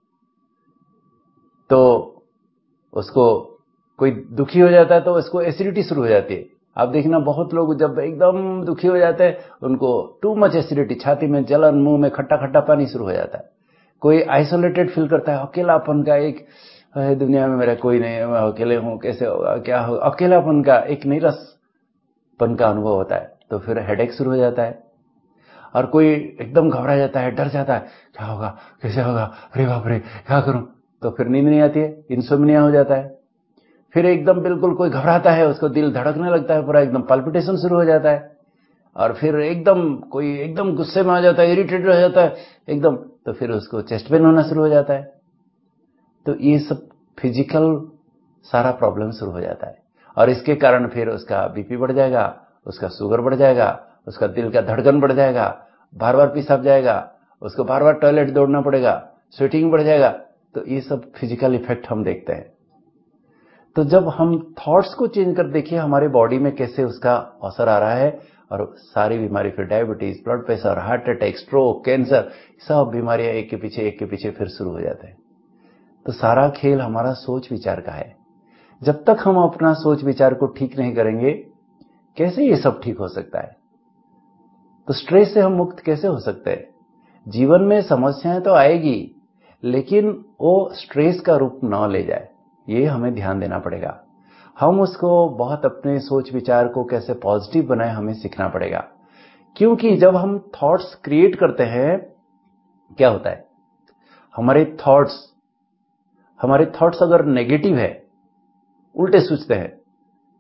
तो उसको, कोई दुखी हो जाता है तो उसको एसिडिटी शुरू हो जाती है। आप देखना, बहुत लोग जब एकदम दुखी हो जाते हैं, उनको टू मच एसिडिटी, छाती में जलन, मुंह में खट्टा खट्टा पानी शुरू हो जाता है। कोई आइसोलेटेड फील करता है, अकेलापन का एक, दुनिया में मेरा कोई नहीं है, मैं अकेले हूं, कैसे होगा, क्या होगा, अकेलापन का एक नीरसपन का अनुभव होता है, तो फिर हेडेक शुरू हो जाता है। और कोई एकदम घबरा जाता है, डर जाता है, क्या होगा, कैसे होगा, अरे बाप रे क्या करूं, तो फिर नींद नहीं आती है, इंसोम्निया हो जाता है। फिर एकदम बिल्कुल कोई घबराता है, उसको दिल धड़कने लगता है, पूरा एकदम पल्पिटेशन शुरू हो जाता है। और फिर एकदम कोई एकदम गुस्से में आ जाता है, इरिटेटेड हो जाता है एकदम, तो फिर उसको चेस्ट पेन होना शुरू हो जाता है। तो ये सब फिजिकल सारा प्रॉब्लम शुरू हो जाता है। और इसके कारण फिर उसका बीपी बढ़ जाएगा, उसका शुगर बढ़ जाएगा, उसका दिल का धड़कन बढ़ जाएगा, बार बार पेशाब जाएगा, उसको बार बार टॉयलेट दौड़ना पड़ेगा, स्वेटिंग बढ़ जाएगा। तो ये सब फिजिकल इफेक्ट हम देखते हैं। तो जब हम थॉट्स को चेंज कर देखिए हमारे बॉडी में कैसे उसका असर आ रहा है, और सारी बीमारी, फिर diabetes, blood pressure, heart attack, stroke, cancer, सब बीमारियां एक के पीछे फिर शुरू हो जाते हैं। तो सारा खेल हमारा सोच विचार का है। जब तक हम अपना सोच विचार को ठीक नहीं करेंगे, कैसे ये सब ठीक हो सकता है। तो स्ट्रेस से हम मुक्त कैसे हो सकते हैं। जीवन में समस्याएं तो आएगी, लेकिन वो स्ट्रेस का रूप न ले जाए, ये हमें ध्यान देना पड़ेगा। हम उसको बहुत अपने सोच विचार को कैसे पॉजिटिव बनाए, हमें सीखना पड़ेगा। क्योंकि जब हम थॉट्स क्रिएट करते हैं, क्या होता है, हमारे थॉट्स अगर नेगेटिव है, उल्टे सोचते हैं,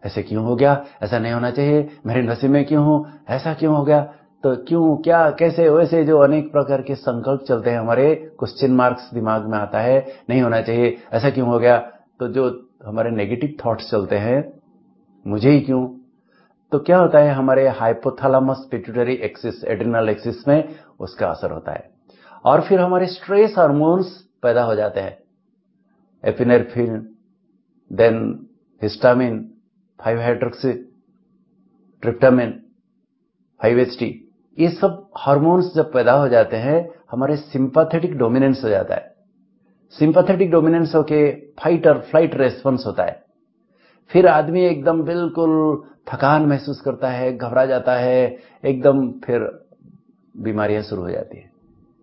ऐसे क्यों हो गया, ऐसा नहीं होना चाहिए, मेरे नसीब में क्यों हो, ऐसा क्यों हो गया, तो क्यों, क्या, कैसे, वैसे जो अनेक प्रकार के संकल्प चलते हैं हमारे, क्वेश्चन मार्क्स दिमाग में आता है, नहीं होना चाहिए, ऐसा क्यों हो गया। तो जो हमारे नेगेटिव थॉट्स चलते हैं, मुझे ही क्यों, तो क्या होता है, हमारे hypothalamus pituitary axis, adrenal axis में उसका असर होता है और फिर हमारे स्ट्रेस हार्मोन्स पैदा हो जाते हैं, epinephrine, then histamine, five hydroxy tryptamine, 5-HT, ये सब हार्मोन्स जब पैदा हो जाते हैं हमारे सिंपैथेटिक डोमिनेंस हो जाता है। सिंपैथेटिक डोमिनेंस होके फाइट और फ्लाइट रेस्पॉन्स होता है। फिर आदमी एकदम बिल्कुल थकान महसूस करता है, घबरा जाता है, एकदम फिर बीमारियां शुरू हो जाती है।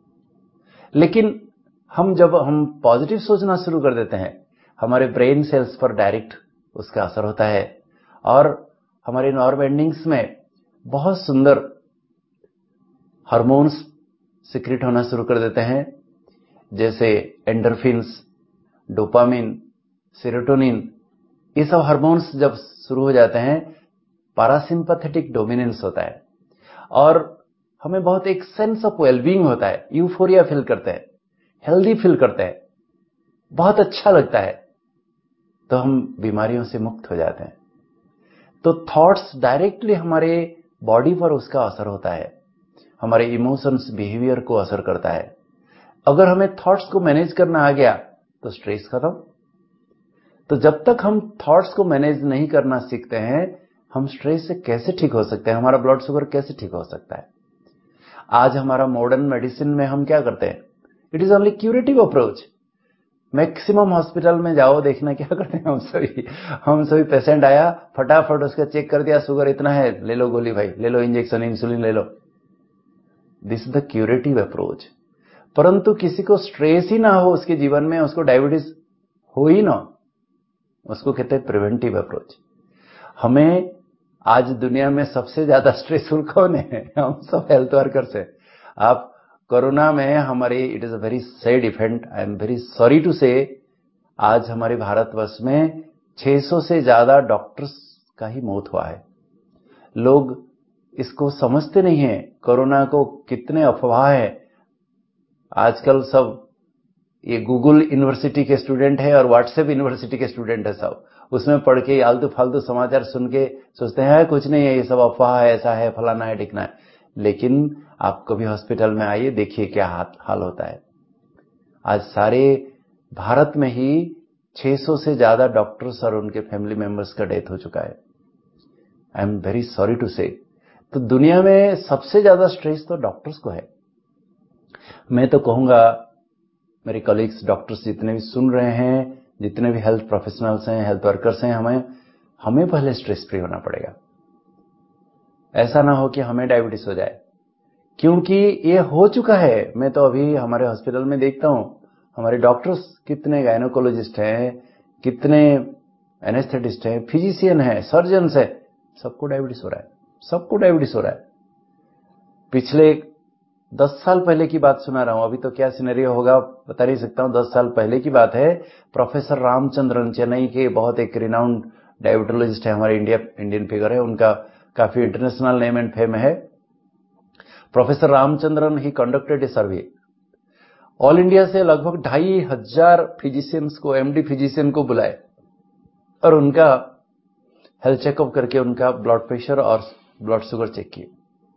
लेकिन जब हम पॉजिटिव सोचना शुरू कर देते हैं, हमारे ब्रेन सेल्स पर डायरेक्ट उसका असर होता है और हमारे नर्व एंडिंग्स में बहुत सुंदर हार्मोन्स सिक्रेट होना शुरू कर देते हैं, जैसे एंडोर्फिन्स, डोपामिन, सेरोटोनिन। ये सब हार्मोन्स जब शुरू हो जाते हैं, पैरासिम्पैथेटिक डोमिनेंस होता है और हमें बहुत एक सेंस ऑफ वेलबीइंग होता है, यूफोरिया फील करते हैं, हेल्दी फील करते हैं, बहुत अच्छा लगता है, तो हम बीमारियों से मुक्त हो जाते हैं। तो थॉट्स डायरेक्टली हमारे बॉडी पर उसका असर होता है, हमारे इमोशंस, बिहेवियर को असर करता है। अगर हमें थॉट्स को मैनेज करना आ गया तो स्ट्रेस खत्म। तो जब तक हम थॉट्स को मैनेज नहीं करना सीखते हैं, हम स्ट्रेस से कैसे ठीक हो सकते हैं, हमारा ब्लड शुगर कैसे ठीक हो सकता है। आज हमारा मॉडर्न मेडिसिन में हम क्या करते हैं, it is only curative approach. Maximum hospital में जाओ, देखना क्या करते हैं हम सभी पेशेंट आया, फटाफट उसका चेक कर दिया, शुगर इतना है, ले लो गोली भाई, ले लो इंजेक्शन, इंसुलिन ले लो। This is the curative approach. परंतु किसी को स्ट्रेस ही ना हो उसके जीवन में, उसको डायबिटीज हो ही ना, उसको कहते हैं प्रिवेंटिव अप्रोच। हमें आज दुनिया में सबसे ज्यादा स्ट्रेसफुल कौन है, हम सब हेल्थ वर्कर्स हैं। आप कोरोना में हमारे, it is a very sad event, I am very sorry to say, आज हमारे भारतवर्ष में 600 से ज्यादा डॉक्टर्स का ही मौत हुआ है। लोग इसको समझते नहीं है, कोरोना को कितने अफवाह है। आजकल सब ये गूगल यूनिवर्सिटी के स्टूडेंट है और व्हाट्सएप यूनिवर्सिटी के स्टूडेंट है, सब उसमें पढ़ के आलतू फालतू समाचार सुन के सोचते हैं कुछ नहीं है, ये सब अफवाह है, ऐसा है, फलाना है, ढिकना है। लेकिन आप कभी हॉस्पिटल में आइए, देखिए क्या हाल होता है। आज सारे भारत में ही 600 से ज्यादा डॉक्टर्स और उनके फैमिली मेंबर्स का डेथ हो चुका है। I am very sorry to say. तो दुनिया में सबसे ज्यादा स्ट्रेस तो डॉक्टर्स को है। मैं तो कहूंगा, मेरे कलीग्स डॉक्टर्स जितने भी सुन रहे हैं, जितने भी हेल्थ प्रोफेशनल्स हैं, हेल्थ वर्कर्स हैं, हमें पहले स्ट्रेस फ्री होना पड़ेगा। ऐसा ना हो कि हमें डायबिटीज हो जाए, क्योंकि ये हो चुका है। मैं तो अभी हमारे हॉस्पिटल में देखता हूं, हमारे डॉक्टर्स कितने गायनोकोलॉजिस्ट हैं, कितने एनेस्थेटिस्ट हैं, फिजिशियन हैं, सर्जन्स हैं, सबको डायबिटीज हो रहा है, सबको डायबिटीज हो रहा है। पिछले 10 साल पहले की बात सुना रहा हूं, अभी तो क्या सिनेरियो होगा बता नहीं सकता हूं। 10 साल पहले की बात है। प्रोफेसर रामचंद्रन, चेन्नई के बहुत एक रिनाउंड डायबिटोलॉजिस्ट है, हमारे इंडियन फिगर है, उनका काफी इंटरनेशनल नेम एंड फेम है। Professor Ramachandran he conducted a survey, all India से लगभग 2500 फिजिशियंस को, एमडी फिजिशियन को बुलाए और उनका हेल्थ चेकअप करके उनका ब्लड प्रेशर और ब्लड शुगर चेक किए।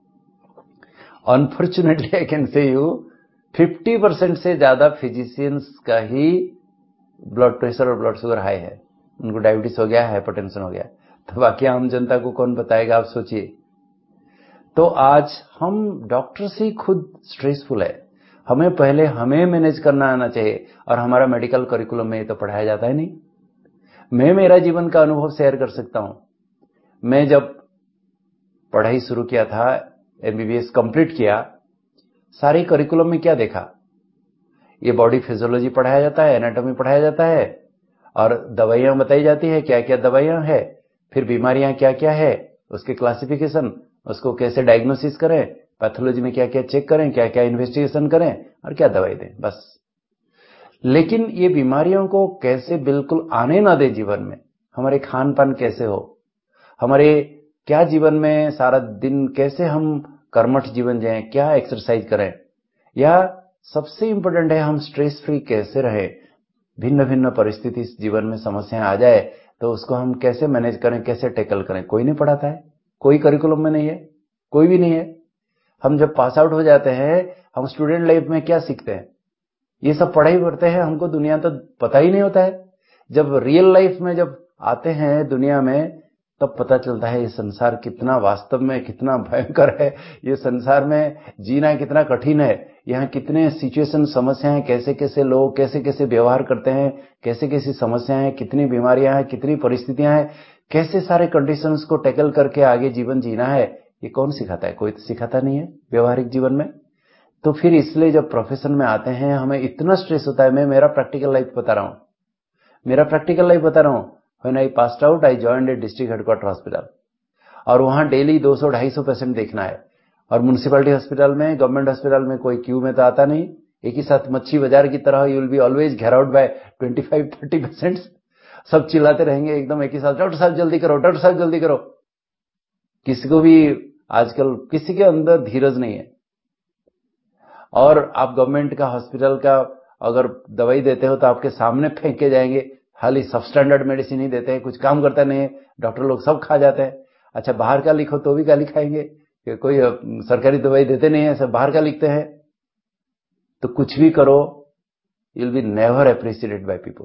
Unfortunately I can say you 50% से ज्यादा फिजिशियंस का ही ब्लड प्रेशर और ब्लड शुगर हाई है, उनको डायबिटीज हो गया है, हाइपरटेंशन हो गया। तो बाकी आम जनता को कौन बताएगा, आप सोचिए। तो आज हम डॉक्टर्स ही खुद स्ट्रेसफुल है। हमें पहले हमें मैनेज करना आना चाहिए, और हमारा मेडिकल करिकुलम में ये तो पढ़ाया जाता है नहीं। मैं मेरा जीवन का अनुभव शेयर कर सकता हूं। मैं जब पढ़ाई शुरू किया था, एमबीबीएस कंप्लीट किया, सारे करिकुलम में क्या देखा, ये बॉडी फिजियोलॉजी पढ़ाया जाता है, एनाटॉमी पढ़ाया जाता है, और दवाइयां बताई जाती है, क्या क्या दवाइयां है, फिर बीमारियां क्या क्या है, उसके क्लासिफिकेशन, उसको कैसे डायग्नोसिस करें, पैथोलॉजी में क्या क्या चेक करें, क्या क्या इन्वेस्टिगेशन करें, और क्या दवाई दें, बस। लेकिन ये बीमारियों को कैसे बिल्कुल आने ना दे जीवन में, हमारे खान पान कैसे हो, हमारे क्या जीवन में सारा दिन कैसे हम कर्मठ जीवन जिएं, क्या एक्सरसाइज करें, या सबसे इंपॉर्टेंट है हम स्ट्रेस फ्री कैसे रहें। भिन्न भिन्न परिस्थिति जीवन में समस्याएं आ जाए तो उसको हम कैसे मैनेज करें, कैसे टैकल करें, कोई नहीं पढ़ाता है, कोई करिकुलम में नहीं है, कोई भी नहीं है। हम जब पास आउट हो जाते हैं हम स्टूडेंट लाइफ में क्या सीखते हैं, ये सब पढ़ाई करते हैं, हमको दुनिया तो पता ही नहीं होता है। जब रियल लाइफ में जब आते हैं दुनिया में तब पता चलता है ये संसार कितना वास्तव में कितना भयंकर है, ये संसार में जीना कितना कठिन है, यहाँ कितने सिचुएशन समस्याएं, कैसे कैसे लोग कैसे कैसे व्यवहार करते हैं, कैसे कैसी समस्याएं हैं, कितनी बीमारियां हैं, कितनी परिस्थितियां हैं, कैसे सारे कंडीशंस को टैकल करके आगे जीवन जीना है, ये कौन सिखाता है? कोई तो सिखाता नहीं है व्यवहारिक जीवन में। तो फिर इसलिए जब प्रोफेशन में आते हैं हमें इतना स्ट्रेस होता है। मैं मेरा प्रैक्टिकल लाइफ बता रहा हूं। When I passed out, I joined a district headquarter hospital और वहां डेली 200-250 पेशेंट देखना है। और म्युनिसिपैलिटी हॉस्पिटल में, गवर्नमेंट हॉस्पिटल में कोई क्यू में तो आता नहीं, एक ही साथ मच्छी बाजार की तरह you will be always gheraoed by 25-30 patients. सब चिल्लाते रहेंगे एकदम एक ही साथ, डॉक्टर साहब जल्दी करो, डॉक्टर साहब जल्दी करो। किसी को भी आजकल किसी के अंदर धीरज नहीं है। और आप गवर्नमेंट का हॉस्पिटल का अगर दवाई देते हो तो आपके सामने फेंक के जाएंगे, खाली सब स्टैंडर्ड मेडिसिन ही देते हैं, कुछ काम करता नहीं है, डॉक्टर लोग सब खा जाते हैं। अच्छा बाहर का लिखो तो भी गाली खाएंगे कि कोई सरकारी दवाई देते नहीं है, सब बाहर का लिखते हैं। तो कुछ भी करो you will be never appreciated by people.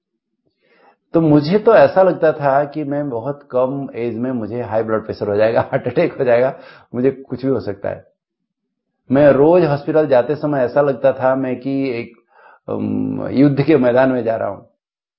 तो मुझे तो ऐसा लगता था कि मैं बहुत कम एज में मुझे हाई ब्लड प्रेशर हो जाएगा, हार्ट अटैक हो जाएगा, मुझे कुछ भी हो सकता है। मैं रोज हॉस्पिटल जाते समय ऐसा लगता था मैं कि एक युद्ध के मैदान में जा रहा हूं।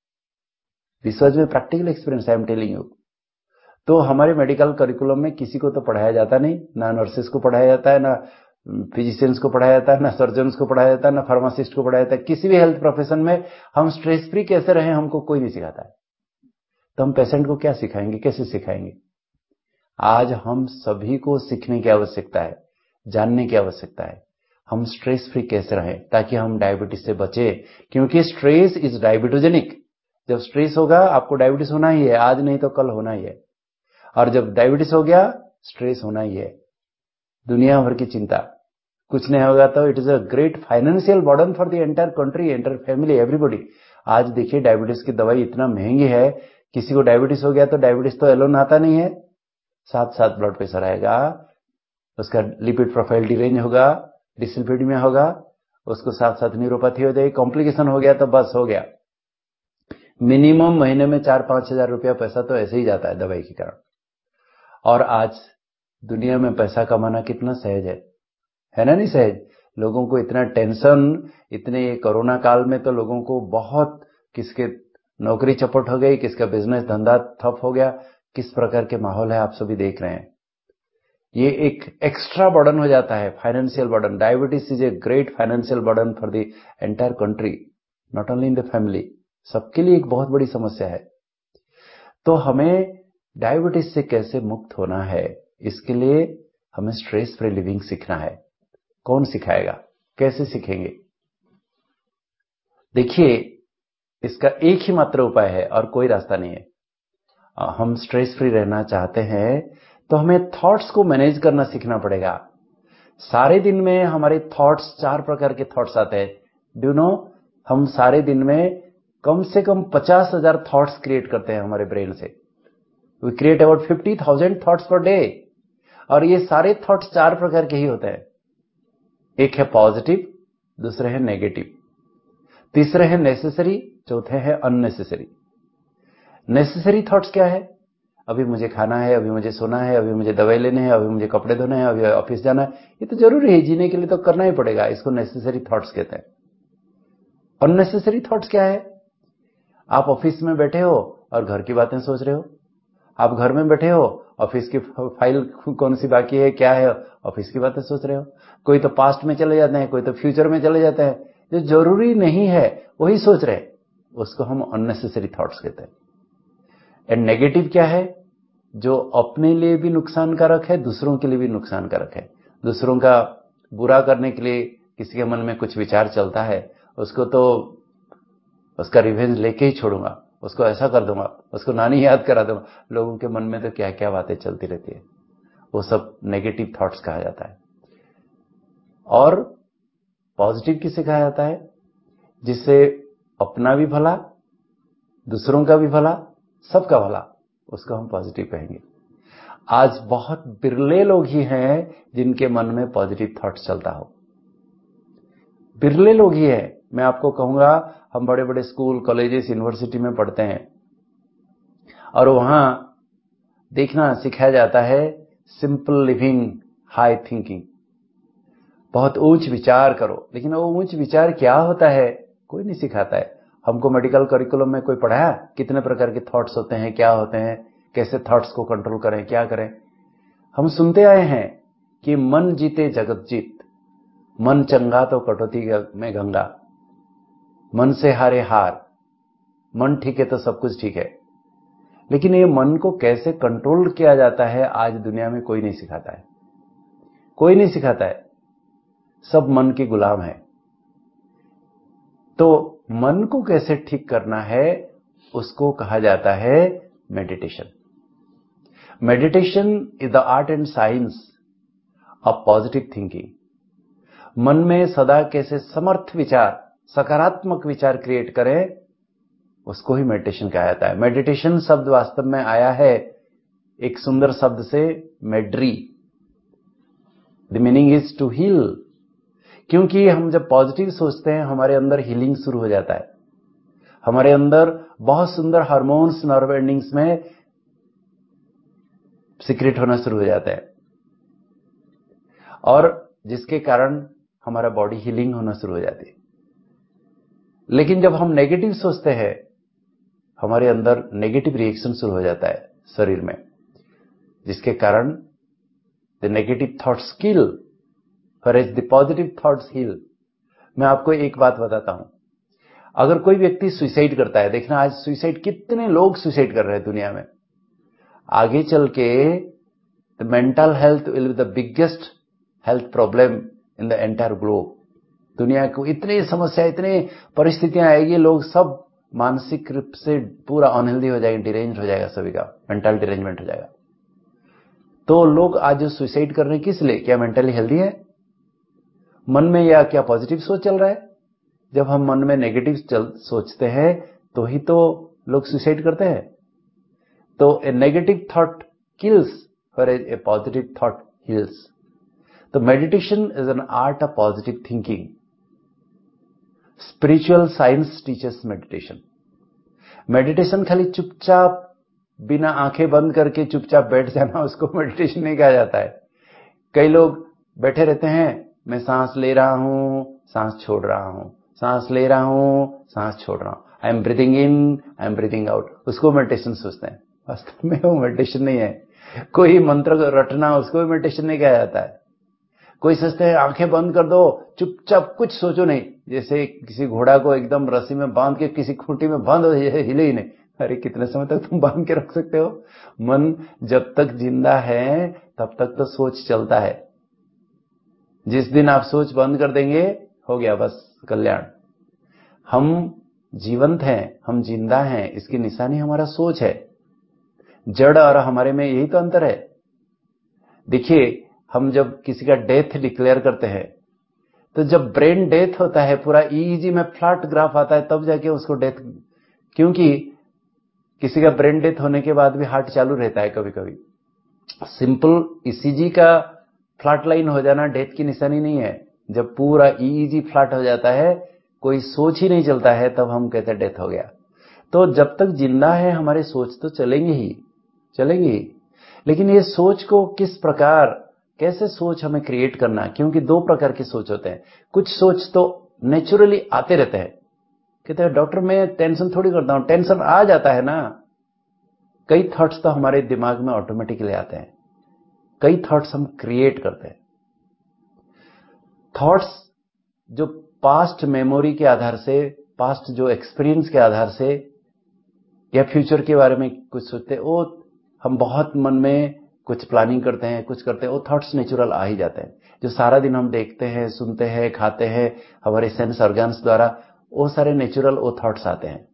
This was my practical experience, I am telling you. तो हमारे मेडिकल करिकुलम में किसी को तो पढ़ाया जाता नहीं, ना नर्सेस को पढ़ाया जाता है, ना फिजिशियंस को पढ़ाया जाता है, ना सर्जन्स को पढ़ाया जाता है, ना फार्मासिस्ट को पढ़ाया जाता है। किसी भी हेल्थ प्रोफेशन में हम स्ट्रेस फ्री कैसे रहें हमको कोई नहीं सिखाता है। तो हम पेशेंट को क्या सिखाएंगे, कैसे सिखाएंगे? आज हम सभी को सीखने की आवश्यकता है, जानने की आवश्यकता है हम स्ट्रेस फ्री कैसे रहें ताकि हम डायबिटीज से बचे। क्योंकि स्ट्रेस इज डायबिटोजेनिक। जब स्ट्रेस होगा आपको डायबिटीज होना ही है, आज नहीं तो कल होना ही है। और जब डायबिटीज हो गया स्ट्रेस होना ही है, दुनिया भर की चिंता, कुछ नहीं होगा तो it is a great financial burden for the entire country, entire family, everybody. आज देखिए डायबिटीज की दवाई इतना महंगी है, किसी को डायबिटीज हो गया तो डायबिटीज तो एलोन आता नहीं है, साथ साथ ब्लड प्रेशर आएगा, उसका लिपिड प्रोफाइल डिरेंज होगा, डिसलिपिडीमिया होगा, उसको साथ साथ न्यूरोपैथी हो जाएगी, कॉम्प्लिकेशन हो गया तो बस हो गया। मिनिमम महीने में 4-5 हजार रुपया पैसा तो ऐसे ही जाता है दवाई के कारण। और आज दुनिया में पैसा कमाना कितना सहज है ना? नहीं सहज। लोगों को इतना टेंशन, इतने कोरोना काल में तो लोगों को बहुत, किसके नौकरी चपट हो गई, किसका बिजनेस धंधा ठप हो गया, किस प्रकार के माहौल है आप सभी देख रहे हैं। ये एक एक्स्ट्रा बर्डन हो जाता है, financial burden. Diabetes is a great financial burden for the entire country, not only in the family, सबके लिए एक बहुत बड़ी समस्या है। तो हमें डायबिटीज से कैसे मुक्त होना है, इसके लिए हमें स्ट्रेस फ्री लिविंग सीखना है। कौन सिखाएगा, कैसे सीखेंगे? देखिए इसका एक ही मात्र उपाय है और कोई रास्ता नहीं है। हम स्ट्रेस फ्री रहना चाहते हैं तो हमें थॉट्स को मैनेज करना सीखना पड़ेगा। सारे दिन में हमारे थॉट्स 4 प्रकार के थॉट्स आते हैं। डू नो, हम सारे दिन में कम से कम 50,000 थॉट्स क्रिएट करते हैं हमारे ब्रेन से। We create about 50,000 thoughts per day. और ये सारे थॉट्स 4 प्रकार के ही होते हैं। एक है पॉजिटिव, दूसरे है नेगेटिव, तीसरे है नेसेसरी, चौथे है अननेसेसरी। नेसेसरी थॉट्स क्या है? अभी मुझे खाना है, अभी मुझे सोना है, अभी मुझे दवाई लेने हैं, अभी मुझे कपड़े धोने हैं, अभी ऑफिस जाना है, ये तो जरूरी है, जीने के लिए तो करना ही पड़ेगा, इसको नेसेसरी थॉट्स कहते हैं। अननेसेसरी थॉट्स क्या है? आप ऑफिस में बैठे हो और घर की बातें सोच रहे हो, आप घर में बैठे हो, ऑफिस की फाइल कौन सी बाकी है, क्या है, ऑफिस की बातें सोच रहे हो। कोई तो पास्ट में चले जाते हैं, कोई तो फ्यूचर में चले जाते हैं, जो जरूरी नहीं है वही सोच रहे हैं, उसको हम अननेसेसरी थॉट्स कहते हैं। एंड नेगेटिव क्या है? जो अपने लिए भी नुकसानकारक है, दूसरों के लिए भी नुकसानकारक है। दूसरों का बुरा करने के लिए किसी के मन में कुछ विचार चलता है, उसको तो उसका रिवेंज लेके ही छोड़ूंगा, उसको ऐसा कर दूंगा, उसको नानी याद करा दूंगा। लोगों के मन में तो क्या क्या बातें चलती रहती है, वो सब नेगेटिव थॉट्स कहा जाता है। और पॉजिटिव किसे कहा जाता है? जिससे अपना भी भला, दूसरों का भी भला, सबका भला, उसको हम पॉजिटिव कहेंगे। आज बहुत बिरले लोग ही हैं जिनके मन में पॉजिटिव थॉट्स चलता हो, बिरले लोग ही हैं। मैं आपको कहूंगा, हम बड़े बड़े स्कूल, कॉलेजेस, यूनिवर्सिटी में पढ़ते हैं और वहां देखना सिखाया जाता है सिंपल लिविंग, हाई थिंकिंग, बहुत उच्च विचार करो। लेकिन वो उच्च विचार क्या होता है कोई नहीं सिखाता है। हमको मेडिकल करिकुलम में कोई पढ़ाया कितने प्रकार के थॉट्स होते हैं, क्या होते हैं, कैसे थॉट्स को कंट्रोल करें, क्या करें। हम सुनते आए हैं कि मन जीते जगत जीत, मन चंगा तो कटौती में गंगा, मन से हारे हार, मन ठीक है तो सब कुछ ठीक है। लेकिन ये मन को कैसे कंट्रोल किया जाता है आज दुनिया में कोई नहीं सिखाता है, कोई नहीं सिखाता है। सब मन के गुलाम है। तो मन को कैसे ठीक करना है उसको कहा जाता है meditation. Meditation is the art and science of positive thinking. मन में सदा कैसे समर्थ विचार, सकारात्मक विचार क्रिएट करें, उसको ही मेडिटेशन कहा जाता है। मेडिटेशन शब्द वास्तव में आया है एक सुंदर शब्द से, मेड्री। The meaning is to heal. क्योंकि हम जब पॉजिटिव सोचते हैं हमारे अंदर हीलिंग शुरू हो जाता है। हमारे अंदर बहुत सुंदर हार्मोन्स नर्व एंडिंग्स में सीक्रेट होना शुरू हो जाता है और जिसके कारण हमारा बॉडी हीलिंग होना शुरू हो जाती है। लेकिन जब हम नेगेटिव सोचते हैं हमारे अंदर नेगेटिव रिएक्शन शुरू हो जाता है शरीर में, जिसके कारण the negative thoughts kill whereas the positive thoughts heal। मैं आपको एक बात बताता हूं, अगर कोई व्यक्ति सुसाइड करता है, देखना आज सुसाइड, कितने लोग सुसाइड कर रहे हैं दुनिया में। आगे चल के the mental health will be the biggest health problem in the entire globe. दुनिया को इतनी समस्या, इतनी परिस्थितियां आएगी, लोग सब मानसिक रूप से पूरा अनहेल्दी हो जाएंगे, डिरेंज हो जाएगा, सभी का मेंटल डिरेंजमेंट हो जाएगा। तो लोग आज जो सुसाइड कर रहे हैं किस लिए? क्या मेंटली हेल्दी है मन में, या क्या पॉजिटिव सोच चल रहा है? जब हम मन में नेगेटिव सोचते हैं तो ही तो लोग सुसाइड करते हैं। तो a negative thought kills whereas a positive thought heals. तो meditation is an art of positive thinking. Spiritual science teachers meditation. Meditation खाली चुपचाप बिना आंखें बंद करके चुपचाप बैठ जाना, उसको मेडिटेशन नहीं कहा जाता है। कई लोग बैठे रहते हैं, मैं सांस ले रहा हूं, सांस छोड़ रहा हूं, सांस ले रहा हूं, सांस छोड़ रहा हूं, I am breathing in, I am breathing out, उसको मेडिटेशन सोचते हैं। वास्तव में वो मेडिटेशन नहीं है। कोई मंत्र रटना, उसको भी मेडिटेशन नहीं कहा जाता है। कोई सोचते हैं आंखें बंद कर दो, चुपचाप कुछ सोचो नहीं, जैसे किसी घोड़ा को एकदम रस्सी में बांध के किसी खूंटी में बांध दो, हिले ही नहीं। अरे कितने समय तक तुम बांध के रख सकते हो? मन जब तक जिंदा है तब तक तो सोच चलता है। जिस दिन आप सोच बंद कर देंगे, हो गया बस कल्याण। हम जीवंत हैं, हम जिंदा हैं, इसकी निशानी हमारा सोच है। जड़ और हमारे में यही तो अंतर है। देखिए, हम जब किसी का डेथ डिक्लेयर करते हैं तो जब ब्रेन डेथ होता है, पूरा ईईजी में फ्लैट ग्राफ आता है, तब जाके उसको डेथ, क्योंकि किसी का ब्रेन डेथ होने के बाद भी हार्ट चालू रहता है कभी कभी। सिंपल ईसीजी का फ्लैट लाइन हो जाना डेथ की निशानी नहीं है। जब पूरा ईईजी फ्लैट हो जाता है, कोई सोच ही नहीं चलता है, तब हम कहते हैं डेथ हो गया। तो जब तक जिंदा है हमारे सोच तो चलेंगे ही, चलेंगे ही। लेकिन ये सोच को किस प्रकार, कैसे सोच हमें क्रिएट करना, क्योंकि दो प्रकार के सोच होते हैं। कुछ सोच तो नेचुरली आते रहते हैं, कहते हैं डॉक्टर मैं टेंशन थोड़ी करता हूं, टेंशन आ जाता है ना। कई थॉट्स तो हमारे दिमाग में ऑटोमेटिकली आते हैं, कई थॉट्स हम क्रिएट करते हैं। थॉट्स जो पास्ट मेमोरी के आधार से, पास्ट जो एक्सपीरियंस के आधार से, या फ्यूचर के बारे में कुछ सोचते हैं, वो हम बहुत मन में कुछ प्लानिंग करते हैं, कुछ करते हैं, वो थॉट्स नेचुरल आ ही जाते हैं। जो सारा दिन हम देखते हैं, सुनते हैं, खाते हैं, हमारे सेंस ऑर्गन्स द्वारा, वो सारे नेचुरल वो थॉट्स आते हैं।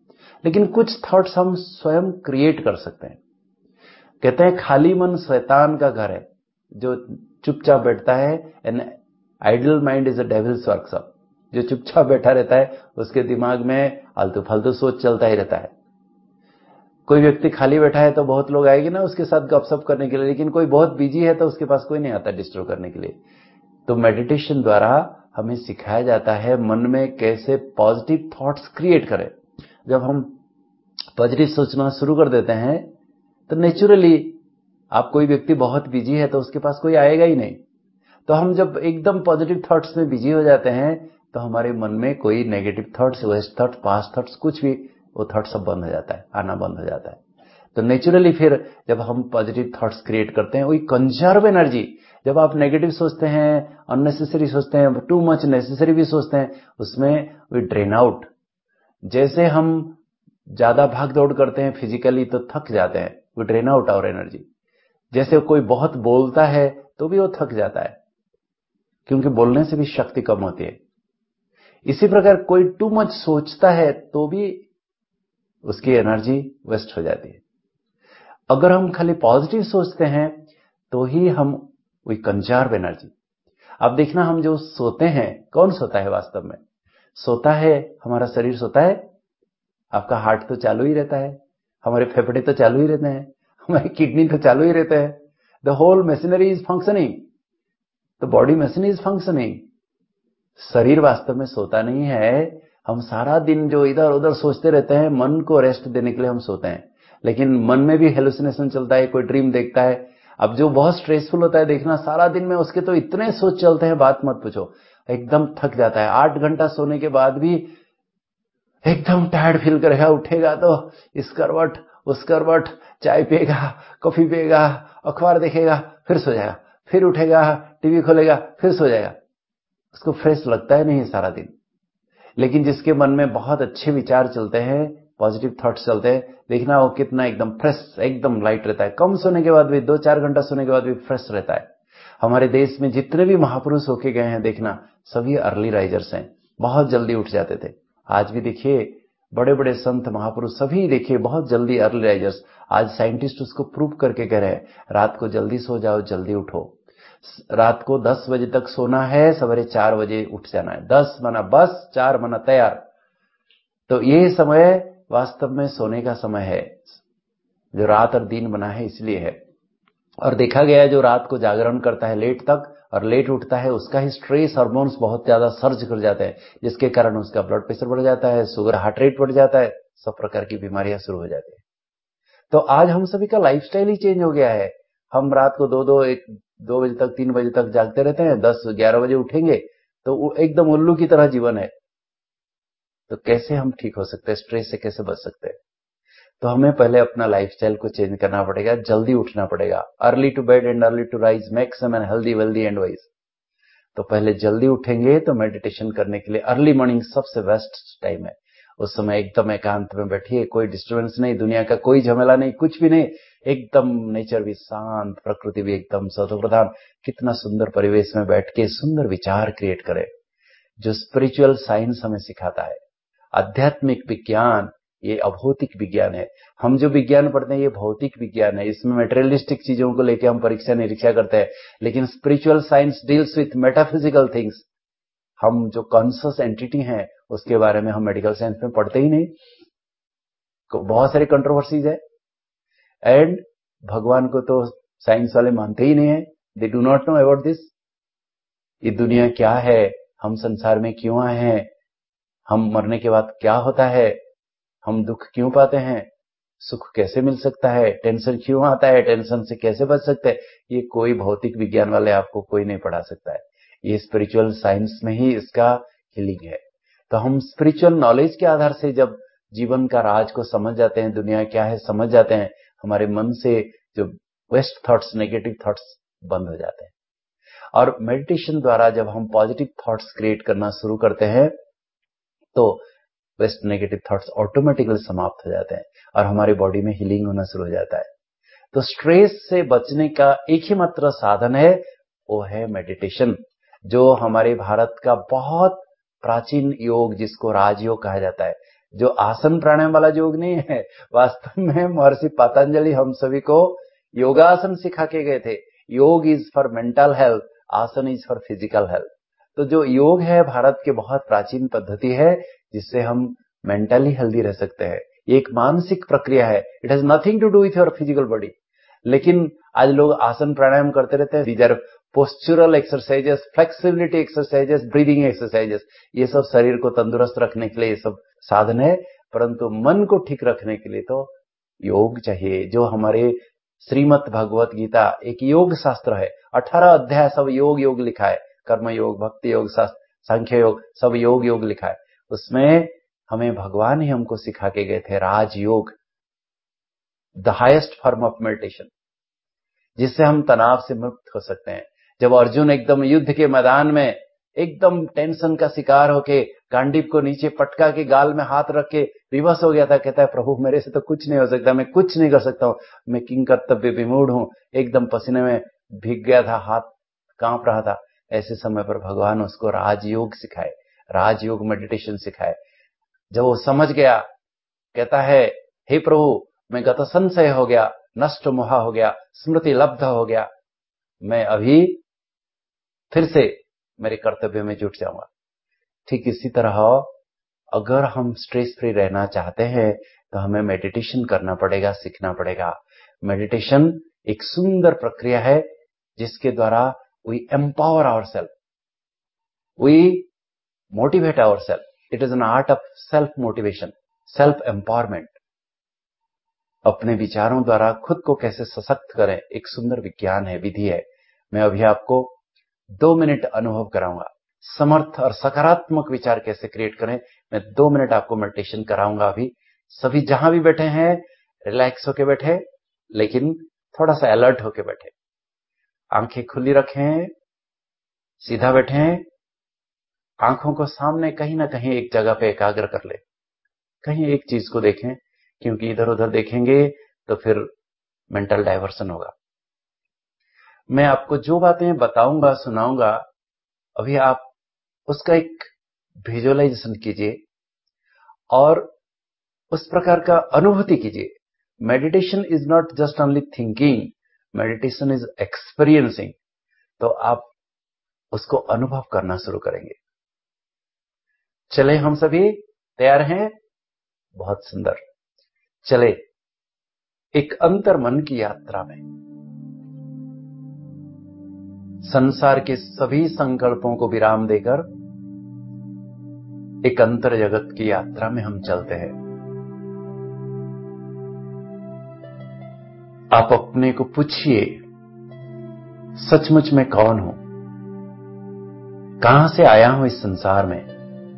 लेकिन कुछ थॉट्स हम स्वयं क्रिएट कर सकते हैं। कहते हैं खाली मन शैतान का घर है, जो चुपचाप बैठता है, an idle mind is a devil's workshop. जो चुपचाप बैठा रहता है उसके दिमाग में आलतू फालतू सोच चलता ही रहता है। कोई व्यक्ति खाली बैठा है तो बहुत लोग आएंगे ना उसके साथ गपशप करने के लिए, लेकिन कोई बहुत बिजी है तो उसके पास कोई नहीं आता डिस्टर्ब करने के लिए। तो मेडिटेशन द्वारा हमें सिखाया जाता है मन में कैसे पॉजिटिव थॉट्स क्रिएट करें। जब हम पॉजिटिव सोचना शुरू कर देते हैं तो नेचुरली, आप कोई व्यक्ति बहुत बिजी है तो उसके पास कोई आएगा ही नहीं। तो हम जब एकदम पॉजिटिव थॉट्स में बिजी हो जाते हैं तो हमारे मन में कोई negative thoughts, waste thoughts, past thoughts, कुछ भी वो थॉट सब बंद हो जाता है, आना बंद हो जाता है। तो नेचुरली फिर जब हम पॉजिटिव थॉट्स क्रिएट करते हैं, वही कंजर्व एनर्जी। जब आप नेगेटिव सोचते हैं, अननेसेसरी सोचते हैं, टू मच नेसेसरी भी सोचते हैं, उसमें वी ड्रेन आउट। जैसे हम ज्यादा भाग दौड़ करते हैं फिजिकली तो थक जाते हैं, we drain out our energy. जैसे कोई बहुत बोलता है तो भी वो थक जाता है, क्योंकि बोलने से भी शक्ति कम होती है। इसी प्रकार कोई टू मच सोचता है तो भी उसकी एनर्जी वेस्ट हो जाती है। अगर हम खाली पॉजिटिव सोचते हैं तो ही हम वी कंजर्व एनर्जी। अब देखना, हम जो सोते हैं, कौन सोता है वास्तव में? सोता है हमारा शरीर सोता है, आपका हार्ट तो चालू ही रहता है, हमारे फेफड़े तो चालू ही रहते हैं, हमारी किडनी तो चालू ही रहते हैं। The whole machinery is functioning, the body machine is functioning. शरीर वास्तव में सोता नहीं है। हम सारा दिन जो इधर उधर सोचते रहते हैं, मन को रेस्ट देने के लिए हम सोते हैं, लेकिन मन में भी हेलुसिनेशन चलता है, कोई ड्रीम देखता है। अब जो बहुत स्ट्रेसफुल होता है, देखना सारा दिन में उसके तो इतने सोच चलते हैं, बात मत पूछो, एकदम थक जाता है। 8 घंटा सोने के बाद भी एकदम टायर्ड फील करेगा, उठेगा तो इस करवट उस करवट, चाय पिएगा, कॉफी पिएगा, अखबार देखेगा, फिर सो जाएगा, फिर उठेगा, टीवी खोलेगा, फिर सो जाएगा। उसको फ्रेश लगता है नहीं सारा दिन। लेकिन जिसके मन में बहुत अच्छे विचार चलते हैं, पॉजिटिव थॉट्स चलते हैं, देखना वो कितना एकदम फ्रेश, एकदम लाइट रहता है। कम सोने के बाद भी, 2-4 घंटा सोने के बाद भी फ्रेश रहता है। हमारे देश में जितने भी महापुरुष होके गए हैं, देखना सभी अर्ली राइजर्स हैं, बहुत जल्दी उठ जाते थे। आज भी देखिए बड़े बड़े संत महापुरुष सभी देखिए बहुत जल्दी अर्ली राइजर्स। आज साइंटिस्ट उसको प्रूव करके कह रहे हैं, रात को जल्दी सो जाओ, जल्दी उठो। रात को 10 बजे तक सोना है, सवेरे 4 बजे उठ जाना है। 10 माना बस, 4 माना तैयार। तो ये समय वास्तव में सोने का समय है, जो रात और दिन बना है इसलिए है। और देखा गया है, जो रात को जागरण करता है लेट तक और लेट उठता है, उसका ही स्ट्रेस हार्मोन्स बहुत ज्यादा सर्ज कर जाते हैं, जिसके कारण उसका ब्लड प्रेशर बढ़ जाता है, शुगर, हार्ट रेट बढ़ जाता है, सब प्रकार की बीमारियां शुरू हो जाती है। तो आज हम सभी का लाइफस्टाइल ही चेंज हो गया है। हम रात को 2 बजे तक, 3 बजे तक जागते रहते हैं, 10-11 बजे उठेंगे तो एकदम उल्लू की तरह जीवन है। तो कैसे हम ठीक हो सकते हैं, स्ट्रेस से कैसे बच सकते हैं? तो हमें पहले अपना लाइफस्टाइल को चेंज करना पड़ेगा, जल्दी उठना पड़ेगा। Early to bed and early to rise makes a man healthy, wealthy and wise. तो पहले जल्दी उठेंगे तो मेडिटेशन करने के लिए अर्ली मॉर्निंग सबसे बेस्ट टाइम है। उस समय एकदम एकांत में बैठिए, कोई डिस्टर्बेंस नहीं, दुनिया का कोई झमेला नहीं, कुछ भी नहीं, एकदम नेचर भी शांत, प्रकृति भी एकदम सतोप्रधान। कितना सुंदर परिवेश में बैठ के सुंदर विचार क्रिएट करें, जो स्पिरिचुअल साइंस हमें सिखाता है। आध्यात्मिक विज्ञान ये अभौतिक विज्ञान है। हम जो विज्ञान पढ़ते हैं ये भौतिक विज्ञान है, इसमें मटेरियलिस्टिक चीजों को लेकर हम परीक्षा निरीक्षा करते हैं। लेकिन spiritual science deals with metaphysical things. हम जो कॉन्शियस एंटिटी हैं उसके बारे में हम मेडिकल साइंस में पढ़ते ही नहीं। बहुत सारी कंट्रोवर्सीज है, एंड भगवान को तो साइंस वाले मानते ही नहीं है। They do not know about this. ये दुनिया क्या है, हम संसार में क्यों आए हैं, हम मरने के बाद क्या होता है, हम दुख क्यों पाते हैं, सुख कैसे मिल सकता है, टेंशन क्यों आता है, टेंशन से कैसे बच सकते हैं, ये कोई भौतिक विज्ञान वाले आपको कोई नहीं पढ़ा सकता है। ये स्पिरिचुअल साइंस में ही इसका हीलिंग है। तो हम स्पिरिचुअल नॉलेज के आधार से जब जीवन का राज को समझ जाते हैं, दुनिया क्या है समझ जाते हैं, हमारे मन से जो वेस्ट थॉट्स, नेगेटिव थॉट्स बंद हो जाते हैं। और मेडिटेशन द्वारा जब हम पॉजिटिव थॉट्स क्रिएट करना शुरू करते हैं तो वेस्ट नेगेटिव थॉट्स ऑटोमेटिकली समाप्त हो जाते हैं और हमारी बॉडी में हीलिंग होना शुरू हो जाता है। तो स्ट्रेस से बचने का एक ही मात्र साधन है, वो है मेडिटेशन, जो हमारे भारत का बहुत प्राचीन योग, जिसको राजयोग कहा जाता है, जो आसन प्राणायाम वाला योग नहीं है। वास्तव में महर्षि पतंजलि हम सभी को योगासन सिखा के गए थे। Yoga is for mental health, asana is for physical health. तो जो योग है भारत के बहुत प्राचीन पद्धति है जिससे हम मेंटली हेल्दी रह सकते हैं। ये एक मानसिक प्रक्रिया है। It has nothing to do with your physical body. लेकिन आज लोग आसन प्राणायाम करते रहते हैं। These are postural exercises, flexibility exercises, breathing exercises. ये सब शरीर को तंदुरुस्त रखने के लिए ये सब साधन है, परंतु मन को ठीक रखने के लिए तो योग चाहिए। जो हमारे श्रीमद् भगवत गीता एक योग शास्त्र है। 18 अध्याय सब योग योग लिखा है। कर्म योग, भक्ति योग, सांख्य योग, सब योग योग लिखा है। उसमें हमें भगवान ही हमको सिखा के गए थे Rajyoga, the highest form of meditation, जिससे हम तनाव से मुक्त हो सकते हैं। जब अर्जुन एकदम युद्ध के मैदान में एकदम टेंशन का शिकार होके गांडीव को नीचे पटका के गाल में हाथ रख के विवश हो गया था, कहता है प्रभु मेरे से तो कुछ नहीं हो सकता, मैं कुछ नहीं कर सकता हूं, मैं किंग कर्तव्य विमूढ़ हूं, एकदम पसीने में भीग गया था, हाथ कांप रहा था। ऐसे समय पर भगवान उसको राजयोग सिखाए, राजयोग मेडिटेशन सिखाए। जब वो समझ गया, कहता है हे प्रभु मैं गत संशय हो गया, नष्ट मोहा हो गया, स्मृति लब्ध हो गया, मैं अभी फिर से मेरे कर्तव्य में जुट जाऊंगा। ठीक इसी तरह अगर हम स्ट्रेस फ्री रहना चाहते हैं तो हमें मेडिटेशन करना पड़ेगा, सीखना पड़ेगा। मेडिटेशन एक सुंदर प्रक्रिया है जिसके द्वारा we empower ourself, we motivate ourself. It is an art of self motivation, self empowerment. अपने विचारों द्वारा खुद को कैसे सशक्त करें, एक सुंदर विज्ञान है, विधि है। मैं अभी आपको 2 मिनट अनुभव कराऊंगा। समर्थ और सकारात्मक विचार कैसे क्रिएट करें, मैं 2 मिनट आपको मेडिटेशन कराऊंगा। अभी सभी जहां भी बैठे हैं रिलैक्स होके बैठे, लेकिन थोड़ा सा अलर्ट होके बैठे। आंखें खुली रखें, सीधा बैठें, आंखों को सामने कहीं ना कहीं एक जगह पे एकाग्र कर ले। कहीं एक चीज को देखें, क्योंकि इधर उधर देखेंगे तो फिर मेंटल डाइवर्सन होगा। मैं आपको जो बातें बताऊंगा, सुनाऊंगा, अभी आप उसका एक विजुअलाइजेशन कीजिए और उस प्रकार का अनुभूति कीजिए। Meditation is not just only thinking, meditation is experiencing. तो आप उसको अनुभव करना शुरू करेंगे। चले हम सभी तैयार हैं? बहुत सुंदर। चले एक अंतर मन की यात्रा में, संसार के सभी संकल्पों को विराम देकर एक अंतर जगत की यात्रा में हम चलते हैं। आप अपने को पूछिए, सचमुच मैं कौन हूं? कहां से आया हूं इस संसार में?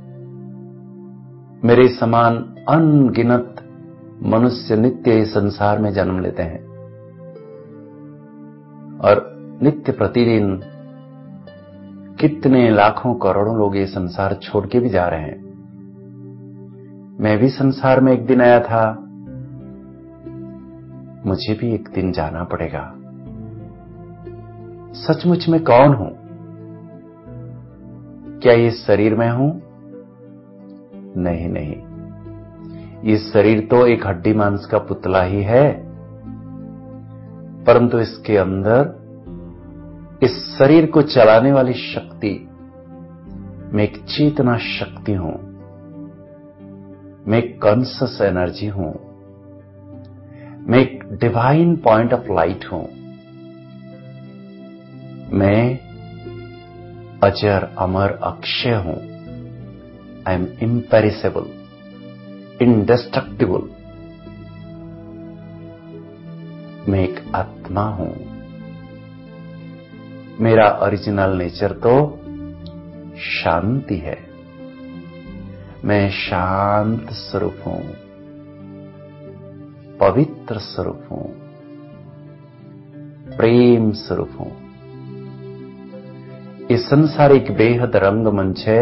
मेरे समान अनगिनत मनुष्य नित्य इस संसार में जन्म लेते हैं और नित्य प्रतिदिन कितने लाखों करोड़ों लोग ये संसार छोड़ के भी जा रहे हैं। मैं भी संसार में एक दिन आया था, मुझे भी एक दिन जाना पड़ेगा। सचमुच मैं कौन हूं? क्या ये शरीर में हूं? नहीं नहीं, ये शरीर तो एक हड्डी मांस का पुतला ही है, परंतु इसके अंदर इस शरीर को चलाने वाली शक्ति, मैं एक चेतना शक्ति हूं, मैं एक कॉन्शियस एनर्जी हूं, मैं एक डिवाइन पॉइंट ऑफ लाइट हूं। मैं अजर अमर अक्षय हूं। I am imperishable, indestructible. मैं एक आत्मा हूं। मेरा ओरिजिनल नेचर तो शांति है। मैं शांत स्वरूप हूं, पवित्र स्वरूप हूं, प्रेम स्वरूप हूं। ये संसार एक बेहद रंगमंच है।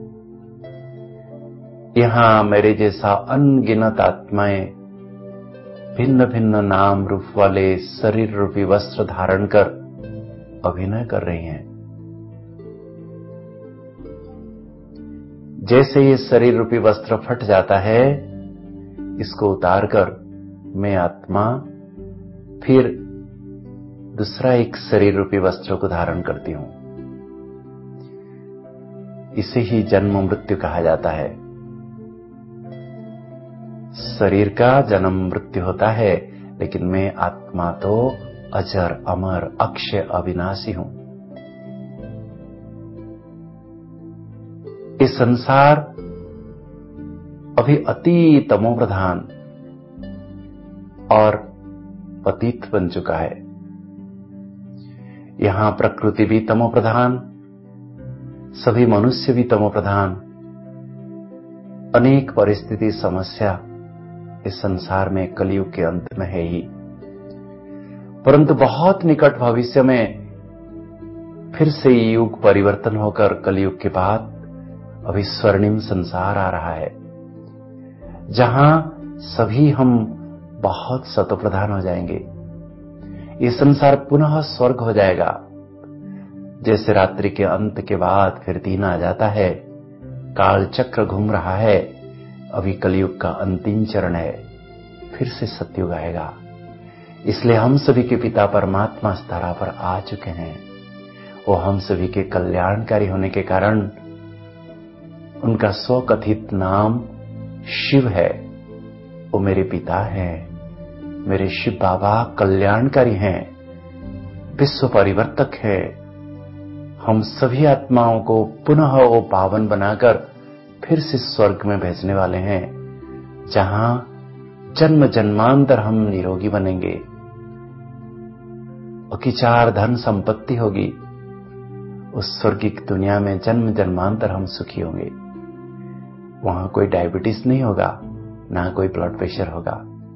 यहां मेरे जैसा अनगिनत आत्माएं भिन्न भिन्न नाम रूप वाले शरीर रूपी वस्त्र धारण कर अभिनय कर रही हैं। जैसे ये शरीर रूपी वस्त्र फट जाता है, इसको उतारकर मैं आत्मा फिर दूसरा एक शरीर रूपी वस्त्र को धारण करती हूं। इसे ही जन्म मृत्यु कहा जाता है। शरीर का जन्म मृत्यु होता है, लेकिन मैं आत्मा तो अजर अमर अक्षय अविनाशी हूं। ये संसार अभी अति तमोप्रधान और पतित बन चुका है। यहां प्रकृति भी तमोप्रधान, सभी मनुष्य भी तमोप्रधान, अनेक परिस्थिति समस्या इस संसार में कलयुग के अंत में है ही। परंतु बहुत निकट भविष्य में फिर से युग परिवर्तन होकर कलयुग के बाद अभी स्वर्णिम संसार आ रहा है, जहां सभी हम बहुत सतोप्रधान हो जाएंगे। ये संसार पुनः स्वर्ग हो जाएगा। जैसे रात्रि के अंत के बाद फिर दिन आ जाता है, काल चक्र घूम रहा है, अभी कलयुग का अंतिम चरण है, फिर से सतयुग आएगा। इसलिए हम सभी के पिता परमात्मा इस धरा पर आ चुके हैं। वो हम सभी के कल्याणकारी होने के कारण उनका स्वकथित नाम शिव है। वो मेरे पिता हैं, मेरे शिव बाबा कल्याणकारी हैं, विश्व परिवर्तक है। हम सभी आत्माओं को पुनः वो पावन बनाकर फिर से स्वर्ग में भेजने वाले हैं, जहां जन्म जन्मांतर हम निरोगी बनेंगे, अकिचार धन संपत्ति होगी। उस स्वर्गिक दुनिया में जन्म जन्मांतर हम सुखी होंगे। वहां कोई डायबिटीज नहीं होगा, ना कोई ब्लड प्रेशर होगा।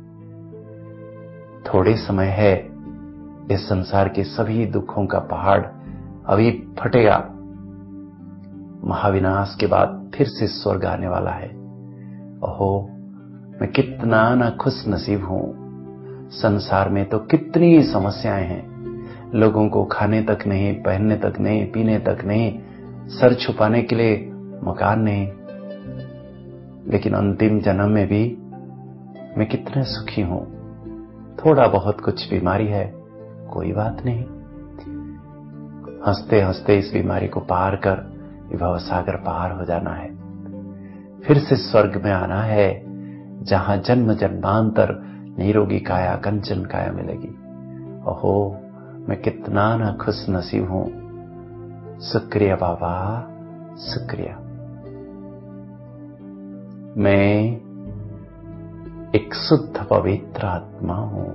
थोड़े समय है, इस संसार के सभी दुखों का पहाड़ अभी फटेगा। महाविनाश के बाद फिर से स्वर्ग आने वाला है। ओहो, मैं कितना ना खुश नसीब हूं। संसार में तो कितनी समस्याएं हैं। लोगों को खाने तक नहीं, पहनने तक नहीं, पीने तक नहीं, सर छुपाने के लिए मकान नहीं। लेकिन अंतिम जन्म में भी मैं कितना सुखी हूं। थोड़ा बहुत कुछ बीमारी है, कोई बात नहीं। हंसते हंसते इस बीमारी को पार कर भवसागर पार हो जाना है। फिर से स्वर्ग में आना है, जहां जन्म जन्मांतर निरोगी काया कंचन काया मिलेगी। ओहो, मैं कितना ना खुश नसीब हूं। शुक्रिया बाबा, शुक्रिया। मैं एक शुद्ध पवित्र आत्मा हूं।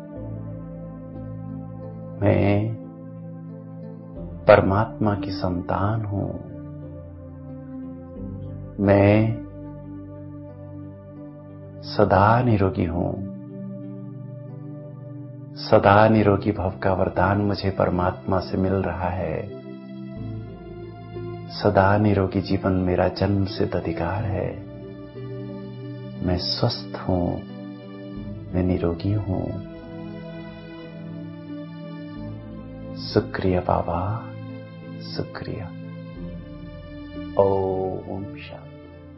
मैं परमात्मा की संतान हूं। मैं सदा निरोगी हूं। सदा निरोगी भव का वरदान मुझे परमात्मा से मिल रहा है। सदा निरोगी जीवन मेरा जन्म सिद्ध अधिकार है। मैं स्वस्थ हूं, मैं निरोगी हूं। शुक्रिया बाबा, शुक्रिया। ओम शांति।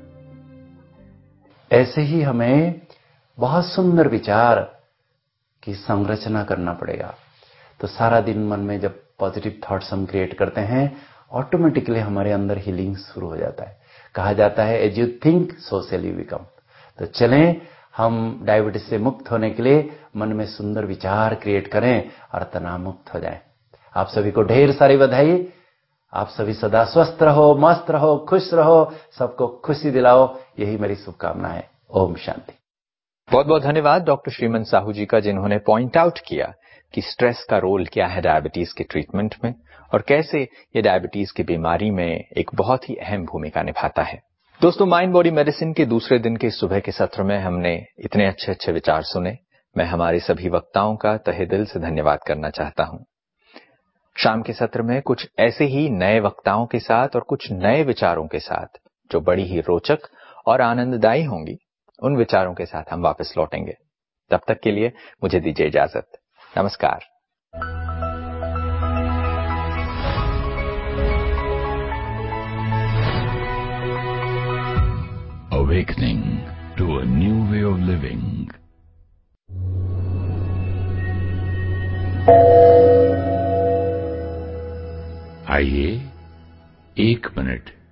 ऐसे ही हमें बहुत सुंदर विचार की संरचना करना पड़ेगा। तो सारा दिन मन में जब पॉजिटिव थॉट्स हम क्रिएट करते हैं, ऑटोमेटिकली हमारे अंदर हीलिंग शुरू हो जाता है। कहा जाता है as you think so shall you become. तो चलें, हम डायबिटीज से मुक्त होने के लिए मन में सुंदर विचार क्रिएट करें और तनाव मुक्त हो जाएं। आप सभी को ढेर सारी बधाई। आप सभी सदा स्वस्थ रहो, मस्त रहो, खुश रहो, सबको खुशी दिलाओ, यही मेरी शुभकामना है। ओम शांति। बहुत बहुत धन्यवाद डॉक्टर श्रीमन साहू जी का, जिन्होंने पॉइंट आउट किया कि स्ट्रेस का रोल क्या है डायबिटीज के ट्रीटमेंट में और कैसे ये डायबिटीज की बीमारी में एक बहुत ही अहम भूमिका निभाता है। दोस्तों, माइंड बॉडी मेडिसिन के दूसरे दिन के सुबह के सत्र में हमने इतने अच्छे अच्छे विचार सुने। मैं हमारे सभी वक्ताओं का तहे दिल से धन्यवाद करना चाहता हूं। शाम के सत्र में कुछ ऐसे ही नए वक्ताओं के साथ और कुछ नए विचारों के साथ, जो बड़ी ही रोचक और आनंददायी होंगी, उन विचारों के साथ हम वापस लौटेंगे। तब तक के लिए मुझे दीजिए इजाजत। नमस्कार। awakening to a new way of living. आइए 1 मिनट